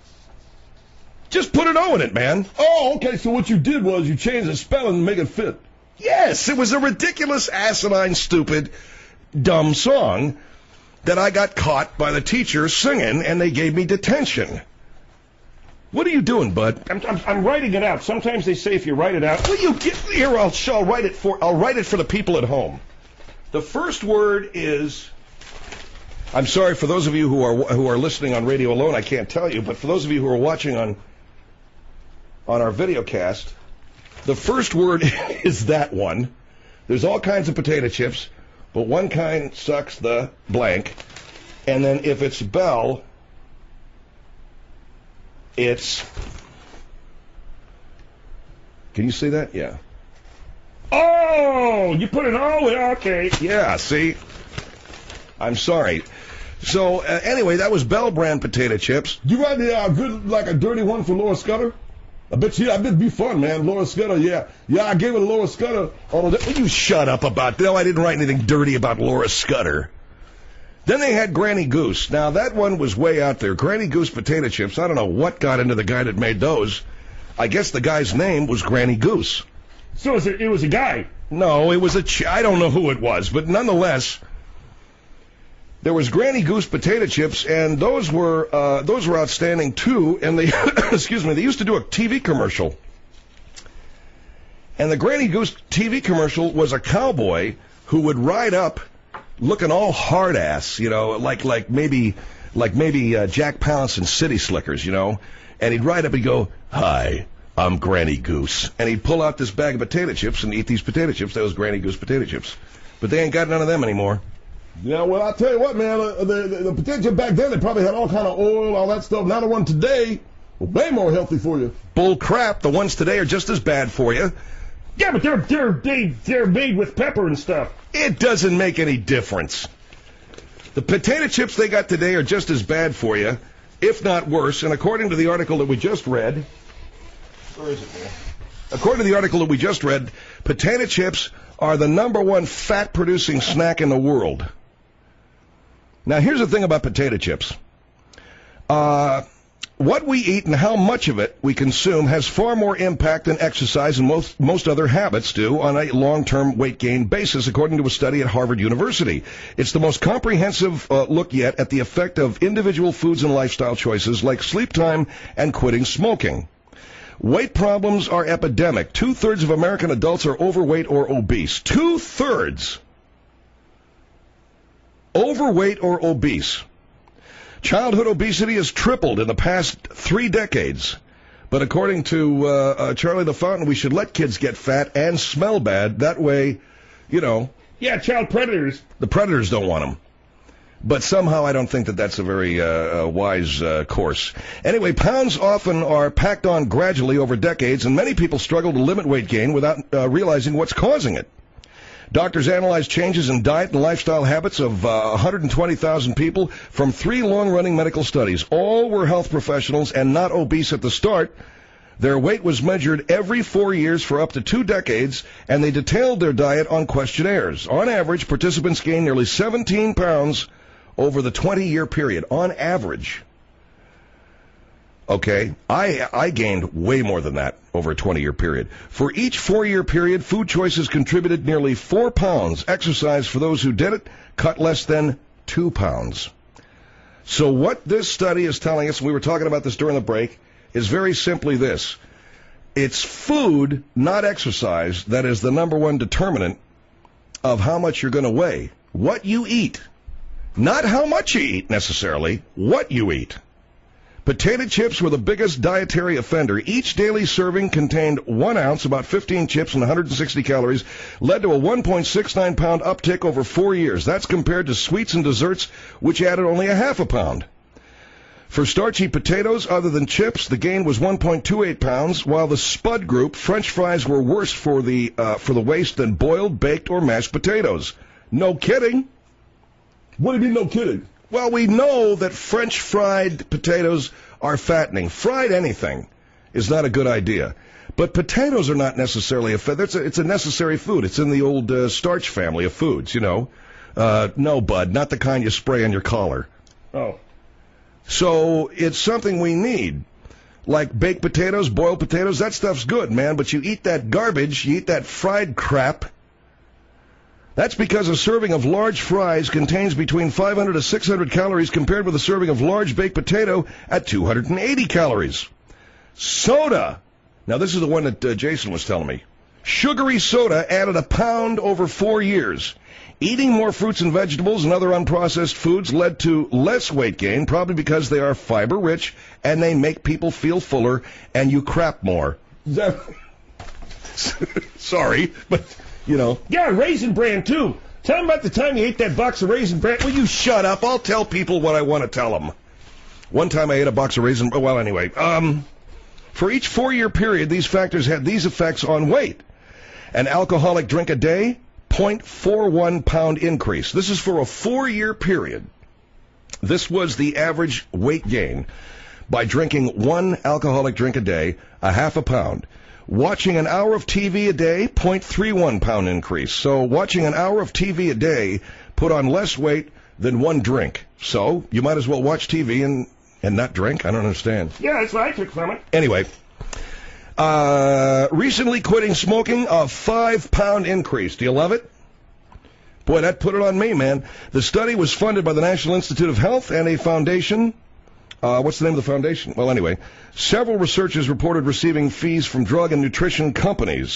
S2: Just put an O in it, man.
S8: Oh, okay. So what you did was you changed the spelling to make it fit.
S2: Yes, it was a ridiculous, asinine, stupid, dumb song that I got caught by the teacher singing, and they gave me detention. What are you doing, bud?
S14: I'm, I'm, I'm writing it out. Sometimes they say if you write it out...
S2: Will you get here? I'll, I'll write it for. I'll write it for the people at home. The first word is. I'm sorry for those of you who are who are listening on radio alone. I can't tell you, but for those of you who are watching on on our video cast, the first word is that one. There's all kinds of potato chips, but one kind sucks the blank. And then if it's Bell, it's... Can you see that? Yeah.
S14: Oh, you put an O in, okay.
S2: Yeah, see? I'm sorry. So, uh, anyway, that was Bell Brand potato chips.
S8: You write a uh, good, like a dirty one for Laura Scudder? I bet you, I bet it'd be fun, man. Laura Scudder, yeah. Yeah, I gave it to Laura Scudder.
S2: Oh, that, you shut up about, no, I didn't write anything dirty about Laura Scudder. Then they had Granny Goose. Now, that one was way out there. Granny Goose potato chips, I don't know what got into the guy that made those. I guess the guy's name was Granny Goose.
S14: So it was a, it was a guy?
S2: No, it was a, ch- I don't know who it was, but nonetheless... There was Granny Goose potato chips, and those were uh, those were outstanding too. And they, excuse me, they used to do a T V commercial. And the Granny Goose T V commercial was a cowboy who would ride up looking all hard ass, you know, like like maybe like maybe uh, Jack Palance and City Slickers, you know, and he'd ride up and go, "Hi, I'm Granny Goose," and he'd pull out this bag of potato chips and eat these potato chips. That was Granny Goose potato chips, but they ain't got none of them anymore.
S8: Yeah, well, I'll tell you what, man, uh, the, the, the potato chip back then, they probably had all kind of oil, all that stuff. Now the one today, well, way more healthy for you.
S2: Bull crap. The ones today are just as bad for you.
S14: Yeah, but they're they're they, they're made with pepper and stuff.
S2: It doesn't make any difference. The potato chips they got today are just as bad for you, if not worse. And according to the article that we just read, where is it, man? According to the article that we just read, potato chips are the number one fat-producing snack in the world. Now, here's the thing about potato chips. Uh, what we eat and how much of it we consume has far more impact than exercise and most, most other habits do on a long-term weight gain basis, according to a study at Harvard University. It's the most comprehensive uh, look yet at the effect of individual foods and lifestyle choices like sleep time and quitting smoking. Weight problems are epidemic. Two-thirds of American adults are overweight or obese. Two-thirds. Overweight or obese. Childhood obesity has tripled in the past three decades. But according to uh, uh, Charlie the Fountain, we should let kids get fat and smell bad. That way, you know.
S14: Yeah, child predators.
S2: The predators don't want them. But somehow I don't think that that's a very uh, uh, wise uh, course. Anyway, pounds often are packed on gradually over decades, and many people struggle to limit weight gain without uh, realizing what's causing it. Doctors analyzed changes in diet and lifestyle habits of uh, one hundred twenty thousand people from three long-running medical studies. All were health professionals and not obese at the start. Their weight was measured every four years for up to two decades, and they detailed their diet on questionnaires. On average, participants gained nearly seventeen pounds over the twenty-year period, on average. Okay, I I gained way more than that over a twenty-year period. For each four-year period, food choices contributed nearly four pounds. Exercise for those who did it cut less than two pounds. So what this study is telling us, and we were talking about this during the break, is very simply this. It's food, not exercise, that is the number one determinant of how much you're going to weigh. What you eat. Not how much you eat, necessarily. What you eat. Potato chips were the biggest dietary offender. Each daily serving contained one ounce, about fifteen chips and one hundred sixty calories, led to a one point six nine pound uptick over four years. That's compared to sweets and desserts, which added only a half a pound. For starchy potatoes, other than chips, the gain was one point two eight pounds, while the Spud group, French fries were worse for the uh, for the waist than boiled, baked, or mashed potatoes. No kidding.
S8: What do you mean, no kidding?
S2: Well, we know that French fried potatoes are fattening. Fried anything is not a good idea. But potatoes are not necessarily a fat. It's a, it's a necessary food. It's in the old uh, starch family of foods, you know. Uh, no, bud, not the kind you spray on your collar.
S14: Oh.
S2: So it's something we need. Like baked potatoes, boiled potatoes, that stuff's good, man. But you eat that garbage, you eat that fried crap. That's because a serving of large fries contains between five hundred to six hundred calories compared with a serving of large baked potato at two hundred eighty calories. Soda. Now, this is the one that uh, Jason was telling me. Sugary soda added a pound over four years. Eating more fruits and vegetables and other unprocessed foods led to less weight gain, probably because they are fiber-rich and they make people feel fuller and you crap more. Sorry, but... You know.
S14: Yeah, Raisin Bran, too. Tell them about the time you ate that box of Raisin Bran.
S2: Will you shut up? I'll tell people what I want to tell them. One time I ate a box of Raisin Bran. Well, anyway. Um, for each four-year period, these factors had these effects on weight. An alcoholic drink a day, zero point four one pound increase. This is for a four-year period. This was the average weight gain by drinking one alcoholic drink a day, a half a pound. Watching an hour of T V a day, zero point three one pound increase. So watching an hour of T V a day put on less weight than one drink. So you might as well watch T V and, and not drink? I don't understand.
S14: Yeah, that's what I took from it.
S2: Anyway, uh, recently quitting smoking, a five pound increase. Do you love it? Boy, that put it on me, man. The study was funded by the National Institute of Health and a foundation. Uh, what's the name of the foundation? Well, anyway, several researchers reported receiving fees from drug and nutrition companies.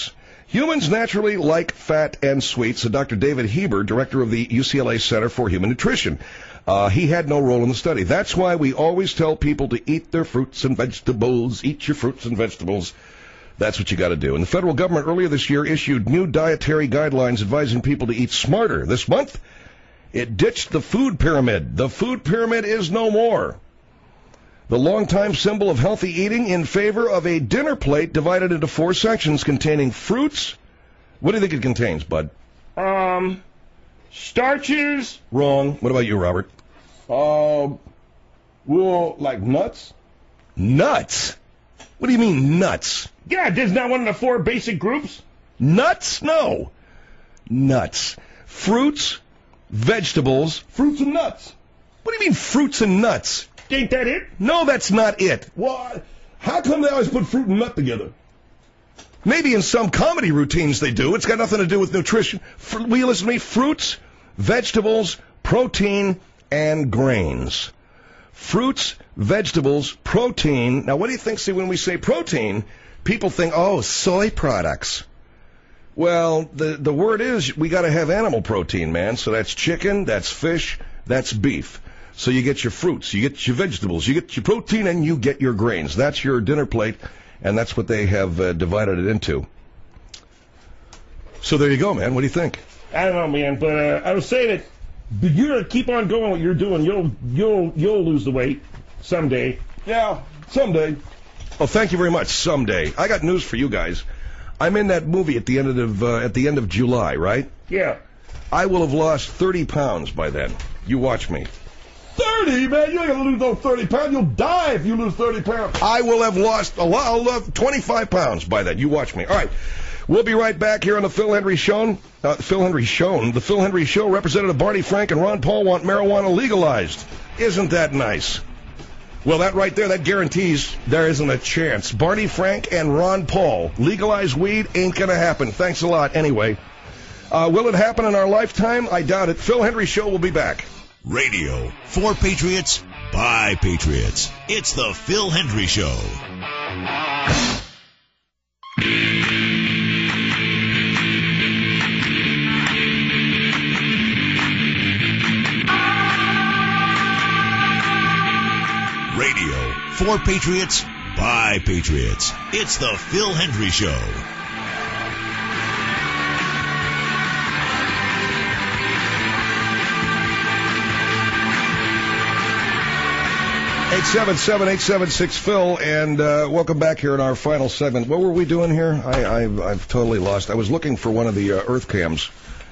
S2: Humans naturally like fat and sweets, said Doctor David Heber, director of the U C L A Center for Human Nutrition. Uh, he had no role in the study. That's why we always tell people to eat their fruits and vegetables. Eat your fruits and vegetables. That's what you got to do. And the federal government earlier this year issued new dietary guidelines advising people to eat smarter. This month, it ditched the food pyramid. The food pyramid is no more. The longtime symbol of healthy eating in favor of a dinner plate divided into four sections containing fruits. What do you think it contains, Bud?
S14: Um, starches.
S2: Wrong. What about you, Robert?
S8: Um, well, like nuts?
S2: Nuts? What do you mean, nuts?
S14: Yeah, isn't that one of the four basic groups?
S2: Nuts? No. Nuts. Fruits, vegetables.
S8: Fruits and nuts.
S2: What do you mean, fruits and nuts?
S14: Ain't that it?
S2: No, that's not it.
S8: Well, how come they always put fruit and nut together?
S2: Maybe in some comedy routines they do. It's got nothing to do with nutrition. Fr- will you listen to me? Fruits, vegetables, protein, and grains. Fruits, vegetables, protein. Now, what do you think? See, when we say protein, people think, oh, soy products. Well, the, the word is we got to have animal protein, man. So that's chicken, that's fish, that's beef. So you get your fruits, you get your vegetables, you get your protein, and you get your grains. That's your dinner plate, and that's what they have uh, divided it into. So there you go, man. What do you think?
S14: I don't know, man, but uh, I was saying that but you're gonna keep on doing what you're doing. You'll you'll you'll lose the weight someday.
S8: Yeah, someday.
S2: Oh, thank you very much. Someday. I got news for you guys. I'm in that movie at the end of uh, at the end of July, right?
S14: Yeah.
S2: I will have lost thirty pounds by then. You watch me.
S8: thirty, man? You ain't gonna lose those thirty pounds. You'll die if you lose thirty pounds.
S2: I will have lost a lot. I'll have twenty-five pounds by then. You watch me. All right. We'll be right back here on the Phil Hendry Show. Uh, Phil Hendry Show. The Phil Hendry Show. Representative Barney Frank and Ron Paul want marijuana legalized. Isn't that nice? Well, that right there, that guarantees there isn't a chance. Barney Frank and Ron Paul. Legalize weed ain't going to happen. Thanks a lot anyway. Uh, will it happen in our lifetime? I doubt it. Phil Hendry Show will be back.
S1: Radio for Patriots by Patriots. It's the Phil Hendry Show. Radio for Patriots by Patriots. It's the Phil Hendry Show.
S2: eight seven seven, eight seven six, Phil, and uh, welcome back here in our final segment. What were we doing here? I, I've, I've totally lost. I was looking for one of the uh, Earth cams.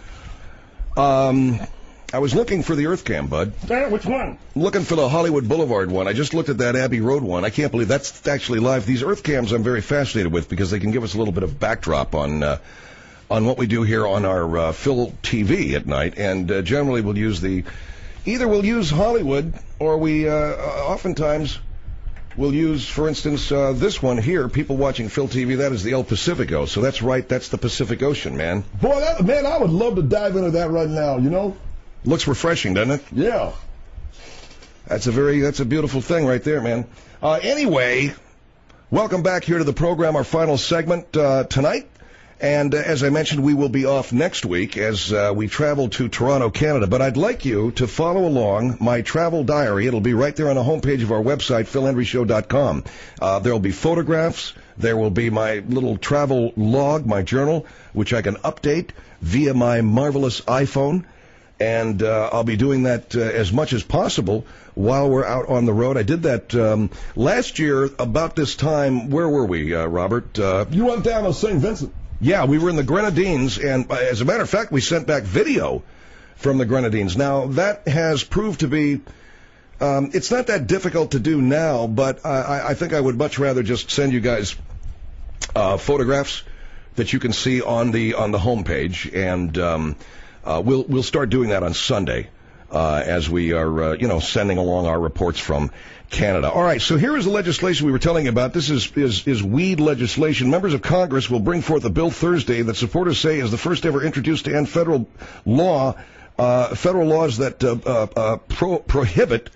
S2: Um, I was looking for the Earth cam, Bud.
S14: Uh, which one?
S2: Looking for the Hollywood Boulevard one. I just looked at that Abbey Road one. I can't believe that's actually live. These Earth cams I'm very fascinated with because they can give us a little bit of backdrop on uh, on what we do here on our uh, Phil T V at night, and uh, generally we'll use the... Either we'll use Hollywood, or we uh, oftentimes will use, for instance, uh, this one here, people watching Phil T V, that is the El Pacifico. So that's right, that's the Pacific Ocean, man.
S8: Boy, that, man, I would love to dive into that right now, you know?
S2: Looks refreshing, doesn't it?
S8: Yeah.
S2: That's a very, that's a beautiful thing right there, man. Uh, anyway, welcome back here to the program, our final segment uh, tonight. And uh, as I mentioned, we will be off next week as uh, we travel to Toronto, Canada. But I'd like you to follow along my travel diary. It'll be right there on the homepage of our website, phil hendry show dot com. Uh, there will be photographs. There will be my little travel log, my journal, which I can update via my marvelous iPhone. And uh, I'll be doing that uh, as much as possible while we're out on the road. I did that um, last year about this time. Where were we, uh, Robert? Uh,
S8: you went down to Saint Vincent.
S2: Yeah, we were in the Grenadines, and uh, as a matter of fact, we sent back video from the Grenadines. Now, that has proved to be, um, it's not that difficult to do now, but I, I think I would much rather just send you guys uh, photographs that you can see on the on the homepage, and um, uh, we'll we'll start doing that on Sunday uh, as we are, uh, you know, sending along our reports from Canada. All right, so here is the legislation we were telling you about. This is, is, is weed legislation. Members of Congress will bring forth a bill Thursday that supporters say is the first ever introduced to end federal law, uh, federal laws that uh, uh, uh, pro- prohibit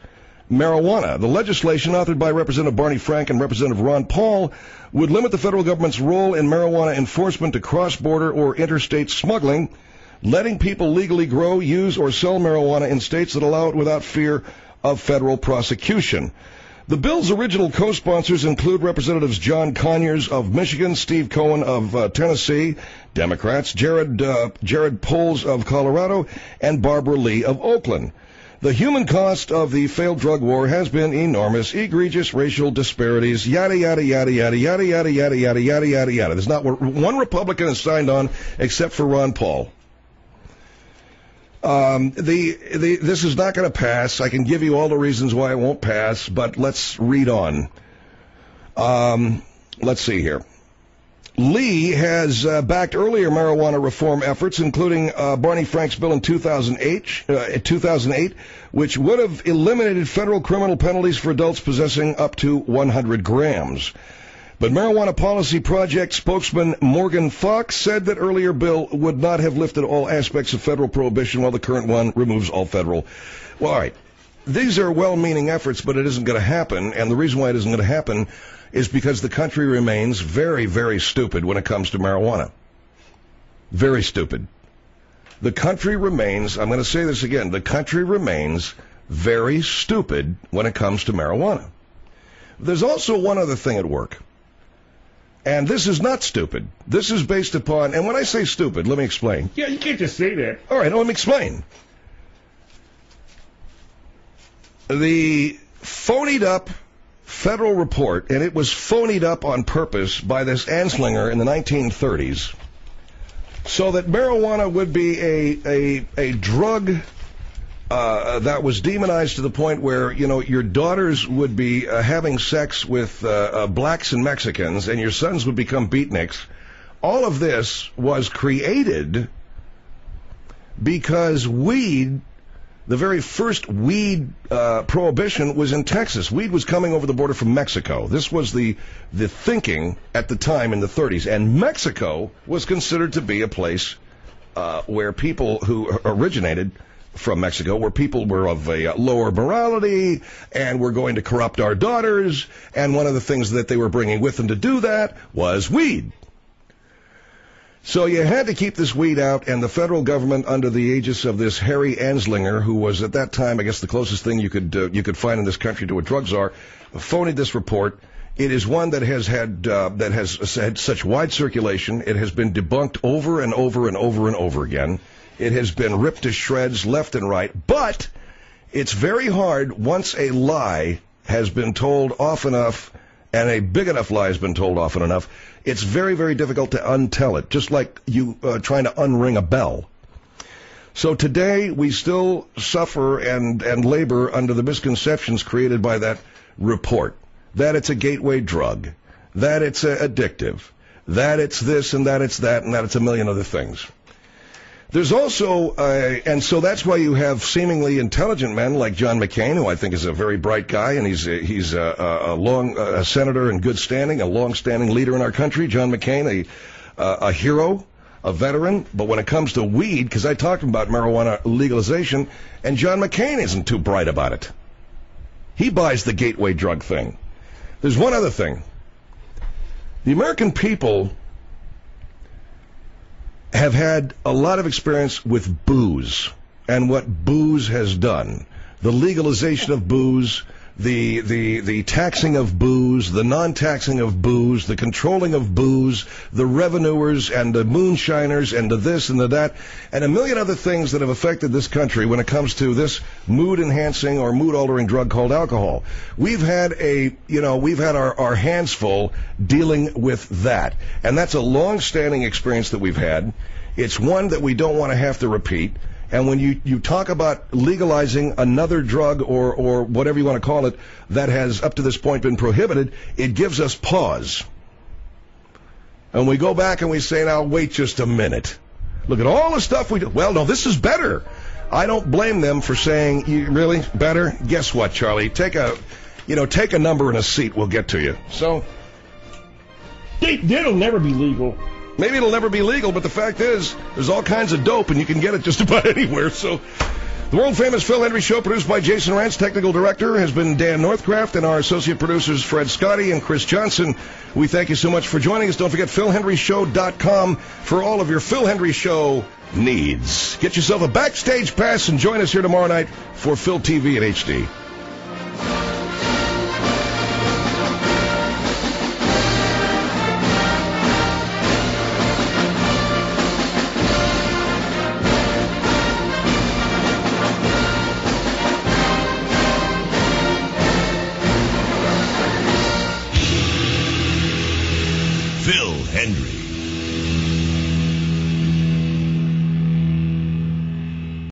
S2: marijuana. The legislation, authored by Representative Barney Frank and Representative Ron Paul, would limit the federal government's role in marijuana enforcement to cross-border or interstate smuggling, letting people legally grow, use, or sell marijuana in states that allow it without fear of federal prosecution. The bill's original co-sponsors include Representatives John Conyers of Michigan, Steve Cohen of uh, Tennessee, Democrats, Jared, uh, Jared Poles of Colorado, and Barbara Lee of Oakland. The human cost of the failed drug war has been enormous, egregious racial disparities, yada, yada, yada, yada, yada, yada, yada, yada, yada, yada, yada. There's not one Republican has signed on except for Ron Paul. Um, the, the, this is not going to pass. I can give you all the reasons why it won't pass, but let's read on. Um, let's see here. Lee has uh, backed earlier marijuana reform efforts, including uh, Barney Frank's bill in two thousand eight, uh, two thousand eight, which would have eliminated federal criminal penalties for adults possessing up to one hundred grams. But Marijuana Policy Project spokesman Morgan Fox said that earlier bill would not have lifted all aspects of federal prohibition, while the current one removes all federal. Well, all right. These are well-meaning efforts, but it isn't going to happen, and the reason why it isn't going to happen is because the country remains very, very stupid when it comes to marijuana. Very stupid. The country remains, I'm going to say this again, the country remains very stupid when it comes to marijuana. There's also one other thing at work. And this is not stupid. This is based upon, and when I say stupid, let me explain.
S14: Yeah, you can't just say that.
S2: All right, let me explain. The phonied up federal report, and it was phonied up on purpose by this Anslinger in the nineteen thirties, so that marijuana would be a a, a drug uh, that was demonized to the point where, you know, your daughters would be uh, having sex with uh, uh, blacks and Mexicans, and your sons would become beatniks. All of this was created because weed, the very first weed uh, prohibition was in Texas. Weed was coming over the border from Mexico. This was the the thinking at the time in the thirties. And Mexico was considered to be a place uh, where people who originated from Mexico, where people were of a lower morality and were going to corrupt our daughters. And one of the things that they were bringing with them to do that was weed. So you had to keep this weed out, and the federal government, under the aegis of this Harry Anslinger, who was at that time, I guess, the closest thing you could uh, you could find in this country to a drug czar, phoned this report. It is one that has had uh, that has had such wide circulation. It has been debunked over and over and over and over again. It has been ripped to shreds left and right. But it's very hard once a lie has been told often enough, and a big enough lie has been told often enough. It's very, very difficult to untell it, just like you uh, trying to unring a bell. So today we still suffer and, and labor under the misconceptions created by that report, that it's a gateway drug, that it's uh, addictive, that it's this and that it's that and that it's a million other things. There's also, uh, and so that's why you have seemingly intelligent men like John McCain, who I think is a very bright guy, and he's a, he's a, a long a senator in good standing, a long-standing leader in our country. John McCain, a uh, a hero, a veteran. But when it comes to weed, because I talked about marijuana legalization, and John McCain isn't too bright about it. He buys the gateway drug thing. There's one other thing. The American people have had a lot of experience with booze and what booze has done. The legalization of booze, the the the taxing of booze, the non-taxing of booze, the controlling of booze, the revenuers and the moonshiners and the this and the that, and a million other things that have affected this country when it comes to this mood-enhancing or mood-altering drug called alcohol. We've had a, you know, we've had our, our hands full dealing with that, and that's a long-standing experience that we've had. It's one that we don't want to have to repeat. And when you, you talk about legalizing another drug or, or whatever you want to call it that has up to this point been prohibited, it gives us pause. And we go back and we say, now, wait just a minute. Look at all the stuff we do. Well, no, this is better. I don't blame them for saying, you really, better? Guess what, Charlie? Take a, you know, take a number and a seat. We'll get to you. So,
S14: it'll never be legal.
S2: Maybe it'll never be legal, but the fact is, there's all kinds of dope, and you can get it just about anywhere. So, The world-famous Phil Hendry Show, produced by Jason Rance. Technical director has been Dan Northcraft, and our associate producers, Fred Scotty and Chris Johnson. We thank you so much for joining us. Don't forget phil hendry show dot com for all of your Phil Hendry Show needs. Get yourself a backstage pass and join us here tomorrow night for Phil T V in H D.
S1: Phil Hendry.